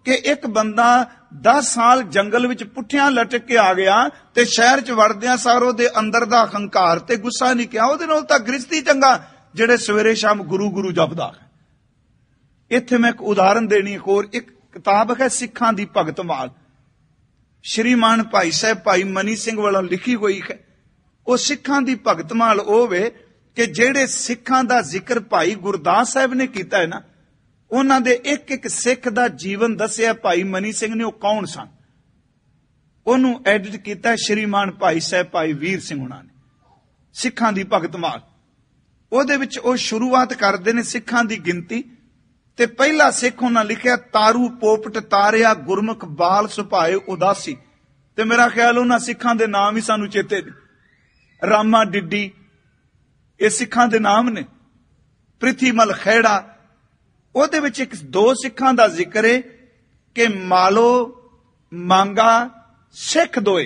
ਕਿ ਇੱਕ ਬੰਦਾ ਦਸ ਸਾਲ ਜੰਗਲ ਵਿੱਚ ਪੁੱਠਿਆਂ ਲਟਕ ਕੇ ਆ ਗਿਆ ਤੇ ਸ਼ਹਿਰ 'ਚ ਵੜਦਿਆਂ ਸਾਰ ਉਹਦੇ ਅੰਦਰ ਦਾ ਹੰਕਾਰ ਤੇ ਗੁੱਸਾ ਨਹੀਂ ਕਿਹਾ। ਉਹਦੇ ਨਾਲ ਤਾਂ ਗ੍ਰਸਤੀ ਚੰਗਾ ਜਿਹੜੇ ਸਵੇਰੇ ਸ਼ਾਮ ਗੁਰੂ ਗੁਰੂ ਜਪਦਾ ਹੈ। ਇੱਥੇ ਮੈਂ ਇੱਕ ਉਦਾਹਰਨ ਦੇਣੀ ਹੋਰ, ਇੱਕ ਕਿਤਾਬ ਹੈ ਸਿੱਖਾਂ ਦੀ ਭਗਤਮਾਲ, ਸ਼੍ਰੀਮਾਨ ਭਾਈ ਸਾਹਿਬ ਭਾਈ ਮਨੀ ਸਿੰਘ ਵੱਲੋਂ ਲਿਖੀ ਹੋਈ ਹੈ। ਉਹ ਸਿੱਖਾਂ ਦੀ ਭਗਤਮਾਲ ਉਹ ਵੇ ਕਿ ਜਿਹੜੇ ਸਿੱਖਾਂ ਦਾ ਜ਼ਿਕਰ ਭਾਈ ਗੁਰਦਾਸ ਸਾਹਿਬ ਨੇ ਕੀਤਾ ਹੈ ਨਾ, ਉਹਨਾਂ ਦੇ ਇੱਕ ਇੱਕ ਸਿੱਖ ਦਾ ਜੀਵਨ ਦੱਸਿਆ ਭਾਈ ਮਨੀ ਸਿੰਘ ਨੇ, ਉਹ ਕੌਣ ਸਨ। ਉਹਨੂੰ ਐਡਿਟ ਕੀਤਾ ਸ਼੍ਰੀਮਾਨ ਭਾਈ ਸਾਹਿਬ ਭਾਈ ਵੀਰ ਸਿੰਘ ਉਹਨਾਂ ਨੇ, ਸਿੱਖਾਂ ਦੀ ਭਗਤਮਾਲ। ਉਹਦੇ ਵਿੱਚ ਉਹ ਸ਼ੁਰੂਆਤ ਕਰਦੇ ਨੇ ਸਿੱਖਾਂ ਦੀ ਗਿਣਤੀ, ਤੇ ਪਹਿਲਾ ਸਿੱਖ ਉਹਨਾਂ ਲਿਖਿਆ ਤਾਰੂ ਪੋਪਟ ਤਾਰਿਆ ਗੁਰਮੁਖ ਬਾਲ ਸੁਭਾਏ ਉਦਾਸੀ। ਤੇ ਮੇਰਾ ਖਿਆਲ ਉਹਨਾਂ ਸਿੱਖਾਂ ਦੇ ਨਾਮ ਹੀ ਸਾਨੂੰ ਚੇਤੇ ਨੇ। ਰਾਮਾ ਡਿੱਡੀ ਇਹ ਸਿੱਖਾਂ ਦੇ ਨਾਮ ਨੇ, ਪ੍ਰਿਥੀਮਲ ਖਹਿੜਾ। ਉਹਦੇ ਵਿੱਚ ਇੱਕ ਦੋ ਸਿੱਖਾਂ ਦਾ ਜ਼ਿਕਰ ਹੈ ਕਿ ਮਾਲੋ ਮੰਗਾ ਸਿੱਖ ਦੋਏ,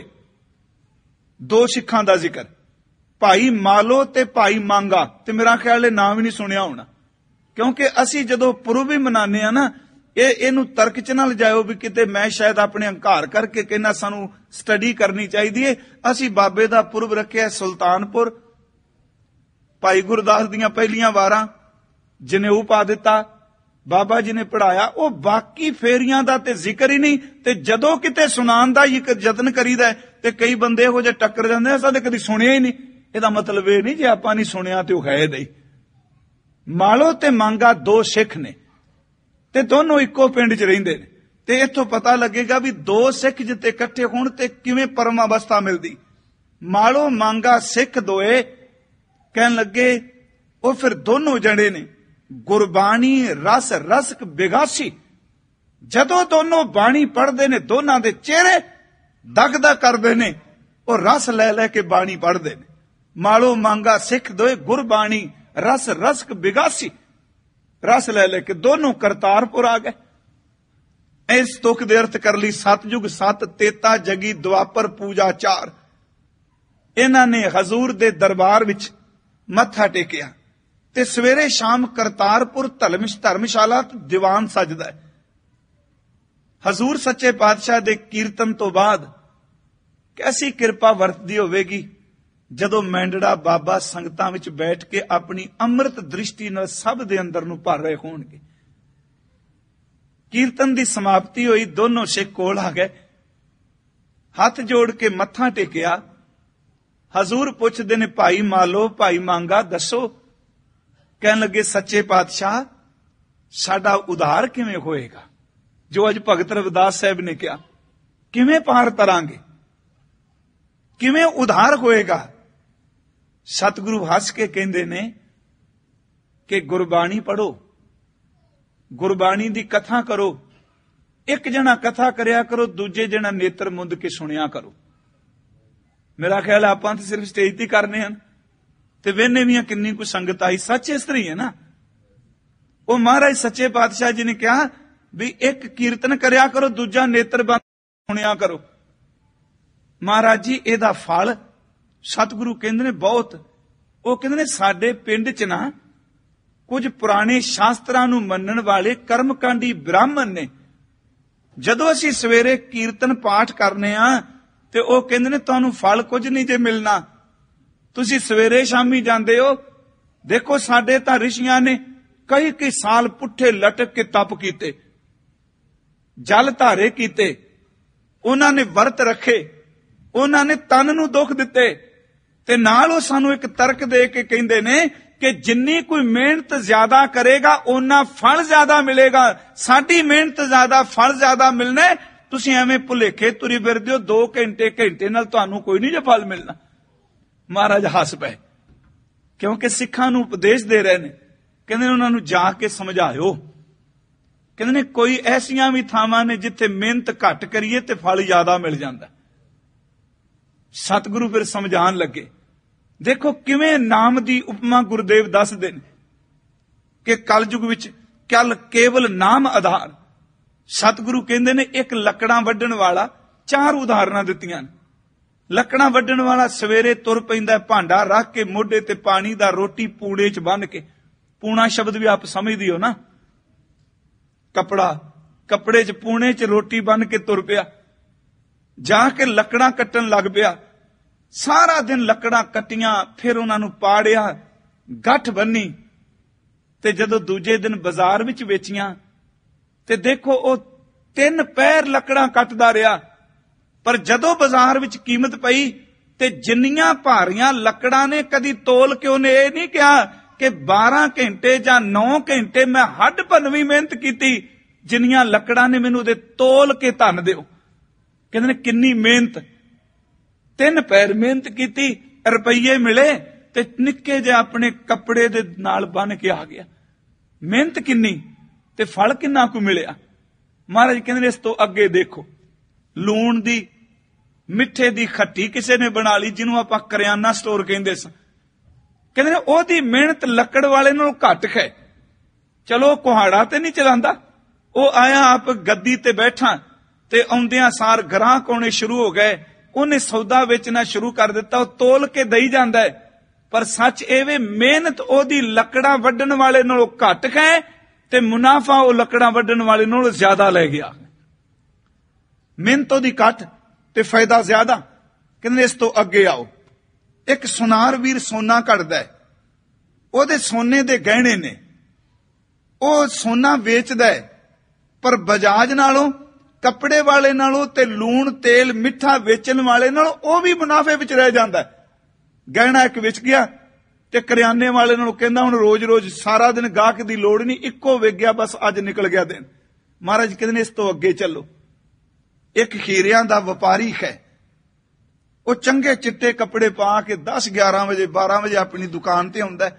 ਦੋ ਸਿੱਖਾਂ ਦਾ ਜ਼ਿਕਰ, ਭਾਈ ਮਾਲੋ ਤੇ ਭਾਈ ਮੰਗਾ। ਤੇ ਮੇਰਾ ਖਿਆਲ ਇਹ ਨਾਮ ਹੀ ਨਹੀਂ ਸੁਣਿਆ ਹੋਣਾ, ਕਿਉਂਕਿ ਅਸੀਂ ਜਦੋਂ ਪੁਰਬ ਵੀ ਮਨਾਉਂਦੇ ਆ ਨਾ, ਇਹ ਇਹਨੂੰ ਤਰਕ ਚ ਨਾ ਲਿਜਾਇਓ ਵੀ ਕਿਤੇ ਮੈਂ ਸ਼ਾਇਦ ਆਪਣੇ ਹੰਕਾਰ ਕਰਕੇ ਕਹਿੰਦਾ ਸਾਨੂੰ ਸਟੱਡੀ ਕਰਨੀ ਚਾਹੀਦੀ ਹੈ। ਅਸੀਂ ਬਾਬੇ ਦਾ ਪੁਰਬ ਰੱਖਿਆ ਸੁਲਤਾਨਪੁਰ, ਭਾਈ ਗੁਰਦਾਸ ਦੀਆਂ ਪਹਿਲੀਆਂ ਵਾਰਾਂ ਜਨੇਊ ਪਾ ਦਿੱਤਾ, ਬਾਬਾ ਜੀ ਨੇ ਪੜਾਇਆ। ਉਹ ਬਾਕੀ ਫੇਰੀਆਂ ਦਾ ਤੇ ਜ਼ਿਕਰ ਹੀ ਨਹੀਂ, ਤੇ ਜਦੋਂ ਕਿਤੇ ਸੁਣਾਉਣ ਦਾ ਯਤਨ ਕਰੀਦਾ ਤੇ ਕਈ ਬੰਦੇ ਇਹੋ ਜਿਹੇ ਟੱਕਰ ਜਾਂਦੇ ਆ ਸਾਡੇ ਕਦੀ ਸੁਣਿਆ ਹੀ ਨਹੀਂ। ਇਹਦਾ ਮਤਲਬ ਇਹ ਨਹੀਂ ਜੇ ਆਪਾਂ ਨਹੀਂ ਸੁਣਿਆ ਤੇ ਉਹ ਹੈ ਨਹੀਂ। ਮਾਲੋ ਤੇ ਮੰਗਾ ਦੋ ਸਿੱਖ ਨੇ ਤੇ ਦੋਨੋਂ ਇੱਕੋ ਪਿੰਡ 'ਚ ਰਹਿੰਦੇ ਨੇ, ਤੇ ਇੱਥੋਂ ਪਤਾ ਲੱਗੇਗਾ ਵੀ ਦੋ ਸਿੱਖ ਜਿੱਤੇ ਇਕੱਠੇ ਹੋਣ ਤੇ ਕਿਵੇਂ ਪਰਮ ਅਵਸਥਾ ਮਿਲਦੀ। ਮਾਲੋ ਮੰਗਾ ਸਿੱਖ ਦੋਏ, ਕਹਿਣ ਲੱਗੇ ਉਹ ਫਿਰ ਦੋਨੋਂ ਜਣੇ ਨੇ ਗੁਰਬਾਣੀ ਰਸ ਰਸਕ ਬਿਗਾਸੀ। ਜਦੋਂ ਦੋਨੋਂ ਬਾਣੀ ਪੜ੍ਹਦੇ ਨੇ ਦੋਨਾਂ ਦੇ ਚਿਹਰੇ ਦਗਦਗ ਕਰਦੇ ਨੇ, ਉਹ ਰਸ ਲੈ ਲੈ ਕੇ ਬਾਣੀ ਪੜ੍ਹਦੇ ਨੇ। ਮਾਲੋ ਮੰਗਾ ਸਿੱਖ ਦੋਏ ਗੁਰਬਾਣੀ ਰਸ ਰਸਕ ਬਿਗਾਸੀ, ਰਸ ਲੈ ਲੈ ਕੇ ਦੋਨੋਂ ਕਰਤਾਰਪੁਰ ਆ ਗਏ। ਇਸ ਤੁਕ ਦੇ ਅਰਥ ਕਰ ਲਈ ਸਤਜੁਗ ਸਤ ਤੇਤਾ ਜਗੀ ਦੁਆਪਰ ਪੂਜਾ ਚਾਰ। ਇਹਨਾਂ ਨੇ ਹਜ਼ੂਰ ਦੇ ਦਰਬਾਰ ਵਿੱਚ ਮੱਥਾ ਟੇਕਿਆ ਤੇ ਸਵੇਰੇ ਸ਼ਾਮ ਕਰਤਾਰਪੁਰ ਧਰਮਸ਼ ਧਰਮਸ਼ਾਲਾ ਦੀਵਾਨ ਸਜਦਾ ਹੈ। ਹਜ਼ੂਰ ਸੱਚੇ ਪਾਤਸ਼ਾਹ ਦੇ ਕੀਰਤਨ ਤੋਂ ਬਾਅਦ ਕੈਸੀ ਕਿਰਪਾ ਵਰਤਦੀ ਹੋਵੇਗੀ ਜਦੋਂ ਮੈਂਡੜਾ ਬਾਬਾ ਸੰਗਤਾਂ ਵਿੱਚ ਬੈਠ ਕੇ ਆਪਣੀ ਅੰਮ੍ਰਿਤ ਦ੍ਰਿਸ਼ਟੀ ਨਾਲ ਸਭ ਦੇ ਅੰਦਰ ਨੂੰ ਭਰ ਰਹੇ ਹੋਣਗੇ। ਕੀਰਤਨ ਦੀ ਸਮਾਪਤੀ ਹੋਈ, ਦੋਨੋਂ ਸਿੱਖ ਕੋਲ ਆ ਗਏ, ਹੱਥ ਜੋੜ ਕੇ ਮੱਥਾ ਟੇਕਿਆ। ਹਜ਼ੂਰ ਪੁੱਛਦੇ ਨੇ ਭਾਈ ਮਾਲੋ ਭਾਈ ਮੰਗਾ ਦੱਸੋ। ਕਹਿਣ ਲੱਗੇ ਸੱਚੇ ਪਾਤਸ਼ਾਹ ਸਾਡਾ ਉਧਾਰ ਕਿਵੇਂ ਹੋਏਗਾ, ਜੋ ਅੱਜ ਭਗਤ ਰਵਿਦਾਸ ਸਾਹਿਬ ਨੇ ਕਿਹਾ, ਕਿਵੇਂ ਪਾਰ ਤਰਾਂਗੇ, ਕਿਵੇਂ ਉਧਾਰ ਹੋਏਗਾ। ਸਤਿਗੁਰੂ ਹੱਸ ਕੇ ਕਹਿੰਦੇ ਨੇ ਕਿ ਗੁਰਬਾਣੀ ਪੜੋ, ਗੁਰਬਾਣੀ ਦੀ ਕਥਾ ਕਰੋ। ਇੱਕ ਜਣਾ ਕਥਾ ਕਰਿਆ ਕਰੋ, ਦੂਜੇ ਜਣਾ ਨੇਤਰ ਮੁੰਦ ਕੇ ਸੁਣਿਆ ਕਰੋ। ਮੇਰਾ ਖਿਆਲ ਆਪਾਂ ਤਾਂ ਸਿਰਫ ਸਟੇਜ ਤੇ ਕਰਨੇ ਹਨ ਤੇ ਵੇਨੇ ਵੀ ਕਿੰਨੀ ਕੁ ਸੰਗਤ ਆਈ। ਸੱਚ ਇਸ ਤਰ੍ਹਾਂ ਹੀ ਹੈ ਨਾ। ਉਹ ਮਹਾਰਾਜ ਸੱਚੇ ਪਾਤਸ਼ਾਹ ਜੀ ਨੇ ਕਿਹਾ ਵੀ ਇੱਕ ਕੀਰਤਨ ਕਰਿਆ ਕਰੋ, ਦੂਜਾ ਨੇਤਰ ਬੰਦ ਸੁਣਿਆ ਕਰੋ। ਮਹਾਰਾਜ ਜੀ ਇਹਦਾ ਫਲ ਸਤਿਗੁਰੂ ਕਹਿੰਦੇ ਨੇ ਬਹੁਤ। ਉਹ ਕਹਿੰਦੇ ਨੇ ਸਾਡੇ ਪਿੰਡ 'ਚ ਨਾ ਕੁਝ ਪੁਰਾਣੇ ਸ਼ਾਸਤਰਾਂ ਨੂੰ ਮੰਨਣ ਵਾਲੇ ਕਰਮਕਾਂਡੀ ਬ੍ਰਾਹਮਣ ਨੇ। ਜਦੋਂ ਅਸੀਂ ਸਵੇਰੇ ਕੀਰਤਨ ਪਾਠ ਕਰਨੇ ਆ ਤੇ ਉਹ ਕਹਿੰਦੇ ਨੇ ਤੁਹਾਨੂੰ ਫਲ ਕੁਝ ਨਹੀਂ ਜੇ ਮਿਲਣਾ, ਤੁਸੀਂ ਸਵੇਰੇ ਸ਼ਾਮੀ ਜਾਂਦੇ ਹੋ। ਦੇਖੋ ਸਾਡੇ ਤਾਂ ਰਿਸ਼ੀਆਂ ਨੇ ਕਈ ਕਈ ਸਾਲ ਪੁੱਠੇ ਲਟਕ ਕੇ ਤਪ ਕੀਤੇ, ਜਲ ਧਾਰੇ ਕੀਤੇ, ਉਹਨਾਂ ਨੇ ਵਰਤ ਰੱਖੇ, ਉਹਨਾਂ ਨੇ ਤਨ ਨੂੰ ਦੁੱਖ ਦਿੱਤੇ, ਤੇ ਨਾਲ ਉਹ ਸਾਨੂੰ ਇੱਕ ਤਰਕ ਦੇ ਕੇ ਕਹਿੰਦੇ ਨੇ ਕਿ ਜਿੰਨੀ ਕੋਈ ਮਿਹਨਤ ਜ਼ਿਆਦਾ ਕਰੇਗਾ ਓਨਾ ਫਲ ਜ਼ਿਆਦਾ ਮਿਲੇਗਾ। ਸਾਡੀ ਮਿਹਨਤ ਜ਼ਿਆਦਾ ਫਲ ਜ਼ਿਆਦਾ ਮਿਲਣਾ, ਤੁਸੀਂ ਐਵੇਂ ਭੁਲੇਖੇ ਤੁਰੀ ਫਿਰਦੇ ਹੋ, ਦੋ ਘੰਟੇ ਘੰਟੇ ਨਾਲ ਤੁਹਾਨੂੰ ਕੋਈ ਨਹੀਂ ਜੇ ਫਲ ਮਿਲਣਾ। ਮਹਾਰਾਜ ਹੱਸ ਪਏ, ਕਿਉਂਕਿ ਸਿੱਖਾਂ ਨੂੰ ਉਪਦੇਸ਼ ਦੇ ਰਹੇ ਨੇ। ਕਹਿੰਦੇ ਉਹਨਾਂ ਨੂੰ ਜਾ ਕੇ ਸਮਝਾਇਓ। ਕਹਿੰਦੇ ਨੇ ਕੋਈ ਐਸੀਆਂ ਵੀ ਥਾਵਾਂ ਨੇ ਜਿੱਥੇ ਮਿਹਨਤ ਘੱਟ ਕਰੀਏ ਤੇ ਫਲ ਜ਼ਿਆਦਾ ਮਿਲ ਜਾਂਦਾ। ਸਤਿਗੁਰੂ ਫਿਰ ਸਮਝਾਉਣ ਲੱਗੇ। ਦੇਖੋ ਕਿਵੇਂ ਨਾਮ ਦੀ ਉਪਮਾ ਗੁਰਦੇਵ ਦੱਸਦੇ ਨੇ ਕਿ ਕਲਯੁਗ ਵਿੱਚ ਕਲ ਕੇਵਲ ਨਾਮ ਆਧਾਰ। ਸਤਿਗੁਰੂ ਕਹਿੰਦੇ ਨੇ ਇੱਕ ਲੱਕੜਾਂ ਵੱਢਣ ਵਾਲਾ, ਚਾਰ ਉਦਾਹਰਨਾਂ ਦਿੱਤੀਆਂ ਨੇ। ਲੱਕੜਾਂ ਵੱਢਣ ਵਾਲਾ ਸਵੇਰੇ ਤੁਰ ਪੈਂਦਾ, ਭਾਂਡਾ ਰੱਖ ਕੇ ਮੋਢੇ ਤੇ ਪਾਣੀ ਦਾ, ਰੋਟੀ ਪੂੜੇ 'ਚ ਬੰਨ੍ਹ ਕੇ। ਪੂਣਾ ਸ਼ਬਦ ਵੀ ਆਪ ਸਮਝਦੀ ਹੋ ਨਾ, ਕਪੜਾ ਕੱਪੜੇ 'ਚ ਪੂਣੇ 'ਚ ਰੋਟੀ ਬੰਨ ਕੇ ਤੁਰ ਪਿਆ, ਜਾ ਕੇ ਲੱਕੜਾਂ ਕੱਟਣ ਲੱਗ ਪਿਆ। ਸਾਰਾ ਦਿਨ ਲੱਕੜਾਂ ਕੱਟੀਆਂ, ਫਿਰ ਉਹਨਾਂ ਨੂੰ ਪਾੜਿਆ, ਗੱਠ ਬੰਨੀ, ਤੇ ਜਦੋਂ ਦੂਜੇ ਦਿਨ ਬਾਜ਼ਾਰ ਵਿੱਚ ਵੇਚੀਆਂ ਤੇ ਦੇਖੋ ਉਹ ਤਿੰਨ ਪੈਰ ਲੱਕੜਾਂ ਕੱਟਦਾ ਰਿਹਾ। ਪਰ ਜਦੋਂ ਬਾਜ਼ਾਰ ਵਿੱਚ ਕੀਮਤ ਪਈ ਤੇ ਜਿੰਨੀਆਂ ਭਾਰੀਆਂ ਲੱਕੜਾਂ ਨੇ, ਕਦੀ ਤੋਲ ਕੇ ਉਹਨੇ ਇਹ ਨਹੀਂ ਕਿਹਾ ਕਿ ਬਾਰਾਂ ਘੰਟੇ ਜਾਂ ਨੌ ਘੰਟੇ ਮੈਂ ਹੱਡ ਭੰਨਵੀਂ ਮਿਹਨਤ ਕੀਤੀ, ਜਿੰਨੀਆਂ ਲੱਕੜਾਂ ਨੇ ਮੈਨੂੰ ਉਹਦੇ ਤੋਲ ਕੇ ਧੰਨ ਦਿਓ। ਕਹਿੰਦੇ ਨੇ ਕਿੰਨੀ ਮਿਹਨਤ, ਤਿੰਨ ਪੈਰ ਮਿਹਨਤ ਕੀਤੀ, ਰੁਪਈਏ ਮਿਲੇ ਤੇ ਨਿੱਕੇ ਜਿਹੇ ਆਪਣੇ ਕੱਪੜੇ ਦੇ ਨਾਲ ਬੰਨ ਕੇ ਆ ਗਿਆ। ਮਿਹਨਤ ਕਿੰਨੀ ਤੇ ਫਲ ਕਿੰਨਾ ਕੁ ਮਿਲਿਆ। ਮਹਾਰਾਜ ਕਹਿੰਦੇ ਨੇ ਇਸ ਤੋਂ ਅੱਗੇ ਦੇਖੋ, ਲੂਣ ਦੀ ਮਿੱਠੇ ਦੀ ਖੱਟੀ ਕਿਸੇ ਨੇ ਬਣਾ ਲਈ, ਜਿਹਨੂੰ ਆਪਾਂ ਕਰਿਆਨਾ ਸਟੋਰ ਕਹਿੰਦੇ ਸਾਂ। ਕਹਿੰਦੇ ਨੇ ਉਹਦੀ ਮਿਹਨਤ ਲੱਕੜ ਵਾਲੇ ਨਾਲੋਂ ਘੱਟ ਹੈ। ਚਲੋ ਕੁਹਾੜਾ ਤੇ ਨਹੀਂ ਚਲਾਉਂਦਾ, ਉਹ ਆਇਆ ਆਪ ਗੱਦੀ ਤੇ ਬੈਠਾ ਤੇ ਆਉਂਦਿਆਂ ਸਾਰ ਗ੍ਰਾਹਕ ਆਉਣੇ ਸ਼ੁਰੂ ਹੋ ਗਏ। ਉਹਨੇ ਸੌਦਾ ਵੇਚਣਾ ਸ਼ੁਰੂ ਕਰ ਦਿੱਤਾ, ਉਹ ਤੋਲ ਕੇ ਦਈ ਜਾਂਦਾ ਹੈ। ਪਰ ਸੱਚ ਇਹ ਵੇ, ਮਿਹਨਤ ਉਹਦੀ ਲੱਕੜਾਂ ਵੱਢਣ ਵਾਲੇ ਨਾਲੋਂ ਘੱਟ ਹੈ ਤੇ ਮੁਨਾਫਾ ਉਹ ਲੱਕੜਾਂ ਵੱਢਣ ਵਾਲੇ ਨਾਲੋਂ ਜ਼ਿਆਦਾ ਲੈ ਗਿਆ। ਮਿਹਨਤ ਉਹਦੀ ਘੱਟ ਤੇ ਫਾਇਦਾ ਜ਼ਿਆਦਾ। ਕਹਿੰਦੇ ਇਸ ਤੋਂ ਅੱਗੇ ਆਓ, ਇੱਕ ਸੁਨਾਰ ਵੀਰ ਸੋਨਾ ਕੱਢਦਾ ਹੈ, ਉਹਦੇ ਸੋਨੇ ਦੇ ਗਹਿਣੇ ਨੇ, ਉਹ ਸੋਨਾ ਵੇਚਦਾ ਹੈ, ਪਰ ਬਜਾਜ ਨਾਲੋਂ, ਕੱਪੜੇ ਵਾਲੇ ਨਾਲੋਂ ਤੇ ਲੂਣ ਤੇਲ ਮਿੱਠਾ ਵੇਚਣ ਵਾਲੇ ਨਾਲੋਂ ਉਹ ਵੀ ਮੁਨਾਫੇ ਵਿੱਚ ਰਹਿ ਜਾਂਦਾ ਹੈ। ਗਹਿਣਾ ਇੱਕ ਵਿਚ ਗਿਆ ਤੇ ਕਰਿਆਨੇ ਵਾਲੇ ਨਾਲੋਂ ਕਹਿੰਦਾ ਹੁਣ ਰੋਜ਼-ਰੋਜ਼ ਸਾਰਾ ਦਿਨ ਗਾਹਕ ਦੀ ਲੋੜ ਨਹੀਂ, ਇੱਕੋ ਵਿਕ ਗਿਆ, ਬਸ ਅੱਜ ਨਿਕਲ ਗਿਆ ਦਿਨ। ਮਹਾਰਾਜ ਕਹਿੰਦੇ ਨੇ ਇਸ ਤੋਂ ਅੱਗੇ ਚੱਲੋ, ਇੱਕ ਖੀਰਿਆਂ ਦਾ ਵਪਾਰੀ ਹੈ, ਉਹ ਚੰਗੇ ਚਿੱਟੇ ਕੱਪੜੇ ਪਾ ਕੇ ਦਸ ਗਿਆਰਾਂ ਵਜੇ ਬਾਰਾਂ ਵਜੇ ਆਪਣੀ ਦੁਕਾਨ ਤੇ ਆਉਂਦਾ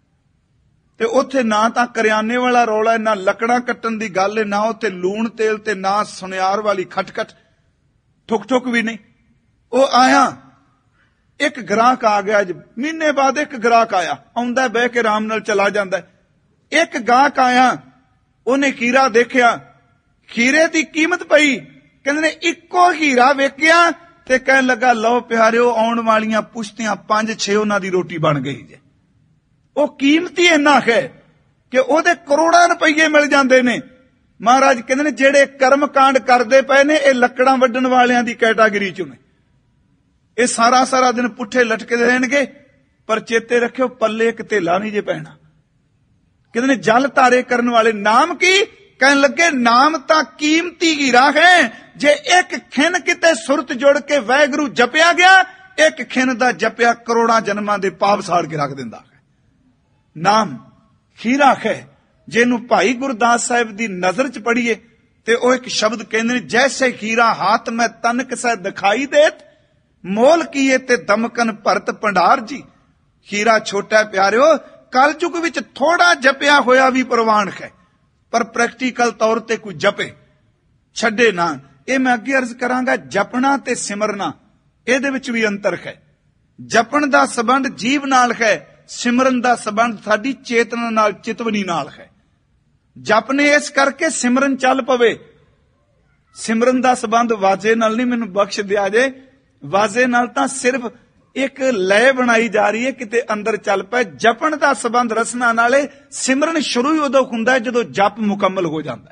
ਤੇ ਉੱਥੇ ਨਾ ਤਾਂ ਕਰਿਆਨੇ ਵਾਲਾ ਰੌਲਾ, ਨਾ ਲੱਕੜਾਂ ਕੱਟਣ ਦੀ ਗੱਲ ਹੈ, ਨਾ ਉੱਥੇ ਲੂਣ ਤੇਲ ਤੇ ਨਾ ਸੁਨਿਆਰ ਵਾਲੀ ਖਟਖਟ, ਠੁਕ ਠੁਕ ਵੀ ਨਹੀਂ। ਉਹ ਆਇਆ, ਇੱਕ ਗ੍ਰਾਹਕ ਆ ਗਿਆ, ਅੱਜ ਮਹੀਨੇ ਬਾਅਦ ਇੱਕ ਗ੍ਰਾਹਕ ਆਇਆ, ਆਉਂਦਾ ਬਹਿ ਕੇ ਆਰਾਮ ਨਾਲ ਚਲਾ ਜਾਂਦਾ। ਇੱਕ ਗਾਹਕ ਆਇਆ, ਉਹਨੇ ਖੀਰਾ ਦੇਖਿਆ, ਖੀਰੇ ਦੀ ਕੀਮਤ ਪਈ, ਕਹਿੰਦੇ ਨੇ ਇੱਕੋ ਹੀਰਾ ਵੇਖਿਆ ਤੇ ਕਹਿਣ ਲੱਗਾ ਲਓ ਪਿਆਰਿਓ, ਆਉਣ ਵਾਲੀਆਂ ਪੁਸ਼ਤੀਆਂ ਪੰਜ ਛੇ ਉਹਨਾਂ ਦੀ ਰੋਟੀ ਬਣ ਗਈ ਜੇ। ਉਹ ਕੀਮਤੀ ਇੰਨਾ ਹੈ ਕਿ ਉਹਦੇ ਕਰੋੜਾਂ ਰੁਪਈਏ ਮਿਲ ਜਾਂਦੇ ਨੇ। ਮਹਾਰਾਜ ਕਹਿੰਦੇ ਨੇ ਜਿਹੜੇ ਕਰਮ ਕਾਂਡ ਕਰਦੇ ਪਏ ਨੇ, ਇਹ ਲੱਕੜਾਂ ਵੱਢਣ ਵਾਲਿਆਂ ਦੀ ਕੈਟਾਗਰੀ ਚੋਂ ਨੇ। ਇਹ ਸਾਰਾ ਸਾਰਾ ਦਿਨ ਪੁੱਠੇ ਲਟਕਦੇ ਰਹਿਣਗੇ, ਪਰ ਚੇਤੇ ਰੱਖਿਓ ਪੱਲੇ ਇੱਕ ਧੇਲਾ ਨਹੀਂ ਜੇ ਪੈਣਾ। ਕਹਿੰਦੇ ਨੇ ਜਲ ਧਾਰੇ ਕਰਨ ਵਾਲੇ ਨਾਮ ਕੀ, ਕਹਿਣ ਲੱਗੇ ਨਾਮ ਤਾਂ ਕੀਮਤੀ ਹੀਰਾ ਹੈ। ਜੇ ਇੱਕ ਖਿੰਨ ਕਿਤੇ ਸੁਰਤ ਜੁੜ ਕੇ ਵਾਹਿਗੁਰੂ ਜਪਿਆ ਗਿਆ, ਇੱਕ ਖਿੰਨ ਦਾ ਜਪਿਆ ਕਰੋੜਾਂ ਜਨਮਾਂ ਦੇ ਪਾਪ ਸਾੜ ਕੇ ਰੱਖ ਦਿੰਦਾ ਹੈ। ਨਾਮ ਹੀਰਾ ਹੈ। ਜਿਹਨੂੰ ਭਾਈ ਗੁਰਦਾਸ ਸਾਹਿਬ ਦੀ ਨਜ਼ਰ ਚ ਪੜੀਏ ਤੇ ਉਹ ਇੱਕ ਸ਼ਬਦ ਕਹਿੰਦੇ ਨੇ, ਜੈਸੇ ਹੀਰਾ ਹਾਥ ਮੈਂ ਤਨਕ ਸੈ ਦਿਖਾਈ ਦੇਤ, ਮੋਲ ਕੀਏ ਤੇ ਦਮਕਨ ਭਰਤ ਭੰਡਾਰ ਜੀ। ਹੀਰਾ ਛੋਟਾ ਪਿਆਰਿਓ, ਕਲਯੁਗ ਵਿੱਚ ਥੋੜਾ ਜਪਿਆ ਹੋਇਆ ਵੀ ਪ੍ਰਵਾਨ ਹੈ, ਪਰ ਪ੍ਰੈਕਟੀਕਲ ਤੌਰ ਤੇ ਕੋਈ ਜਪੇ ਛੱਡੇ ਨਾ। ਇਹ ਮੈਂ ਅੱਗੇ ਅਰਜ਼ ਕਰਾਂਗਾ, ਜਪਣਾ ਤੇ ਸਿਮਰਨਾ ਇਹਦੇ ਵਿੱਚ ਵੀ ਅੰਤਰ ਹੈ। ਜਪਣ ਦਾ ਸੰਬੰਧ ਜੀਵ ਨਾਲ ਹੈ, ਸਿਮਰਨ ਦਾ ਸੰਬੰਧ ਸਾਡੀ ਚੇਤਨਾ ਨਾਲ, ਚਿਤਵਨੀ ਨਾਲ ਹੈ। ਜਪਨੇ ਇਸ ਕਰਕੇ ਸਿਮਰਨ ਚੱਲ ਪਵੇ। ਸਿਮਰਨ ਦਾ ਸੰਬੰਧ ਵਾਜੇ ਨਾਲ ਨਹੀਂ, ਮੈਨੂੰ ਬਖਸ਼ ਦਿਆ ਜੇ, ਵਾਜੇ ਨਾਲ ਤਾਂ ਸਿਰਫ ਇੱਕ ਲੈ ਬਣਾਈ ਜਾ ਰਹੀ ਹੈ, ਕਿਤੇ ਅੰਦਰ ਚੱਲ ਪਏ। ਜਪਣ ਦਾ ਸੰਬੰਧ ਰਸਨਾ ਨਾਲੇ। ਸਿਮਰਨ ਸ਼ੁਰੂ ਹੀ ਉਦੋਂ ਹੁੰਦਾ ਹੈ ਜਦੋਂ ਜਪ ਮੁਕੰਮਲ ਹੋ ਜਾਂਦਾ ਹੈ।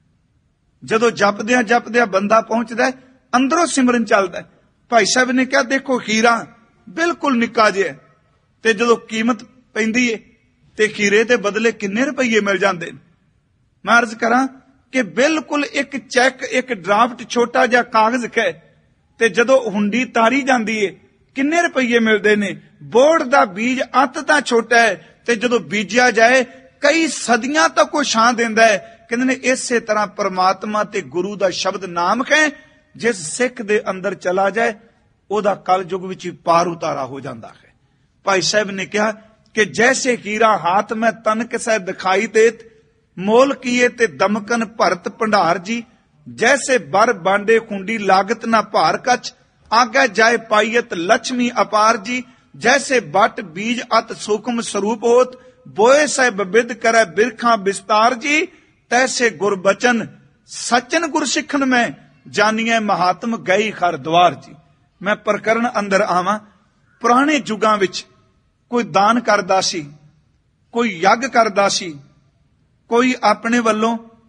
ਜਦੋਂ ਜਪਦਿਆਂ ਜਪਦਿਆਂ ਬੰਦਾ ਪਹੁੰਚਦਾ, ਅੰਦਰੋਂ ਸਿਮਰਨ ਚੱਲਦਾ। ਭਾਈ ਸਾਹਿਬ ਨੇ ਕਿਹਾ ਦੇਖੋ ਹੀਰਾ ਬਿਲਕੁਲ ਨਿੱਕਾ ਜਿਹਾ, ਤੇ ਜਦੋਂ ਕੀਮਤ ਪੈਂਦੀ ਏ ਤੇ ਹੀਰੇ ਦੇ ਬਦਲੇ ਕਿੰਨੇ ਰੁਪਈਏ ਮਿਲ ਜਾਂਦੇ ਨੇ। ਮੈਂ ਅਰਜ਼ ਕਰਾਂ ਕਿ ਬਿਲਕੁਲ ਇੱਕ ਚੈੱਕ, ਇੱਕ ਡਰਾਫਟ ਛੋਟਾ ਜਿਹਾ ਕਾਗਜ਼ ਹੈ, ਤੇ ਜਦੋਂ ਹੁੰਡੀ ਤਾਰੀ ਜਾਂਦੀ ਏ ਕਿੰਨੇ ਰੁਪਈਏ ਮਿਲਦੇ ਨੇ। ਬੋੜ ਦਾ ਬੀਜ ਅੱਤ ਤਾਂ ਛੋਟਾ ਹੈ, ਤੇ ਜਦੋਂ ਬੀਜਿਆ ਜਾਏ ਕਈ ਸਦੀਆਂ ਤੱਕ ਉਹ ਛਾਂ ਦਿੰਦਾ ਹੈ। ਕਹਿੰਦੇ ਨੇ ਇਸੇ ਤਰ੍ਹਾਂ ਪਰਮਾਤਮਾ ਤੇ ਗੁਰੂ ਦਾ ਸ਼ਬਦ ਨਾਮ ਹੈ, ਜਿਸ ਸਿੱਖ ਦੇ ਅੰਦਰ ਚਲਾ ਜਾਏ ਉਹਦਾ ਕਲਯੁਗ ਵਿੱਚ ਪਾਰ ਉਤਾਰਾ ਹੋ ਜਾਂਦਾ ਹੈ। ਭਾਈ ਸਾਹਿਬ ਨੇ ਕਿਹਾ ਕਿ ਜੈਸੇ ਹੀਰਾ ਹਾਥ ਮੈਂ ਤਨਕ ਸੈ ਦਿਖਾਈ ਦੇਤ, ਮੋਲ ਕੀਏ ਤੇ ਦਮਕਨ ਭਰਤ ਭੰਡਾਰ ਜੀ। ਜੈਸੇ ਬਰ ਬਾਂਡੇ ਖੁੰਡੀ ਲਾਗਤ ਨਾ ਭਾਰ ਕਛ, ਆਗੇ ਜਾਏ ਪਾਈਤ ਲక్ష్ਮੀ ਅਪਾਰ ਜੀ। ਜੈਸੇ ਬਟ ਬੀਜ ਅਤ ਸੂਖਮ ਸਰੂਪ ਹੋਤ, ਬੋਏ ਸੈ ਬਿਦ ਕਰੈ ਬਿਰਖਾਂ ਵਿਸਤਾਰ ਜੀ। ਤੈਸੇ ਗੁਰ ਬਚਨ ਸਚਨ ਗੁਰ ਸਿੱਖਣ ਮੈਂ, ਜਾਨੀਏ ਮਹਾਤਮ ਗਈ ਖਰ ਦਵਾਰ ਜੀ। ਮੈਂ ਪ੍ਰਕਰਨ ਅੰਦਰ ਆਵਾਂ। ਪੁਰਾਣੇ ਯੁੱਗਾਂ ਵਿੱਚ ਕੋਈ ਦਾਨ ਕਰਦਾ ਸੀ, ਕੋਈ ਯੱਗ ਕਰਦਾ ਸੀ, ਕੋਈ ਆਪਣੇ ਵੱਲੋਂ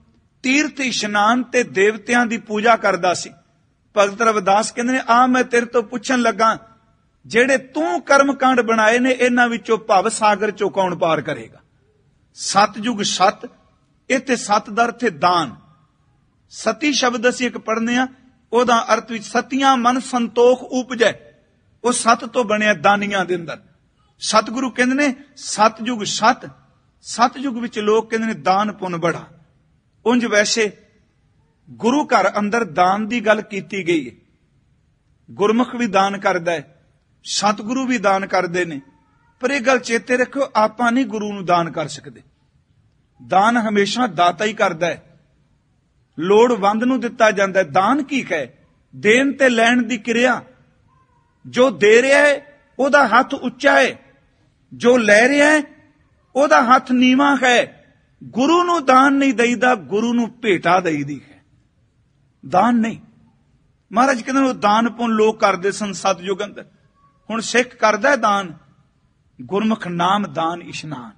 ਤੀਰਥ ਇਸ਼ਨਾਨ ਤੇ ਦੇਵਤਿਆਂ ਦੀ ਪੂਜਾ ਕਰਦਾ ਸੀ। ਭਗਤ ਰਵਿਦਾਸ ਕਹਿੰਦੇ ਨੇ, ਆ ਮੈਂ ਤੇਰੇ ਤੋਂ ਪੁੱਛਣ ਲੱਗਾ, ਜਿਹੜੇ ਤੂੰ ਕਰਮਕਾਂਡ ਬਣਾਏ ਨੇ, ਇਹਨਾਂ ਵਿੱਚੋਂ ਭਵ ਸਾਗਰ ਚੋਂ ਕੌਣ ਪਾਰ ਕਰੇਗਾ? ਸਤਜੁਗ ਸਤ, ਇੱਥੇ ਸਤ ਦਾ ਅਰਥ ਹੈ ਦਾਨ। ਸਤੀ ਸ਼ਬਦ ਅਸੀਂ ਇੱਕ ਪੜ੍ਹਨੇ ਆ, ਉਹਦਾ ਅਰਥ ਵਿੱਚ ਸਤੀਆਂ ਮਨ ਸੰਤੋਖ ਉਪਜੈ, ਉਹ ਸਤ ਤੋਂ ਬਣਿਆ ਦਾਨੀਆਂ ਦੇ ਅੰਦਰ। ਸਤਿਗੁਰੂ ਕਹਿੰਦੇ ਨੇ ਸਤਜੁਗ ਸਤ, ਸਤਜੁਗ ਵਿੱਚ ਲੋਕ ਕਹਿੰਦੇ ਨੇ ਦਾਨ ਪੁੰਨ ਬੜਾ। ਉਂਝ ਵੈਸੇ ਗੁਰੂ ਘਰ ਅੰਦਰ ਦਾਨ ਦੀ ਗੱਲ ਕੀਤੀ ਗਈ ਹੈ। ਗੁਰਮੁਖ ਵੀ ਦਾਨ ਕਰਦਾ ਹੈ, ਸਤਿਗੁਰੂ ਵੀ ਦਾਨ ਕਰਦੇ ਨੇ, ਪਰ ਇਹ ਗੱਲ ਚੇਤੇ ਰੱਖੋ, ਆਪਾਂ ਨਹੀਂ ਗੁਰੂ ਨੂੰ ਦਾਨ ਕਰ ਸਕਦੇ। ਦਾਨ ਹਮੇਸ਼ਾ ਦਾਤਾ ਹੀ ਕਰਦਾ ਹੈ, ਲੋੜਵੰਦ ਨੂੰ ਦਿੱਤਾ ਜਾਂਦਾ ਹੈ। ਦਾਨ ਕੀ ਕਹੇ? ਦੇਣ ਤੇ ਲੈਣ ਦੀ ਕਿਰਿਆ। ਜੋ ਦੇ ਰਿਹਾ ਹੈ ਉਹਦਾ ਹੱਥ ਉੱਚਾ ਹੈ, ਜੋ ਲੈ ਰਿਹਾ ਹੈ ਉਹਦਾ ਹੱਥ ਨੀਵਾਂ ਹੈ। ਗੁਰੂ ਨੂੰ ਦਾਨ ਨਹੀਂ ਦਈਦਾ, ਗੁਰੂ ਨੂੰ ਭੇਟਾ ਦਈਦੀ ਹੈ, ਦਾਨ ਨਹੀਂ। ਮਹਾਰਾਜ ਕਹਿੰਦੇ ਉਹ ਦਾਨ ਪੁੰਨ ਲੋਕ ਕਰਦੇ ਸਨ ਸਤਿਯੁਗ ਅੰਦਰ। ਹੁਣ ਸਿੱਖ ਕਰਦਾ ਹੈ ਦਾਨ, ਗੁਰਮੁਖ ਨਾਮ ਦਾਨ ਇਸ਼ਨਾਨ।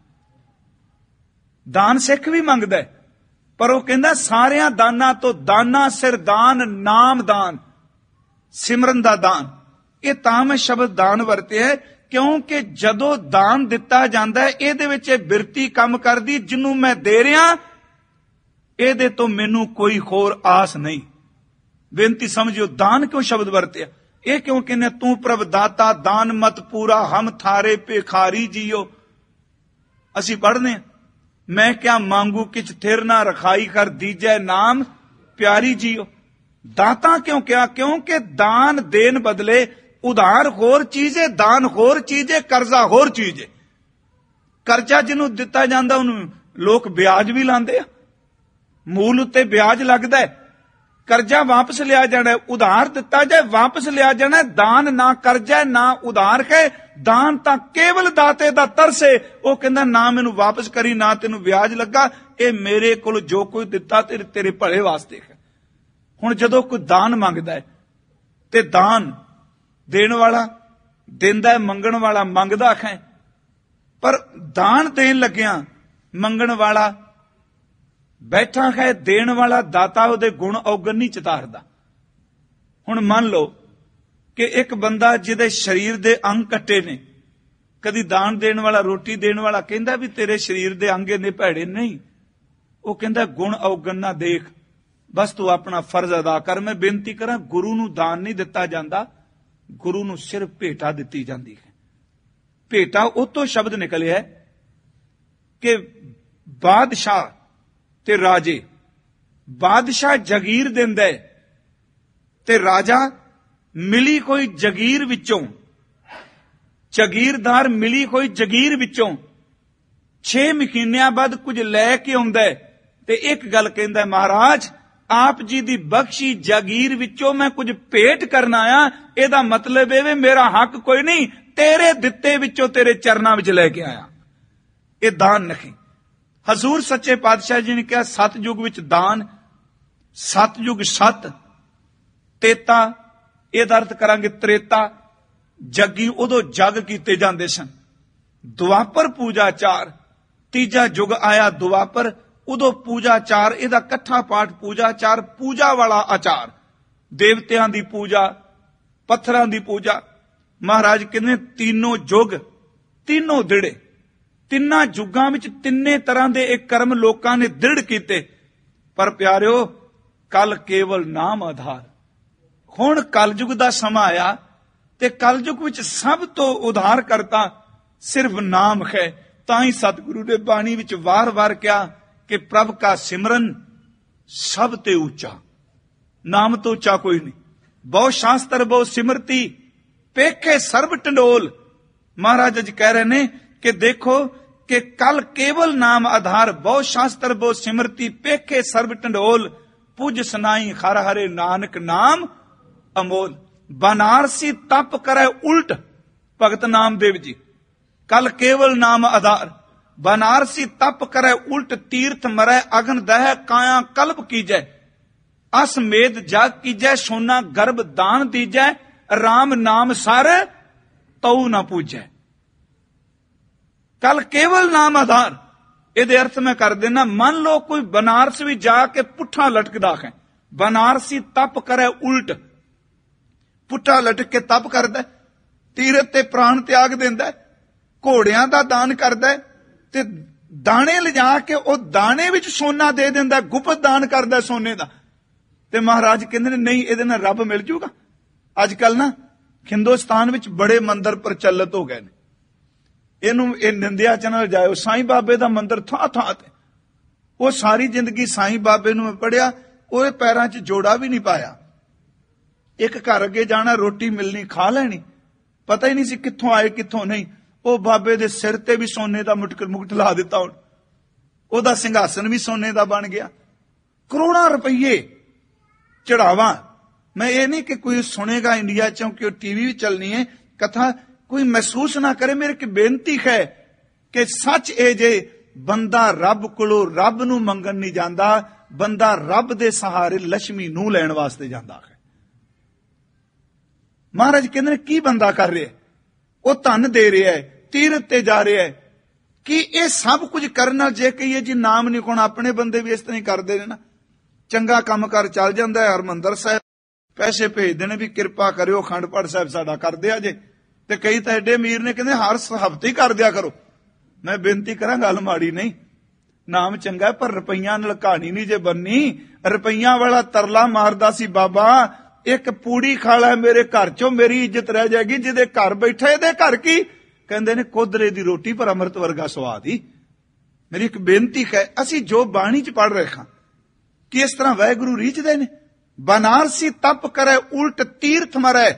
ਦਾਨ ਸਿੱਖ ਵੀ ਮੰਗਦਾ ਹੈ, ਪਰ ਉਹ ਕਹਿੰਦਾ ਸਾਰਿਆਂ ਦਾਨਾਂ ਤੋਂ ਦਾਨਾ ਸਿਰ ਦਾਨ, ਨਾਮ ਦਾਨ, ਸਿਮਰਨ ਦਾ ਦਾਨ। ਇਹ ਤਾਂ ਮੈਂ ਸ਼ਬਦ ਦਾਨ ਵਰਤਿਆ ਕਿਉਂਕਿ ਜਦੋਂ ਦਾਨ ਦਿੱਤਾ ਜਾਂਦਾ ਹੈ, ਇਹਦੇ ਵਿੱਚ ਇਹ ਬਿਰਤੀ ਕੰਮ ਕਰਦੀ, ਜਿਹਨੂੰ ਮੈਂ ਦੇ ਰਿਹਾ ਇਹਦੇ ਤੋਂ ਮੈਨੂੰ ਕੋਈ ਹੋਰ ਆਸ ਨਹੀਂ। ਬੇਨਤੀ ਸਮਝਿਓ, ਦਾਨ ਕਿਉਂ ਸ਼ਬਦ ਵਰਤਿਆ? ਇਹ ਕਿਉਂ ਕਹਿੰਦੇ ਤੂੰ ਪ੍ਰਭ ਦਾਤਾ ਦਾਨ ਮਤ ਪੂਰਾ, ਹਮ ਥਾਰੇ ਭਿਖਾਰੀ ਜੀਓ। ਅਸੀਂ ਪੜ੍ਹਦੇ ਹਾਂ, ਮੈਂ ਕਿਆ ਮੰਗੂ ਕਿਛ ਥਿਰ ਨਾ ਰਖਾਈ, ਕਰ ਦੀਜੈ ਨਾਮ ਪਿਆਰੀ ਜੀਓ। ਦਾਤਾ ਕਿਉਂ ਕਿਹਾ? ਕਿਉਂਕਿ ਦਾਨ ਦੇਣ ਬਦਲੇ ਉਧਾਰ ਹੋਰ ਚੀਜ਼ ਹੈ, ਦਾਨ ਹੋਰ ਚੀਜ਼ ਹੈ, ਕਰਜ਼ਾ ਹੋਰ ਚੀਜ਼ ਹੈ। ਕਰਜ਼ਾ ਜਿਹਨੂੰ ਦਿੱਤਾ ਜਾਂਦਾ ਉਹਨੂੰ ਲੋਕ ਵਿਆਜ ਵੀ ਲਾਉਂਦੇ ਆ, ਮੂਲ ਉੱਤੇ ਵਿਆਜ ਲੱਗਦਾ ਹੈ। ਕਰਜ਼ਾ ਵਾਪਸ ਲਿਆ ਜਾਣਾ, ਉਧਾਰ ਦਿੱਤਾ ਜਾਏ ਵਾਪਸ ਲਿਆ ਜਾਣਾ। ਦਾਨ ਨਾ ਕਰਜ਼ਾ ਨਾ ਉਧਾਰ ਹੈ, ਦਾਨ ਤਾਂ ਕੇਵਲ ਦਾਤੇ ਦਾ ਤਰਸ ਹੈ। ਉਹ ਕਹਿੰਦਾ ਨਾ ਮੈਨੂੰ ਵਾਪਸ ਕਰੀ, ਨਾ ਤੈਨੂੰ ਵਿਆਜ ਲੱਗਾ, ਇਹ ਮੇਰੇ ਕੋਲ ਜੋ ਕੋਈ ਦਿੱਤਾ ਤੇਰੇ ਤੇਰੇ ਭਲੇ ਵਾਸਤੇ ਹੈ। ਹੁਣ ਜਦੋਂ ਕੋਈ ਦਾਨ ਮੰਗਦਾ ਹੈ ਤੇ ਦਾਨ ਦੇਣ ਵਾਲਾ ਦਿੰਦਾ ਹੈ, ਮੰਗਣ ਵਾਲਾ ਮੰਗਦਾ ਹੈ, ਪਰ ਦਾਨ ਦੇਣ ਲੱਗਿਆ ਮੰਗਣ ਵਾਲਾ ਬੈਠਾ ਹੈ, ਦੇਣ ਵਾਲਾ ਦਾਤਾ ਉਹਦੇ ਗੁਣ ਔਗਣ ਨਹੀਂ ਚਿਤਾਰਦਾ। ਹੁਣ ਮੰਨ ਲਓ ਕਿ ਇੱਕ ਬੰਦਾ ਜਿਹਦੇ ਸਰੀਰ ਦੇ ਅੰਗ ਕੱਟੇ ਨੇ, ਕਦੀ ਦਾਨ ਦੇਣ ਵਾਲਾ, ਰੋਟੀ ਦੇਣ ਵਾਲਾ ਕਹਿੰਦਾ ਵੀ ਤੇਰੇ ਸਰੀਰ ਦੇ ਅੰਗ ਇੰਨੇ ਭੈੜੇ ਨਹੀਂ। ਉਹ ਕਹਿੰਦਾ ਗੁਣ ਔਗਣ ਨਾ ਦੇਖ, ਬਸ ਤੂੰ ਆਪਣਾ ਫਰਜ਼ ਅਦਾ ਕਰ। ਮੈਂ ਬੇਨਤੀ ਕਰਾਂ, ਗੁਰੂ ਨੂੰ ਦਾਨ ਨਹੀਂ ਦਿੱਤਾ ਜਾਂਦਾ, ਗੁਰੂ ਨੂੰ ਸਿਰਫ ਭੇਟਾ ਦਿੱਤੀ ਜਾਂਦੀ ਹੈ। ਭੇਟਾ ਉਹ ਤੋਂ ਸ਼ਬਦ ਨਿਕਲਿਆ ਕਿ ਬਾਦਸ਼ਾਹ ਤੇ ਰਾਜੇ, ਬਾਦਸ਼ਾਹ ਜਗੀਰ ਦਿੰਦਾ ਹੈ ਤੇ ਰਾਜਾ ਮਿਲੀ ਕੋਈ ਜਗੀਰ ਵਿੱਚੋਂ, ਜਗੀਰਦਾਰ ਮਿਲੀ ਕੋਈ ਜਗੀਰ ਵਿੱਚੋਂ ਛੇ ਮਹੀਨਿਆਂ ਬਾਅਦ ਕੁਝ ਲੈ ਕੇ ਆਉਂਦਾ ਹੈ ਤੇ ਇੱਕ ਗੱਲ ਕਹਿੰਦਾ, ਮਹਾਰਾਜ ਆਪ ਜੀ ਦੀ ਬਖਸ਼ੀ ਜਗੀਰ ਵਿੱਚੋਂ ਮੈਂ ਕੁਝ ਭੇਟ ਕਰਨ ਆਇਆ। ਇਹਦਾ ਮਤਲਬ ਇਹ ਵੇ ਮੇਰਾ ਹੱਕ ਕੋਈ ਨਹੀਂ, ਤੇਰੇ ਦਿੱਤੇ ਵਿੱਚੋਂ ਤੇਰੇ ਚਰਨਾਂ ਵਿੱਚ ਲੈ ਕੇ ਆਇਆ। ਇਹ ਦਾਨ ਨਹੀਂ। ਹਜ਼ੂਰ ਸੱਚੇ ਪਾਤਸ਼ਾਹ ਜੀ ਨੇ ਕਿਹਾ ਸਤਜੁਗ ਵਿੱਚ ਦਾਨ, ਸਤਜੁਗ ਸਤ, ਤੇਤਾ ਇਹਦਾ ਅਰਥ ਕਰਾਂਗੇ ਤ੍ਰੇਤਾ। ਜੱਗੀ ਉਦੋਂ ਜੱਗ ਕੀਤੇ ਜਾਂਦੇ ਸਨ। ਦੁਆਪਰ ਪੂਜਾ ਚਾਰ, ਤੀਜਾ ਯੁੱਗ ਆਇਆ ਦੁਆਪਰ, ਉਦੋਂ ਪੂਜਾ ਚਾਰ, ਇਹਦਾ ਇਕੱਠਾ ਪਾਠ ਪੂਜਾ ਚਾਰ, ਪੂਜਾ ਵਾਲਾ ਆਚਾਰ, ਦੇਵਤਿਆਂ ਦੀ ਪੂਜਾ, ਪੱਥਰਾਂ ਦੀ ਪੂਜਾ। ਮਹਾਰਾਜ ਕਹਿੰਦੇ ਤਿੰਨੋਂ ਯੁੱਗ, ਤਿੰਨੋਂ ਦ੍ਰਿੜੇ, ਤਿੰਨਾਂ ਯੁੱਗਾਂ ਵਿੱਚ ਤਿੰਨੇ ਤਰ੍ਹਾਂ ਦੇ ਇਹ ਕਰਮ ਲੋਕਾਂ ਨੇ ਦ੍ਰਿੜ ਕੀਤੇ। ਪਰ ਪਿਆਰਿਓ, ਕੱਲ ਕੇਵਲ ਨਾਮ ਆਧਾਰ। ਹੁਣ ਕਲਯੁਗ ਦਾ ਸਮਾਂ ਆਇਆ ਤੇ ਕਲਯੁਗ ਵਿੱਚ ਸਭ ਤੋਂ ਉਧਾਰ ਕਰਤਾ ਸਿਰਫ ਨਾਮ ਹੈ। ਤਾਂ ਹੀ ਸਤਿਗੁਰੂ ਨੇ ਬਾਣੀ ਵਿੱਚ ਵਾਰ-ਵਾਰ ਕਿਹਾ ਕਿ ਪ੍ਰਭ ਕਾ ਸਿਮਰਨ ਸਭ ਤੇ ਉੱਚਾ, ਨਾਮ ਤੋਂ ਉੱਚਾ ਕੋਈ ਨਹੀਂ। ਬਹੁ ਸ਼ਾਸਤਰ ਬਹੁ ਸਿਮਰਤੀ ਪੇਖੇ ਸਰਬ ਟੰਡੋਲ। ਮਹਾਰਾਜ ਜੀ ਕਹਿ ਰਹੇ ਨੇ ਕਿ ਦੇਖੋ ਕਿ ਕੱਲ ਕੇਵਲ ਨਾਮ ਆਧਾਰ, ਬਹੁ ਸ਼ਾਸਤਰ ਬਹੁ ਸਿਮਰਤੀ ਪੇਖੇ ਸਰਬ ਟੰਡੋਲ, ਪੁਜ ਸੁਨਾਈ ਹਰ ਹਰੇ ਨਾਨਕ ਨਾਮ ਅਮੋਲ। ਬਨਾਰਸੀ ਤਪ ਕਰੇ ਉਲਟ, ਭਗਤ ਨਾਮਦੇਵ ਜੀ। ਕੱਲ ਕੇਵਲ ਨਾਮ ਆਧਾਰ, ਬਨਾਰਸੀ ਤਪ ਕਰੇ ਉਲਟ, ਤੀਰਥ ਮਰੈ ਅਗਨ ਦਹਿ, ਕਾਇਆ ਕਲਪ ਕੀਜੈ, ਅਸ ਮੇਦ ਜਗ ਕੀਜੈ, ਸੋਨਾ ਗਰਭ ਦਾਨ ਦੀਜੈ, ਰਾਮ ਨਾਮ ਸਰ ਤਉ ਨਾ ਪੂਜੈ। ਕੱਲ ਕੇਵਲ ਨਾਮ ਆਧਾਰ, ਇਹਦੇ ਅਰਥ ਮੈਂ ਕਰ ਦੇਣਾ। ਮੰਨ ਲਓ ਕੋਈ ਬਨਾਰਸ ਵੀ ਜਾ ਕੇ ਪੁੱਠਾ ਲਟਕਦਾ ਹੈ, ਬਨਾਰਸੀ ਤਪ ਕਰੇ ਉਲਟ, ਪੁੱਠਾ ਲਟਕ ਕੇ ਤਪ ਕਰਦਾ, ਤੀਰਥ ਤੇ ਪ੍ਰਾਣ ਤਿਆਗ ਦਿੰਦਾ, ਘੋੜਿਆਂ ਦਾ ਦਾਨ ਕਰਦਾ ਤੇ ਦਾਣੇ ਲਿਜਾ ਕੇ ਉਹ ਦਾਣੇ ਵਿੱਚ ਸੋਨਾ ਦੇ ਦਿੰਦਾ, ਗੁਪਤ ਦਾਨ ਕਰਦਾ ਸੋਨੇ ਦਾ। ਤੇ ਮਹਾਰਾਜ ਕਹਿੰਦੇ ਨੇ ਨਹੀਂ, ਇਹਦੇ ਨਾਲ ਰੱਬ ਮਿਲ ਜੂਗਾ। ਅੱਜ ਕੱਲ ਨਾ ਹਿੰਦੁਸਤਾਨ ਵਿੱਚ ਬੜੇ ਮੰਦਰ ਪ੍ਰਚਲਿਤ ਹੋ ਗਏ ਨੇ, ਇਹਨੂੰ ਇਹ ਨਿੰਦਿਆ ਚ ਨਾ ਜਾਇਓ। ਸਾਈਂ ਬਾਬੇ ਦਾ ਮੰਦਰ ਥਾਂ ਥਾਂ ਤੇ, ਉਹ ਸਾਰੀ ਜ਼ਿੰਦਗੀ ਸਾਈਂ ਬਾਬੇ ਨੂੰ ਮੈਂ ਪੜਿਆ, ਉਹਦੇ ਪੈਰਾਂ 'ਚ ਜੋੜਾ ਵੀ ਨਹੀਂ ਪਾਇਆ। ਇੱਕ ਘਰ ਅੱਗੇ ਜਾਣਾ, ਰੋਟੀ ਮਿਲਣੀ, ਖਾ ਲੈਣੀ, ਪਤਾ ਹੀ ਨਹੀਂ ਸੀ ਕਿੱਥੋਂ ਆਏ ਕਿੱਥੋਂ ਨਹੀਂ। ਉਹ ਬਾਬੇ ਦੇ ਸਿਰ ਤੇ ਵੀ ਸੋਨੇ ਦਾ ਮੁਕਟ ਮੁਕਟ ਲਾ ਦਿੱਤਾ, ਹੁਣ ਉਹਦਾ ਸਿੰਘਾਸਨ ਵੀ ਸੋਨੇ ਦਾ ਬਣ ਗਿਆ। ਕਰੋੜਾਂ ਰੁਪਈਏ ਚੜਾਵਾ। ਮੈਂ ਇਹ ਨਹੀਂ ਕਿ ਕੋਈ ਸੁਣੇਗਾ ਇੰਡੀਆ ਚੋਂ ਕਿ ਉਹ ਟੀਵੀ ਵੀ ਚੱਲਣੀ ਹੈ ਕਥਾ, ਕੋਈ ਮਹਿਸੂਸ ਨਾ ਕਰੇ। ਮੇਰੀ ਇੱਕ ਬੇਨਤੀ ਹੈ ਕਿ ਸੱਚ ਇਹ ਜੇ ਬੰਦਾ ਰੱਬ ਕੋਲੋਂ ਰੱਬ ਨੂੰ ਮੰਗਣ ਨਹੀਂ ਜਾਂਦਾ, ਬੰਦਾ ਰੱਬ ਦੇ ਸਹਾਰੇ ਲక్ష్ਮੀ ਨੂੰ ਲੈਣ ਵਾਸਤੇ ਜਾਂਦਾ ਹੈ। ਮਹਾਰਾਜ ਕਹਿੰਦੇ ਨੇ ਕੀ ਬੰਦਾ ਕਰ ਰਿਹਾ? ਉਹ ਧਨ ਦੇ ਰਿਹਾ ਹੈ, ਤੀਰਥ ਤੇ ਜਾ ਰਿਹਾ ਹੈ। ਕਿ ਇਹ ਸਭ ਕੁਝ ਕਰਨ ਨਾਲ ਜੇ ਕਹੀਏ ਜੀ ਨਾਮ ਨਹੀਂ ਕੋਣ, ਆਪਣੇ ਬੰਦੇ ਵੀ ਇਸ ਤਰ੍ਹਾਂ ਹੀ ਕਰਦੇ ਨੇ ਨਾ। ਚੰਗਾ ਕੰਮ ਕਰ ਚੱਲ ਜਾਂਦਾ ਹੈ, ਹਰਮੰਦਰ ਸਾਹਿਬ ਪੈਸੇ ਭੇਜਦੇ ਨੇ ਵੀ ਕਿਰਪਾ ਕਰਿਓ ਅਖੰਡ ਪਾਠ ਸਾਹਿਬ ਸਾਡਾ ਕਰ ਦਿਆ ਜੇ। ਤੇ ਕਈ ਤਾਂ ਐਡੇ ਅਮੀਰ ਨੇ ਕਹਿੰਦੇ ਹਰ ਹਫ਼ਤੇ ਹੀ ਕਰ ਦਿਆ ਕਰੋ। ਮੈਂ ਬੇਨਤੀ ਕਰਾਂ, ਗੱਲ ਮਾੜੀ ਨਹੀਂ, ਨਾਮ ਚੰਗਾ, ਪਰ ਰੁਪਈਆਂ ਨਾਲ ਕਹਾਣੀ ਨਹੀਂ ਜੇ ਬੰਨੀ। ਰੁਪਈਆਂ ਵਾਲਾ ਤਰਲਾ ਮਾਰਦਾ ਸੀ, ਬਾਬਾ ਇੱਕ ਪੂੜੀ ਖਾ ਲੈ ਮੇਰੇ ਘਰ ਚੋਂ, ਮੇਰੀ ਇੱਜ਼ਤ ਰਹਿ ਜਾਏਗੀ। ਜਿਹਦੇ ਘਰ ਬੈਠਾ ਇਹਦੇ ਘਰ ਕੀ? ਕਹਿੰਦੇ ਨੇ ਕੋਦਰੇ ਦੀ ਰੋਟੀ ਪਰ ਅੰਮ੍ਰਿਤ ਵਰਗਾ ਸਵਾਦ ਹੀ। ਮੇਰੀ ਇੱਕ ਬੇਨਤੀ ਹੈ, ਅਸੀਂ ਜੋ ਬਾਣੀ ਚ ਪੜ ਰਹੇ ਹਾਂ ਕਿ ਇਸ ਤਰ੍ਹਾਂ ਵਾਹਿਗੁਰੂ ਰੀਝਦੇ ਨੇ। ਬਨਾਰਸੀ ਤਪ ਕਰੇ ਉਲਟ ਤੀਰਥ ਮਰੈ,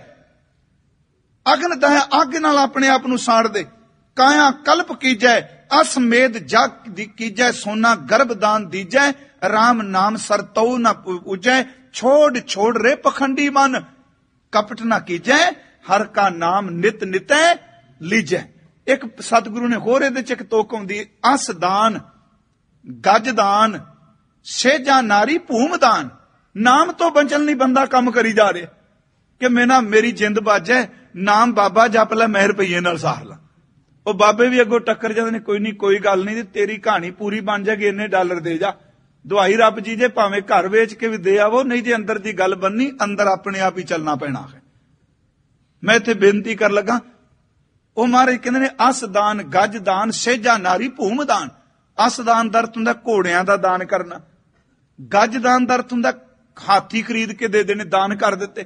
ਅਗਨ ਦਹਿ ਅੱਗ ਨਾਲ ਆਪਣੇ ਆਪ ਨੂੰ ਸਾੜ ਦੇ। ਕਾਇਆ ਕਲਪ ਕੀਜੈ ਅਸਮੇਧ ਜਗ ਦੀ ਕੀਜੈ, ਸੋਨਾ ਗਰਭ ਦਾਨ ਦੀਜੈ, ਰਾਮ ਨਾਮ ਸਰਤਉ ਨ ਪੂਜੈ। ਛੋੜ ਛੋੜ ਰੇ ਪਖੰਡੀ ਮਨ, ਕਪਟ ਨਾ ਕੀਜੈ, ਹਰ ਕਾ ਨਾਮ ਨਿਤ ਨਿਤੈ ਲੀਜੈ। ਇੱਕ ਸਤਿਗੁਰੂ ਨੇ ਹੋਰ ਇਹਦੇ ਚ ਇੱਕ ਤੋਕ ਆਉਂਦੀ, ਅਸ ਦਾਨ ਗੱਜ ਦਾਨ ਸੇਜਾ ਨਾਰੀ ਭੂਮ ਦਾਨ। ਨਾਮ ਤੋਂ ਬਚਣ ਲਈ ਬੰਦਾ ਕੰਮ ਕਰੀ ਜਾ ਰਿਹਾ ਕਿ ਮੈਨਾਂ ਮੇਰੀ ਜਿੰਦ ਬਾਜੈ, ਨਾਮ ਬਾਬਾ ਜਪ ਲੈ, ਮੈਂ ਰੁਪਈਏ ਨਾਲ ਸਾਰ ਲਾ। ਉਹ ਬਾਬੇ ਵੀ ਅੱਗੋਂ ਟੱਕਰ ਜਾਂਦੇ ਨੇ, ਕੋਈ ਨਹੀਂ ਕੋਈ ਗੱਲ ਨਹੀਂ, ਤੇਰੀ ਕਹਾਣੀ ਪੂਰੀ ਬਣ ਜਾਏਗੀ, ਇੰਨੇ ਡਾਲਰ ਦੇ ਜਾ। ਦਵਾਈ ਰੱਬ ਜੀ ਜੇ ਭਾਵੇਂ ਘਰ ਵੇਚ ਕੇ ਵੀ ਦੇ ਆਵੋ, ਨਹੀਂ ਜੇ ਅੰਦਰ ਦੀ ਗੱਲ ਬੰਨੀ, ਅੰਦਰ ਆਪਣੇ ਆਪ ਹੀ ਚੱਲਣਾ ਪੈਣਾ ਹੈ। ਮੈਂ ਇੱਥੇ ਬੇਨਤੀ ਕਰ ਲੱਗਾ, ਉਹ ਮਹਾਰਾਜ ਕਹਿੰਦੇ ਨੇ ਅਸ ਦਾਨ ਗੱਜ ਦਾਨ ਸੇਜਾ ਨਾਰੀ ਭੂਮ ਦਾਨ। ਅਸ ਦਾਨ ਦਾ ਅਰਥ ਹੁੰਦਾ ਘੋੜਿਆਂ ਦਾ ਦਾਨ ਕਰਨਾ, ਗੱਜ ਦਾਨ ਦਾ ਅਰਥ ਹੁੰਦਾ ਹਾਥੀ ਖਰੀਦ ਕੇ ਦੇ ਦੇਣੇ, ਦਾਨ ਕਰ ਦਿੱਤੇ।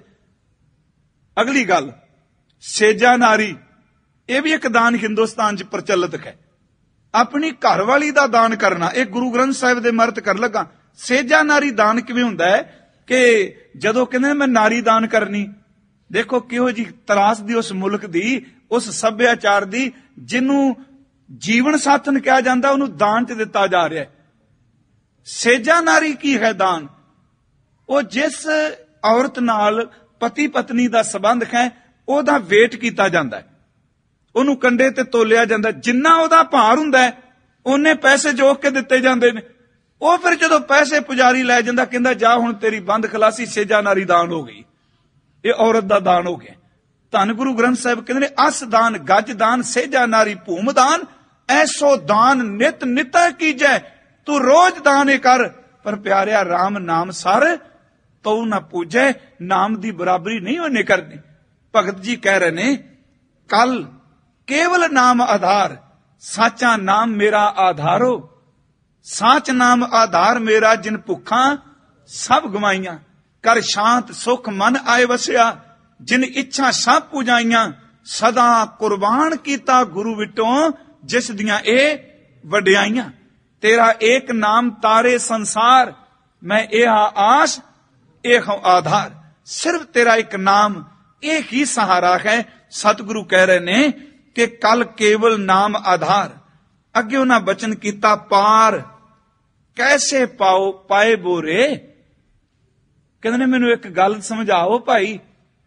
ਅਗਲੀ ਗੱਲ ਸੇਜਾ ਨਾਰੀ, ਇਹ ਵੀ ਇੱਕ ਦਾਨ ਹਿੰਦੁਸਤਾਨ ਚ ਪ੍ਰਚਲਿਤ ਹੈ। ਆਪਣੀ ਘਰ ਵਾਲੀ ਦਾ ਦਾਨ ਕਰਨਾ, ਇਹ ਗੁਰੂ ਗ੍ਰੰਥ ਸਾਹਿਬ ਦੇ ਮਰਤ ਕਰ ਲੱਗਾ। ਸੇਜਾ ਨਾਰੀ ਦਾਨ ਕਿਵੇਂ ਹੁੰਦਾ ਹੈ ਕਿ ਜਦੋਂ ਕਹਿੰਦੇ ਮੈਂ ਨਾਰੀ ਦਾਨ ਕਰਨੀ, ਦੇਖੋ ਕਿਹੋ ਜੀ ਤਰਾਸ ਦੀ ਉਸ ਮੁਲਕ ਦੀ, ਉਸ ਸੱਭਿਆਚਾਰ ਦੀ, ਜਿਹਨੂੰ ਜੀਵਨ ਸਾਥਣ ਕਿਹਾ ਜਾਂਦਾ, ਉਹਨੂੰ ਦਾਨ ਚ ਦਿੱਤਾ ਜਾ ਰਿਹਾ ਹੈ। ਸੇਜਾ ਨਾਰੀ ਕੀ ਹੈ? ਦਾਨ ਉਹ ਜਿਸ ਔਰਤ ਨਾਲ ਪਤੀ ਪਤਨੀ ਦਾ ਸੰਬੰਧ ਹੈ, ਉਹਦਾ ਵੇਟ ਕੀਤਾ ਜਾਂਦਾ ਹੈ, ਉਹਨੂੰ ਕੰਡੇ ਤੇ ਤੋਲਿਆ ਜਾਂਦਾ। ਜਿੰਨਾ ਉਹਦਾ ਭਾਰ ਹੁੰਦਾ ਹੈ ਉਹਨੇ ਪੈਸੇ ਜੋਕ ਕੇ ਦਿੱਤੇ ਜਾਂਦੇ ਨੇ। ਉਹ ਫਿਰ ਜਦੋਂ ਪੈਸੇ ਪੁਜਾਰੀ ਲੈ ਜਾਂਦਾ, ਕਹਿੰਦਾ ਜਾ ਹੁਣ ਤੇਰੀ ਬੰਦ ਖਲਾਸੀ, ਸੇਜਾ ਨਾਰੀ ਦਾਨ ਹੋ ਗਈ, ਇਹ ਔਰਤ ਦਾ ਦਾਨ ਹੋ ਗਿਆ। ਧੰਨ ਗੁਰੂ ਗ੍ਰੰਥ ਸਾਹਿਬ ਕਹਿੰਦੇ ਨੇ ਅਸ ਦਾਨ ਗੱਜ ਦਾਨ ਸੇਜਾ ਨਾਰੀ ਭੂਮ ਦਾਨ, ਐਸੋ ਦਾਨ ਨਿਤ ਨਿਤੈ ਕੀਜੈ। ਤੂੰ ਰੋਜ਼ ਦਾਨ ਇਹ ਕਰ, ਪਰ ਪਿਆਰਿਆ ਰਾਮ ਨਾਮ ਸਰ ਤਉ ਨਾ ਪੂਜੈ। ਨਾਮ ਦੀ ਬਰਾਬਰੀ ਨਹੀਂ ਉਹਨੇ ਕਰਨੀ। ਭਗਤ ਜੀ ਕਹਿ ਰਹੇ ਨੇ ਕੱਲ ਕੇਵਲ ਨਾਮ ਆਧਾਰ, ਸਾਚਾ ਨਾਮ ਮੇਰਾ ਆਧਾਰੋ। ਸਾਚ ਨਾਮ ਆਧਾਰ ਮੇਰਾ, ਜਿਨ ਭੁੱਖਾਂ ਸਭ ਗਵਾਈਆਂ। ਕਰ ਸ਼ਾਂਤ ਸੁਖ ਮਨ ਆਏ ਵਸਿਆ, ਜਿਨ ਇੱਛਾ ਸਭ ਪੁਜਾਈਆਂ। ਸਦਾ ਕੁਰਬਾਨ ਕੀਤਾ ਗੁਰੂ ਵਿਟੋਂ, ਜਿਸ ਦੀਆਂ ਇਹ ਵਡਿਆਈਆਂ। ਤੇਰਾ ਏਕ ਨਾਮ ਤਾਰੇ ਸੰਸਾਰ, ਮੈਂ ਇਹ ਆਸ ਇਹ ਆਧਾਰ। ਸਿਰਫ ਤੇਰਾ ਇੱਕ ਨਾਮ, ਇਹ ਹੀ ਸਹਾਰਾ ਹੈ। ਸਤਿਗੁਰੂ ਕਹਿ ਰਹੇ ਨੇ ਕਿ ਕੱਲ ਕੇਵਲ ਨਾਮ ਆਧਾਰ। ਅੱਗੇ ਉਹਨਾਂ ਬਚਨ ਕੀਤਾ ਪਾਰ, ਕੈਸੇ ਪਾਓ ਪਾਏ ਬੋਰੇ। ਕਹਿੰਦੇ ਨੇ ਮੈਨੂੰ ਇੱਕ ਗੱਲ ਸਮਝਾਓ ਭਾਈ,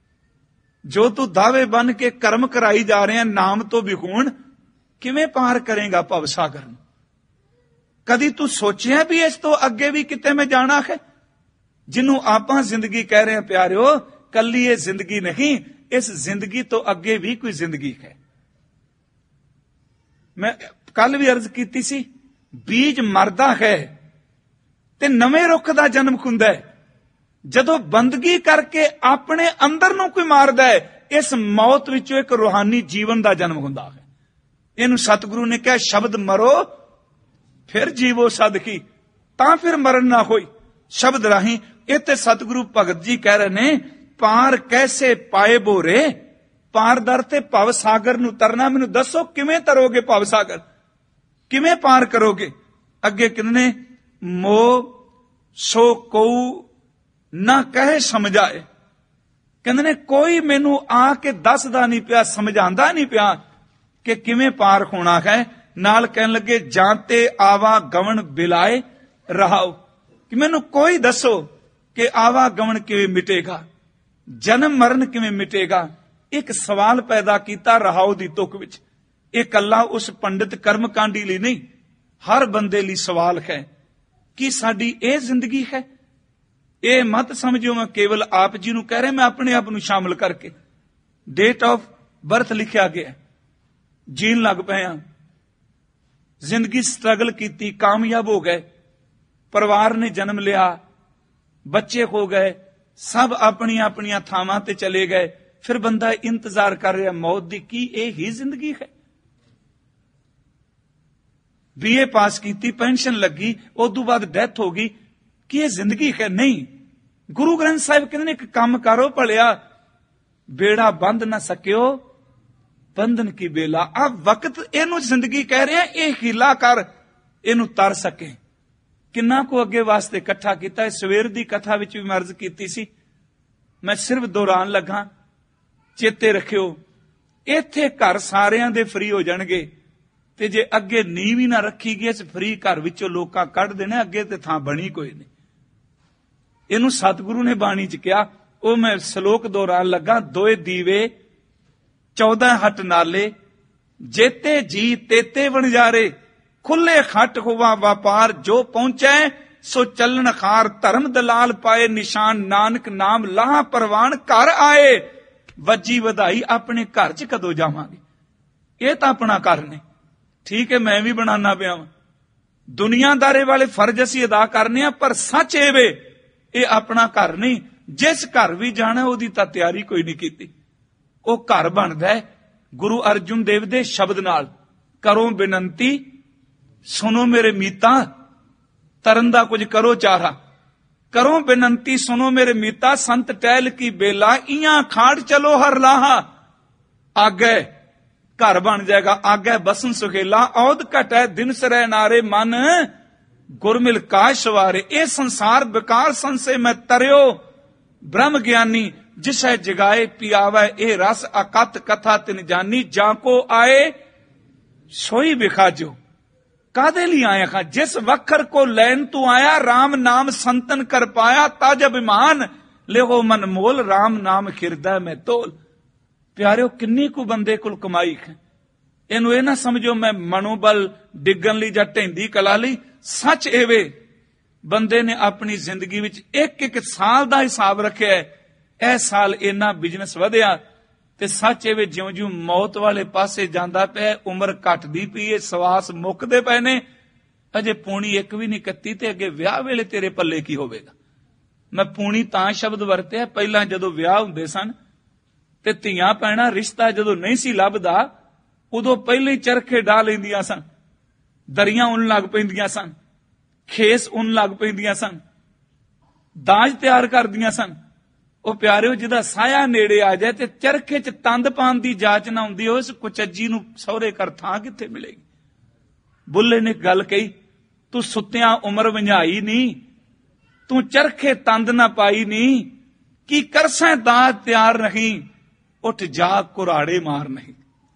ਜੋ ਤੂੰ ਦਾਵੇ ਬਨ ਕੇ ਕਰਮ ਕਰਾਈ ਜਾ ਰਿਹਾ ਨਾਮ ਤੋਂ ਵਿਹੂਣ, ਕਿਵੇਂ ਪਾਰ ਕਰੇਗਾ ਭਵ ਸਾਗਰ ਨੂੰ? ਕਦੀ ਤੂੰ ਸੋਚਿਆ ਵੀ ਇਸ ਤੋਂ ਅੱਗੇ ਵੀ ਕਿਤੇ ਮੈਂ ਜਾਣਾ ਹੈ? ਜਿਹਨੂੰ ਆਪਾਂ ਜ਼ਿੰਦਗੀ ਕਹਿ ਰਹੇ ਹਾਂ ਪਿਆਰਿਓ, ਕੱਲੀ ਇਹ ਜ਼ਿੰਦਗੀ ਨਹੀਂ, ਇਸ ਜ਼ਿੰਦਗੀ ਤੋਂ ਅੱਗੇ ਵੀ ਕੋਈ ਜ਼ਿੰਦਗੀ ਹੈ। ਮੈਂ ਕੱਲ ਵੀ ਅਰਜ਼ ਕੀਤੀ ਸੀ, ਬੀਜ ਮਰਦਾ ਹੈ ਤੇ ਨਵੇਂ ਰੁੱਖ ਦਾ ਜਨਮ ਹੁੰਦਾ ਹੈ। ਜਦੋਂ ਬੰਦਗੀ ਕਰਕੇ ਆਪਣੇ ਅੰਦਰ ਨੂੰ ਕੋਈ ਮਾਰਦਾ ਹੈ, ਇਸ ਮੌਤ ਵਿੱਚੋਂ ਇੱਕ ਰੂਹਾਨੀ ਜੀਵਨ ਦਾ ਜਨਮ ਹੁੰਦਾ ਹੈ। ਇਹਨੂੰ ਸਤਿਗੁਰੂ ਨੇ ਕਿਹਾ, ਸ਼ਬਦ ਮਰੋ ਫਿਰ ਜੀਵੋ ਸਦਕੀ, ਤਾਂ ਫਿਰ ਮਰਨ ਨਾ ਹੋਈ। ਸ਼ਬਦ ਰਾਹੀਂ ਇੱਥੇ ਸਤਿਗੁਰੂ ਭਗਤ ਜੀ ਕਹਿ ਰਹੇ ਨੇ, ਪਾਰ ਕੈਸੇ ਪਾਏ ਬੋਰੇ, ਪਾਰ ਦਰ ਤੇ ਭਵ ਸਾਗਰ ਨੂੰ ਤਰਨਾ। ਮੈਨੂੰ ਦੱਸੋ ਕਿਵੇਂ ਤਰੋਗੇ ਭਵ ਸਾਗਰ, ਕਿਵੇਂ ਪਾਰ ਕਰੋਗੇ? ਅੱਗੇ ਕਿੰਨੇ, ਮੋਹ ਸੋ ਕਉ ਨਾ ਕਹੇ ਸਮਝਾਏ। ਕਹਿੰਦੇ ਨੇ ਕੋਈ ਮੈਨੂੰ ਆ ਕੇ ਦੱਸਦਾ ਨਹੀਂ ਪਿਆ, ਸਮਝਾਉਂਦਾ ਨਹੀਂ ਪਿਆ ਕਿ ਕਿਵੇਂ ਪਾਰ ਹੋਣਾ ਹੈ। ਨਾਲ ਕਹਿਣ ਲੱਗੇ, ਜਾਂ ਤੇ ਆਵਾ ਗਵਣ ਬਿਲਾਏ ਰਹਾਓ, ਕਿ ਮੈਨੂੰ ਕੋਈ ਦੱਸੋ ਕਿ ਆਵਾ ਗਵਣ ਕਿਵੇਂ ਮਿਟੇਗਾ, ਜਨਮ ਮਰਨ ਕਿਵੇਂ ਮਿਟੇਗਾ। ਇੱਕ ਸਵਾਲ ਪੈਦਾ ਕੀਤਾ ਰਹਾਓ ਦੀ ਤੁਕ ਵਿੱਚ। ਇਹ ਕੱਲਾ ਉਸ ਪੰਡਿਤ ਕਰਮਕਾਂਡੀ ਲਈ ਨਹੀਂ, ਹਰ ਬੰਦੇ ਲਈ ਸਵਾਲ ਹੈ ਕਿ ਸਾਡੀ ਇਹ ਜ਼ਿੰਦਗੀ ਹੈ। ਇਹ ਮਤ ਸਮਝੋ ਮੈਂ ਕੇਵਲ ਆਪ ਜੀ ਨੂੰ ਕਹਿ ਰਿਹਾ, ਮੈਂ ਆਪਣੇ ਆਪ ਨੂੰ ਸ਼ਾਮਲ ਕਰਕੇ। ਡੇਟ ਆਫ ਬਰਥ ਲਿਖਿਆ ਗਿਆ, ਜੀਣ ਲੱਗ ਪਏ ਹਾਂ, ਜ਼ਿੰਦਗੀ ਸਟਰਗਲ ਕੀਤੀ, ਕਾਮਯਾਬ ਹੋ ਗਏ, ਪਰਿਵਾਰ ਨੇ ਜਨਮ ਲਿਆ, ਬੱਚੇ ਹੋ ਗਏ, ਸਭ ਆਪਣੀਆਂ ਆਪਣੀਆਂ ਥਾਵਾਂ ਤੇ ਚਲੇ ਗਏ। ਫਿਰ ਬੰਦਾ ਇੰਤਜ਼ਾਰ ਕਰ ਰਿਹਾ ਮੌਤ ਦੀ। ਕੀ ਇਹ ਹੀ ਜ਼ਿੰਦਗੀ ਹੈ? ਬੀਏ ਪਾਸ ਕੀਤੀ, ਪੈਨਸ਼ਨ ਲੱਗੀ, ਉਦੋਂ ਬਾਅਦ ਡੈਥ ਹੋ ਗਈ, ਕੀ ਇਹ ਜ਼ਿੰਦਗੀ ਹੈ? ਨਹੀਂ। ਗੁਰੂ ਗ੍ਰੰਥ ਸਾਹਿਬ ਕਹਿੰਦੇ ਨੇ, ਇੱਕ ਕੰਮ ਕਰੋ ਭਲਿਆ, ਬੇੜਾ ਬੰਦ ਨਾ ਸਕਿਓ ਬੰਧਨ ਕੀ ਬੇਲਾ। ਆ ਵਕਤ ਇਹਨੂੰ ਜ਼ਿੰਦਗੀ ਕਹਿ ਰਿਹਾ, ਇਹ ਹੀਲਾ ਕਰ, ਇਹਨੂੰ ਤਰ ਸਕੇ। ਕਿੰਨਾ ਕੋ ਅੱਗੇ ਵਾਸਤੇ ਇਕੱਠਾ ਕੀਤਾ। ਸਵੇਰ ਦੀ ਕਥਾ ਵਿੱਚ ਵੀ ਮੈਂ ਅਰਜ਼ ਕੀਤੀ ਸੀ, ਮੈਂ ਸਿਰਫ ਦੁਹਰਾਉਣ ਲੱਗਾ, ਚੇਤੇ ਰੱਖਿਓ। ਇੱਥੇ ਘਰ ਸਾਰਿਆਂ ਦੇ ਫ੍ਰੀ ਹੋ ਜਾਣਗੇ, ਤੇ ਜੇ ਅੱਗੇ ਨੀਂਹ ਵੀ ਨਾ ਰੱਖੀ ਗਈ, ਇਸ ਫ੍ਰੀ ਘਰ ਵਿੱਚੋਂ ਲੋਕਾਂ ਕੱਢ ਦੇਣੇ, ਅੱਗੇ ਤੇ ਥਾਂ ਬਣੀ ਕੋਈ ਨਹੀਂ। ਇਹਨੂੰ ਸਤਿਗੁਰੂ ਨੇ ਬਾਣੀ ਚ ਕਿਹਾ, ਉਹ ਮੈਂ ਸ਼ਲੋਕ ਦੁਹਰਾਉਣ ਲੱਗਾ, ਦੋਏ ਦੀਵੇ ਚੌਦਾਂ ਹੱਟ ਨਾਲੇ, ਜੇਤੇ ਜੀ ਤੇਤੇ ਵਣਜਾਰੇ, ਖੁੱਲੇ ਖੱਟ ਹੋਵਾ ਵਪਾਰ, ਜੋ ਪਹੁੰਚੈ ਸੋ ਚੱਲਣ ਖਾਰ, ਧਰਮ ਦਲਾਲ ਪਾਏ ਨਿਸ਼ਾਨ, ਨਾਨਕ ਨਾਮ ਲਾਹ ਪਰਵਾਨ, ਘਰ ਆਏ ਵੱਜੀ ਵਧਾਈ। ਆਪਣੇ ਘਰ ਚ ਕਦੋਂ ਜਾਵਾਂਗੇ? ਇਹ ਤਾਂ ਆਪਣਾ ਘਰ ਨੇ। ਠੀਕ ਹੈ, ਮੈਂ ਵੀ ਬਣਾਉਣਾ ਪਿਆ ਵਾਂ, ਦੁਨੀਆਦਾਰੇ ਵਾਲੇ ਫਰਜ਼ ਅਸੀਂ ਅਦਾ ਕਰਨੇ ਆ, ਪਰ ਸੱਚ ਇਹ ਵੇ, ਇਹ ਆਪਣਾ ਘਰ ਨਹੀਂ। ਜਿਸ ਘਰ ਵੀ ਜਾਣਾ ਉਹਦੀ ਤਾਂ ਤਿਆਰੀ ਕੋਈ ਨਹੀਂ ਕੀਤੀ। ਉਹ ਘਰ ਬਣਦਾ ਹੈ ਗੁਰੂ ਅਰਜਨ ਦੇਵ ਦੇ ਸ਼ਬਦ ਨਾਲ, ਕਰੋ ਬੇਨੰਤੀ ਸੁਣੋ ਮੇਰੇ ਮੀਤਾ, ਤਰਨ ਦਾ ਕੁਝ ਕਰੋ ਚਾਰਾ, ਕਰੋ ਬੇਨੰਤੀ ਸੁਣੋ ਮੇਰੇ ਮੀਤਾ, ਸੰਤ ਟਹਿਲ ਕੀ ਬੇਲਾ, ਇਆਂ ਖਾੜ ਚਲੋ ਹਰ ਲਾਹਾ। ਆਗੇ ਘਰ ਬਣ ਜਾਏਗਾ, ਆਗੇ ਬਸਨ ਸੁਖੇਲਾ, ਔਦ ਘਟੈ ਦਿਨ ਸਰੈ ਨਾਰੇ, ਮਨ ਗੁਰਮਿਲ ਕਾਸ਼ ਸਵਾਰੇ। ਇਹ ਸੰਸਾਰ ਵਿਕਾਰ ਸੰਸੇ ਮੈਂ ਤਰਿਓ, ਬ੍ਰਹਮ ਗਿਆਨੀ ਜਿਸੈ ਜਗਾਏ ਪਿਆਵੈ, ਇਹ ਰਸ ਅਕਤ ਕਥਾ ਤਿਨ ਜਾਨੀ, ਜਾਂ ਕੋ ਆਏ ਸੋਈ ਵਿਖਾਜੋ। ਕਾਦੇ ਲਈ ਆਇਆ ਖਾਂ? ਜਿਸ ਵਖਰ ਕੋ ਲੈਣ ਤੂੰ ਆਇਆ, राम नाम संतन कर पाया, ताज अभिमान लेहो मन मोल, राम नाम खिरदा मैं तोल। ਪਿਆਰਿਓ, ਕਿੰਨੀ ਕੁ ਬੰਦੇ ਕੋਲ ਕਮਾਈ ਹੈ। ਇਹਨੂੰ ਇਹ ਨਾ ਸਮਝੋ ਮੈਂ ਮਨੋਬਲ ਡਿੱਗਣ ਲਈ ਜਾਂ ਢੈਂਦੀ ਕਲਾ ਲਈ। ਸੱਚ ਇਹਵੇ, ਬੰਦੇ ਨੇ ਆਪਣੀ ਜ਼ਿੰਦਗੀ ਵਿੱਚ ਇੱਕ ਇੱਕ ਸਾਲ ਦਾ ਹਿਸਾਬ ਰੱਖਿਆ ਹੈ। ਇਹ ਸਾਲ ਇੰਨਾ ਬਿਜ਼ਨਸ ਵਧਿਆ, ਤੇ ਸੱਚ ਇਹਵੇ ਜਿਉਂ ਜਿਉਂ ਮੌਤ ਵਾਲੇ ਪਾਸੇ ਜਾਂਦਾ ਪਿਆ, ਉਮਰ ਘਟਦੀ ਪਈ ਹੈ, ਸਵਾਸ ਮੁੱਕਦੇ ਪਏ ਨੇ, ਅਜੇ ਪੂਣੀ ਇੱਕ ਵੀ ਨਹੀਂ ਕੱਤੀ, ਤੇ ਅੱਗੇ ਵਿਆਹ ਵੇਲੇ ਤੇਰੇ ਪੱਲੇ ਕੀ ਹੋਵੇਗਾ? ਮੈਂ ਪੂਣੀ ਤਾਂ ਸ਼ਬਦ ਵਰਤਿਆ, ਪਹਿਲਾਂ ਜਦੋਂ ਵਿਆਹ ਹੁੰਦੇ ਸਨ ਤੇ ਧੀਆਂ ਪੈਣਾ ਰਿਸ਼ਤਾ ਜਦੋਂ ਨਹੀਂ ਸੀ ਲੱਭਦਾ, ਉਦੋਂ ਪਹਿਲਾਂ ਹੀ ਚਰਖੇ ਢਾ ਲੈਂਦੀਆਂ ਸਨ, ਦਰੀਆਂ ਉਣ ਲੱਗ ਪੈਂਦੀਆਂ ਸਨ, ਖੇਸ ਉਣ ਲੱਗ ਪੈਂਦੀਆਂ ਸਨ, ਦਾਜ ਤਿਆਰ ਕਰਦੀਆਂ ਸਨ। ਉਹ ਪਿਆਰਿਓ, ਜਿਹਦਾ ਸਾਇਆ ਨੇੜੇ ਆ ਜਾਏ ਤੇ ਚਰਖੇ 'ਚ ਤੰਦ ਪਾਉਣ ਦੀ ਜਾਚ ਨਾ ਹੁੰਦੀ, ਉਸ ਕੁਚੱਜੀ ਨੂੰ ਸਹੁਰੇ ਘਰ ਥਾਂ ਕਿੱਥੇ ਮਿਲੇਗੀ? ਬੁੱਲੇ ਨੇ ਗੱਲ ਕਹੀ, ਤੂੰ ਸੁੱਤਿਆਂ ਉਮਰ ਵੰਝਾਈ ਨਹੀਂ, ਤੂੰ ਚਰਖੇ ਤੰਦ ਨਾ ਪਾਈ ਨਹੀਂ, ਕੀ ਕਰਸੈਂ ਦਾਜ ਤਿਆਰ ਨਹੀਂ, ਉੱਠ ਜਾ ਕੁਰਾੜੇ ਮਾਰ ਨਹੀਂ।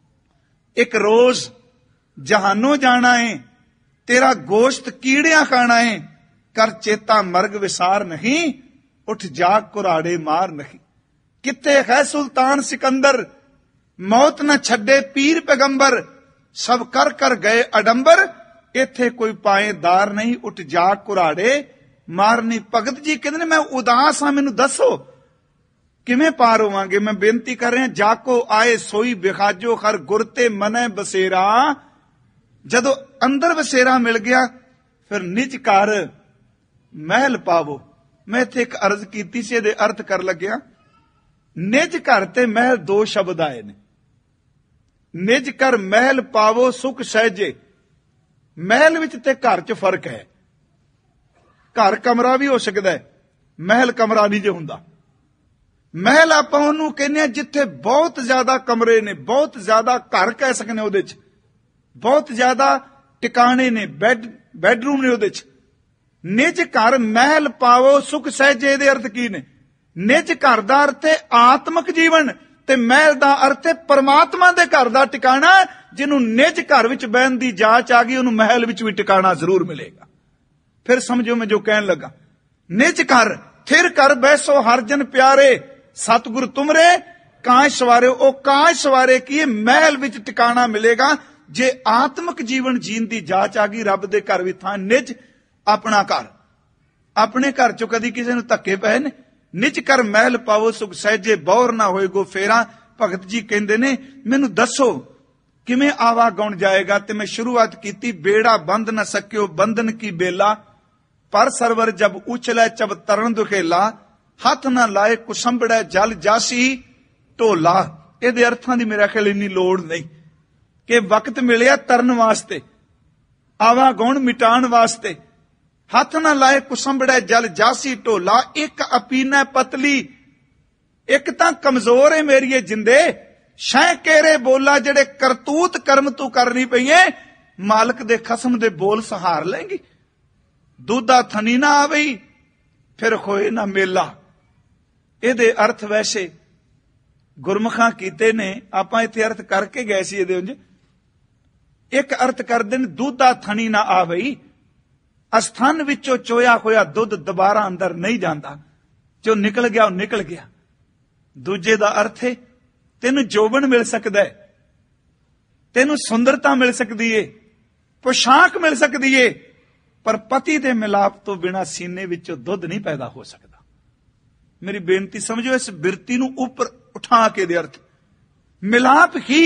ਇੱਕ ਰੋਜ਼ ਜਹਾਨੋਂ ਜਾਣਾ ਏ, ਤੇਰਾ ਗੋਸ਼ਤ ਕੀੜਿਆਂ ਖਾਣਾ ਏ, ਕਰ ਚੇਤਾ ਮਰਗ ਵਿਸਾਰ ਨਹੀਂ, ਉੱਠ ਜਾ ਕੁਰਾੜੇ ਮਾਰ ਨਹੀਂ। ਕਿੱਥੇ ਹੈ ਸੁਲਤਾਨ ਸਿਕੰਦਰ, ਮੌਤ ਨਾ ਛੱਡੇ ਪੀਰ ਪੈਗੰਬਰ, ਸਭ ਕਰ ਕਰ ਗਏ ਅਡੰਬਰ, ਇੱਥੇ ਕੋਈ ਪਾਏਦਾਰ ਨਹੀਂ, ਉੱਠ ਜਾ ਕੁਰਾੜੇ ਮਾਰਨੀ। ਭਗਤ ਜੀ ਕਹਿੰਦੇ ਨੇ, ਮੈਂ ਉਦਾਸ ਹਾਂ, ਮੈਨੂੰ ਦੱਸੋ ਕਿਵੇਂ ਪਾਰ ਹੋਵਾਂਗੇ? ਮੈਂ ਬੇਨਤੀ ਕਰ ਰਿਹਾ, ਜਾਕੋ ਆਏ ਸੋਈ ਬਿਖਾਜੋ, ਹਰ ਗੁਰ ਤੇ ਮਨੈ ਬਸੇਰਾ, ਜਦੋਂ ਅੰਦਰ ਵਸੇਰਾ ਮਿਲ ਗਿਆ ਫਿਰ ਨਿਜ ਘਰ ਮਹਿਲ ਪਾਵੋ। ਮੈਂ ਇੱਥੇ ਇੱਕ ਅਰਜ਼ ਕੀਤੀ ਸੀ, ਇਹਦੇ ਅਰਥ ਕਰ ਲੱਗਿਆ। ਨਿਜ ਘਰ ਤੇ ਮਹਿਲ ਦੋ ਸ਼ਬਦ ਆਏ ਨੇ। ਨਿਜ ਘਰ ਮਹਿਲ ਪਾਵੋ ਸੁਖ ਸਹਿਜੇ। ਮਹਿਲ ਵਿੱਚ ਤੇ ਘਰ 'ਚ ਫਰਕ ਹੈ। ਘਰ ਕਮਰਾ ਵੀ ਹੋ ਸਕਦਾ ਹੈ, ਮਹਿਲ ਕਮਰਾ ਨਹੀਂ ਜੇ ਹੁੰਦਾ। ਮਹਿਲ ਆਪਾਂ ਉਹਨੂੰ ਕਹਿੰਦੇ ਆ ਜਿੱਥੇ ਬਹੁਤ ਜ਼ਿਆਦਾ ਕਮਰੇ ਨੇ, ਬਹੁਤ ਜ਼ਿਆਦਾ ਘਰ ਕਹਿ ਸਕਦੇ ਉਹਦੇ 'ਚ, ਬਹੁਤ ਜ਼ਿਆਦਾ ਟਿਕਾਣੇ ਨੇ, ਬੈੱਡ ਬੈਡਰੂਮ ਨੇ ਉਹਦੇ 'ਚ। ਨਿਜ ਘਰ ਮਹਿਲ ਪਾਵੋ ਸੁਖ ਸਹਿਜੇ ਦੇ ਅਰਥ ਕੀ ਨੇ? ਨਿਜ ਘਰ ਦਾ ਅਰਥ ਹੈ ਆਤਮਿਕ ਜੀਵਨ, ਤੇ ਮਹਿਲ ਦਾ ਅਰਥ ਹੈ ਪਰਮਾਤਮਾ ਦੇ ਘਰ ਦਾ ਟਿਕਾਣਾ। ਜਿਹਨੂੰ ਨਿਜ ਘਰ ਵਿੱਚ ਬਹਿਣ ਦੀ ਜਾਂਚ ਆ ਗਈ, ਉਹਨੂੰ ਮਹਿਲ ਵਿੱਚ ਵੀ ਟਿਕਾਣਾ ਜ਼ਰੂਰ ਮਿਲੇਗਾ। ਫਿਰ ਸਮਝੋ ਮੈਂ ਜੋ ਕਹਿਣ ਲੱਗਾ। ਨਿਜ ਘਰ ਥਿਰ ਕਰ ਬੈਸੋ ਹਰ ਜਨ ਪਿਆਰੇ, ਸਤਿਗੁਰ ਤੁਮਰੇ ਕਾਂਚ ਸਵਾਰੇ। ਉਹ ਕਾਂਚ ਸਵਾਰੇ ਕੀ? ਮਹਿਲ ਵਿੱਚ ਟਿਕਾਣਾ ਮਿਲੇਗਾ। ਜੇ ਆਤਮਿਕ ਜੀਵਨ ਜੀਣ ਦੀ ਜਾਂਚ ਆ ਗਈ, ਰੱਬ ਦੇ ਘਰ ਵੀ ਥਾਂ ਨਿਜ ਆਪਣਾ ਘਰ। ਆਪਣੇ ਘਰ ਚੋਂ ਕਦੀ ਕਿਸੇ ਨੂੰ ਧੱਕੇ ਪਏ ਨੇ? ਨਿਜ ਘਰ ਮਹਿਲ ਪਾਵੋ ਸੁਖ ਸਹਿਜੇ, ਬੌਰ ਨਾ ਹੋਏ ਗੋ ਫੇਰਾ। ਭਗਤ ਜੀ ਕਹਿੰਦੇ ਨੇ ਮੈਨੂੰ ਦੱਸੋ ਕਿਵੇਂ ਆਵਾਗੁਣ ਜਾਏਗਾ, ਤੇ ਮੈਂ ਸ਼ੁਰੂਆਤ ਕੀਤੀ। ਬੇੜਾ ਬੰਦ ਨਾ ਸਕਿਓ ਬੰਧਨ ਕੀ ਬੇਲਾ, ਪਰ ਸਰਵਰ ਜਬ ਉਛਲੇ ਚਬ ਤਰਨ ਦੁਖੇਲਾ, ਹੱਥ ਨਾ ਲਾਏ ਕੁਸੰਬੜੈ ਜਲ ਜਾਸੀ ਢੋਲਾ। ਇਹਦੇ ਅਰਥਾਂ ਦੀ ਮੇਰਾ ਖਿਆਲ ਇੰਨੀ ਲੋੜ ਨਹੀਂ ਕਿ ਵਕਤ ਮਿਲਿਆ ਤਰਨ ਵਾਸਤੇ, ਆਵਾਗੁਣ ਮਿਟਾਉਣ ਵਾਸਤੇ। ਹੱਥ ਨਾ ਲਾਏ ਕੁਸੰਬੜੈ ਜਲ ਜਾਸੀ ਢੋਲਾ। ਇੱਕ ਅਪੀਨਾ ਪਤਲੀ, ਇੱਕ ਤਾਂ ਕਮਜ਼ੋਰ ਹੈ ਮੇਰੀਏ ਜਿੰਦੇ, ਸ਼ੈ ਕੇਰੇ ਬੋਲਾ। ਜਿਹੜੇ ਕਰਤੂਤ ਕਰਮ ਤੂੰ ਕਰਨੀ ਪਈਏ, ਮਾਲਕ ਦੇ ਖਸਮ ਦੇ ਬੋਲ ਸਹਾਰ ਲੈਂਗੀ। ਦੁੱਧਾ ਥਨੀ ਨਾ ਆਵਈ ਫਿਰ ਹੋਏ ਨਾ ਮੇਲਾ। ਇਹਦੇ ਅਰਥ ਵੈਸੇ ਗੁਰਮੁਖਾਂ ਕੀਤੇ ਨੇ, ਆਪਾਂ ਇੱਥੇ ਅਰਥ ਕਰਕੇ ਗਏ ਸੀ ਇਹਦੇ ਉਂਝ। ਇੱਕ ਅਰਥ ਕਰਦੇ ਨੇ ਦੁੱਧਾ ਥਣੀ ਨਾ ਆਵਈ, ਅਸਥਾਨ ਵਿੱਚੋਂ ਚੋਇਆ ਹੋਇਆ ਦੁੱਧ ਦੁਬਾਰਾ ਅੰਦਰ ਨਹੀਂ ਜਾਂਦਾ, ਜੋ ਨਿਕਲ ਗਿਆ ਉਹ ਨਿਕਲ ਗਿਆ। ਦੂਜੇ ਦਾ ਅਰਥ ਹੈ ਤੈਨੂੰ ਜੋਬਨ ਮਿਲ ਸਕਦਾ ਹੈ, ਤੈਨੂੰ ਸੁੰਦਰਤਾ ਮਿਲ ਸਕਦੀ ਏ, ਪੋਸ਼ਾਕ ਮਿਲ ਸਕਦੀ ਏ, ਪਰ ਪਤੀ ਦੇ ਮਿਲਾਪ ਤੋਂ ਬਿਨਾਂ ਸੀਨੇ ਵਿੱਚੋਂ ਦੁੱਧ ਨਹੀਂ ਪੈਦਾ ਹੋ ਸਕਦਾ। ਮੇਰੀ ਬੇਨਤੀ ਸਮਝੋ, ਇਸ ਬਿਰਤੀ ਨੂੰ ਉੱਪਰ ਉਠਾ ਕੇ ਦੇ ਅਰਥ ਮਿਲਾਪ ਹੀ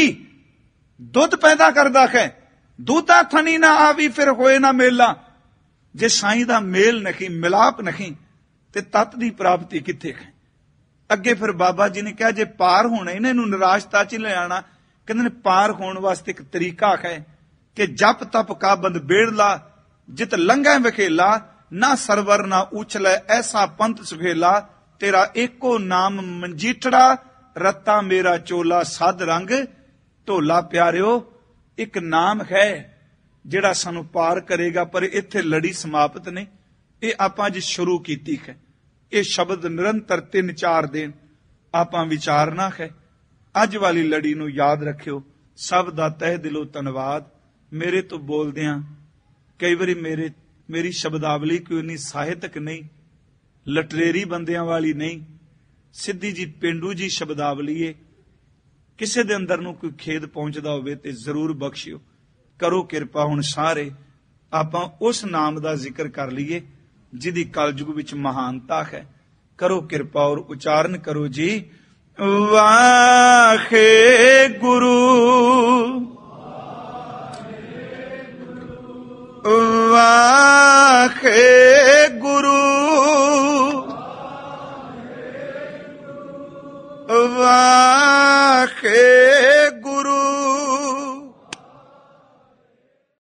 ਦੁੱਧ ਪੈਦਾ ਕਰਦਾ ਹੈ। ਦੁੱਧਾ ਥਣੀ ਨਾ ਆਵੀ ਫਿਰ ਹੋਏ ਨਾ ਮੇਲਾ। ਜੇ ਸਾਈਂ ਦਾ ਮੇਲ ਨਹੀਂ, ਮਿਲਾਪ ਨਹੀਂ, ਤੇ ਤਤ ਦੀ ਪ੍ਰਾਪਤੀ ਕਿੱਥੇ ਹੈ? ਅੱਗੇ ਫਿਰ ਬਾਬਾ ਜੀ ਨੇ ਕਿਹਾ ਜੇ ਪਾਰ ਹੋਣਾ ਇਹਨਾਂ ਨੂੰ ਨਿਰਾਸ਼ਤਾ ਚ ਲਿਆਣਾ, ਕਹਿੰਦੇ ਨੇ ਪਾਰ ਹੋਣ ਵਾਸਤੇ ਇੱਕ ਤਰੀਕਾ ਹੈ ਕਿ ਜਪ ਤਪ ਕਾ ਬੰਦ ਬੇੜਲਾ, ਜਿਤ ਲੰਘੈ ਵਖੇਲਾ, ਨਾ ਸਰਵਰ ਨਾ ਉਛਲੇ ਐਸਾ ਪੰਥ ਸੁਖੇਲਾ। ਤੇਰਾ ਏਕੋ ਨਾਮ ਮੰਜੀਠੜਾ, ਰੱਤਾ ਮੇਰਾ ਚੋਲਾ ਸਦ ਰੰਗ ਢੋਲਾ। ਪਿਆਰਿਓ, ਇੱਕ ਨਾਮ ਹੈ ਜਿਹੜਾ ਸਾਨੂੰ ਪਾਰ ਕਰੇਗਾ, ਪਰ ਇੱਥੇ ਲੜੀ ਸਮਾਪਤ ਨਹੀਂ। ਇਹ ਆਪਾਂ ਅੱਜ ਸ਼ੁਰੂ ਕੀਤੀ ਹੈ। ਇਹ ਸ਼ਬਦ ਨਿਰੰਤਰ ਤਿੰਨ ਚਾਰ ਦਿਨ ਆਪਾਂ ਵਿਚਾਰਨਾ ਹੈ। ਅੱਜ ਵਾਲੀ ਲੜੀ ਨੂੰ ਯਾਦ ਰੱਖਿਓ। ਸਭ ਦਾ ਤਹਿ ਦਿਲੋਂ ਧੰਨਵਾਦ। ਮੇਰੇ ਤੋਂ ਬੋਲਦਿਆਂ ਕਈ ਵਾਰੀ ਮੇਰੇ ਮੇਰੀ ਸ਼ਬਦਾਵਲੀ ਕੋਈ ਨਹੀਂ ਸਾਹਿਤਕ ਨਹੀਂ, ਲਟਰੇਰੀ ਬੰਦਿਆਂ ਵਾਲੀ ਨਹੀਂ, ਸਿੱਧੀ ਜੀ ਪੇਂਡੂ ਜੀ ਸ਼ਬਦਾਵਲੀ ਏ। ਕਿਸੇ ਦੇ ਅੰਦਰ ਨੂੰ ਕੋਈ ਖੇਦ ਪਹੁੰਚਦਾ ਹੋਵੇ ਤੇ ਜ਼ਰੂਰ ਬਖਸ਼ਿਓ। ਕਰੋ ਕਿਰਪਾ ਹੁਣ ਸਾਰੇ ਆਪਾਂ ਉਸ ਨਾਮ ਦਾ ਜ਼ਿਕਰ ਕਰ ਲਈਏ ਜਿਹਦੀ ਕਲਯੁਗ ਵਿੱਚ ਮਹਾਨਤਾ ਹੈ। ਕਰੋ ਕਿਰਪਾ ਔਰ ਉਚਾਰਨ ਕਰੋ ਜੀ। ਵਾਖੇ ਗੁਰੂ ਵਾਖੇ ਗੁਰੂ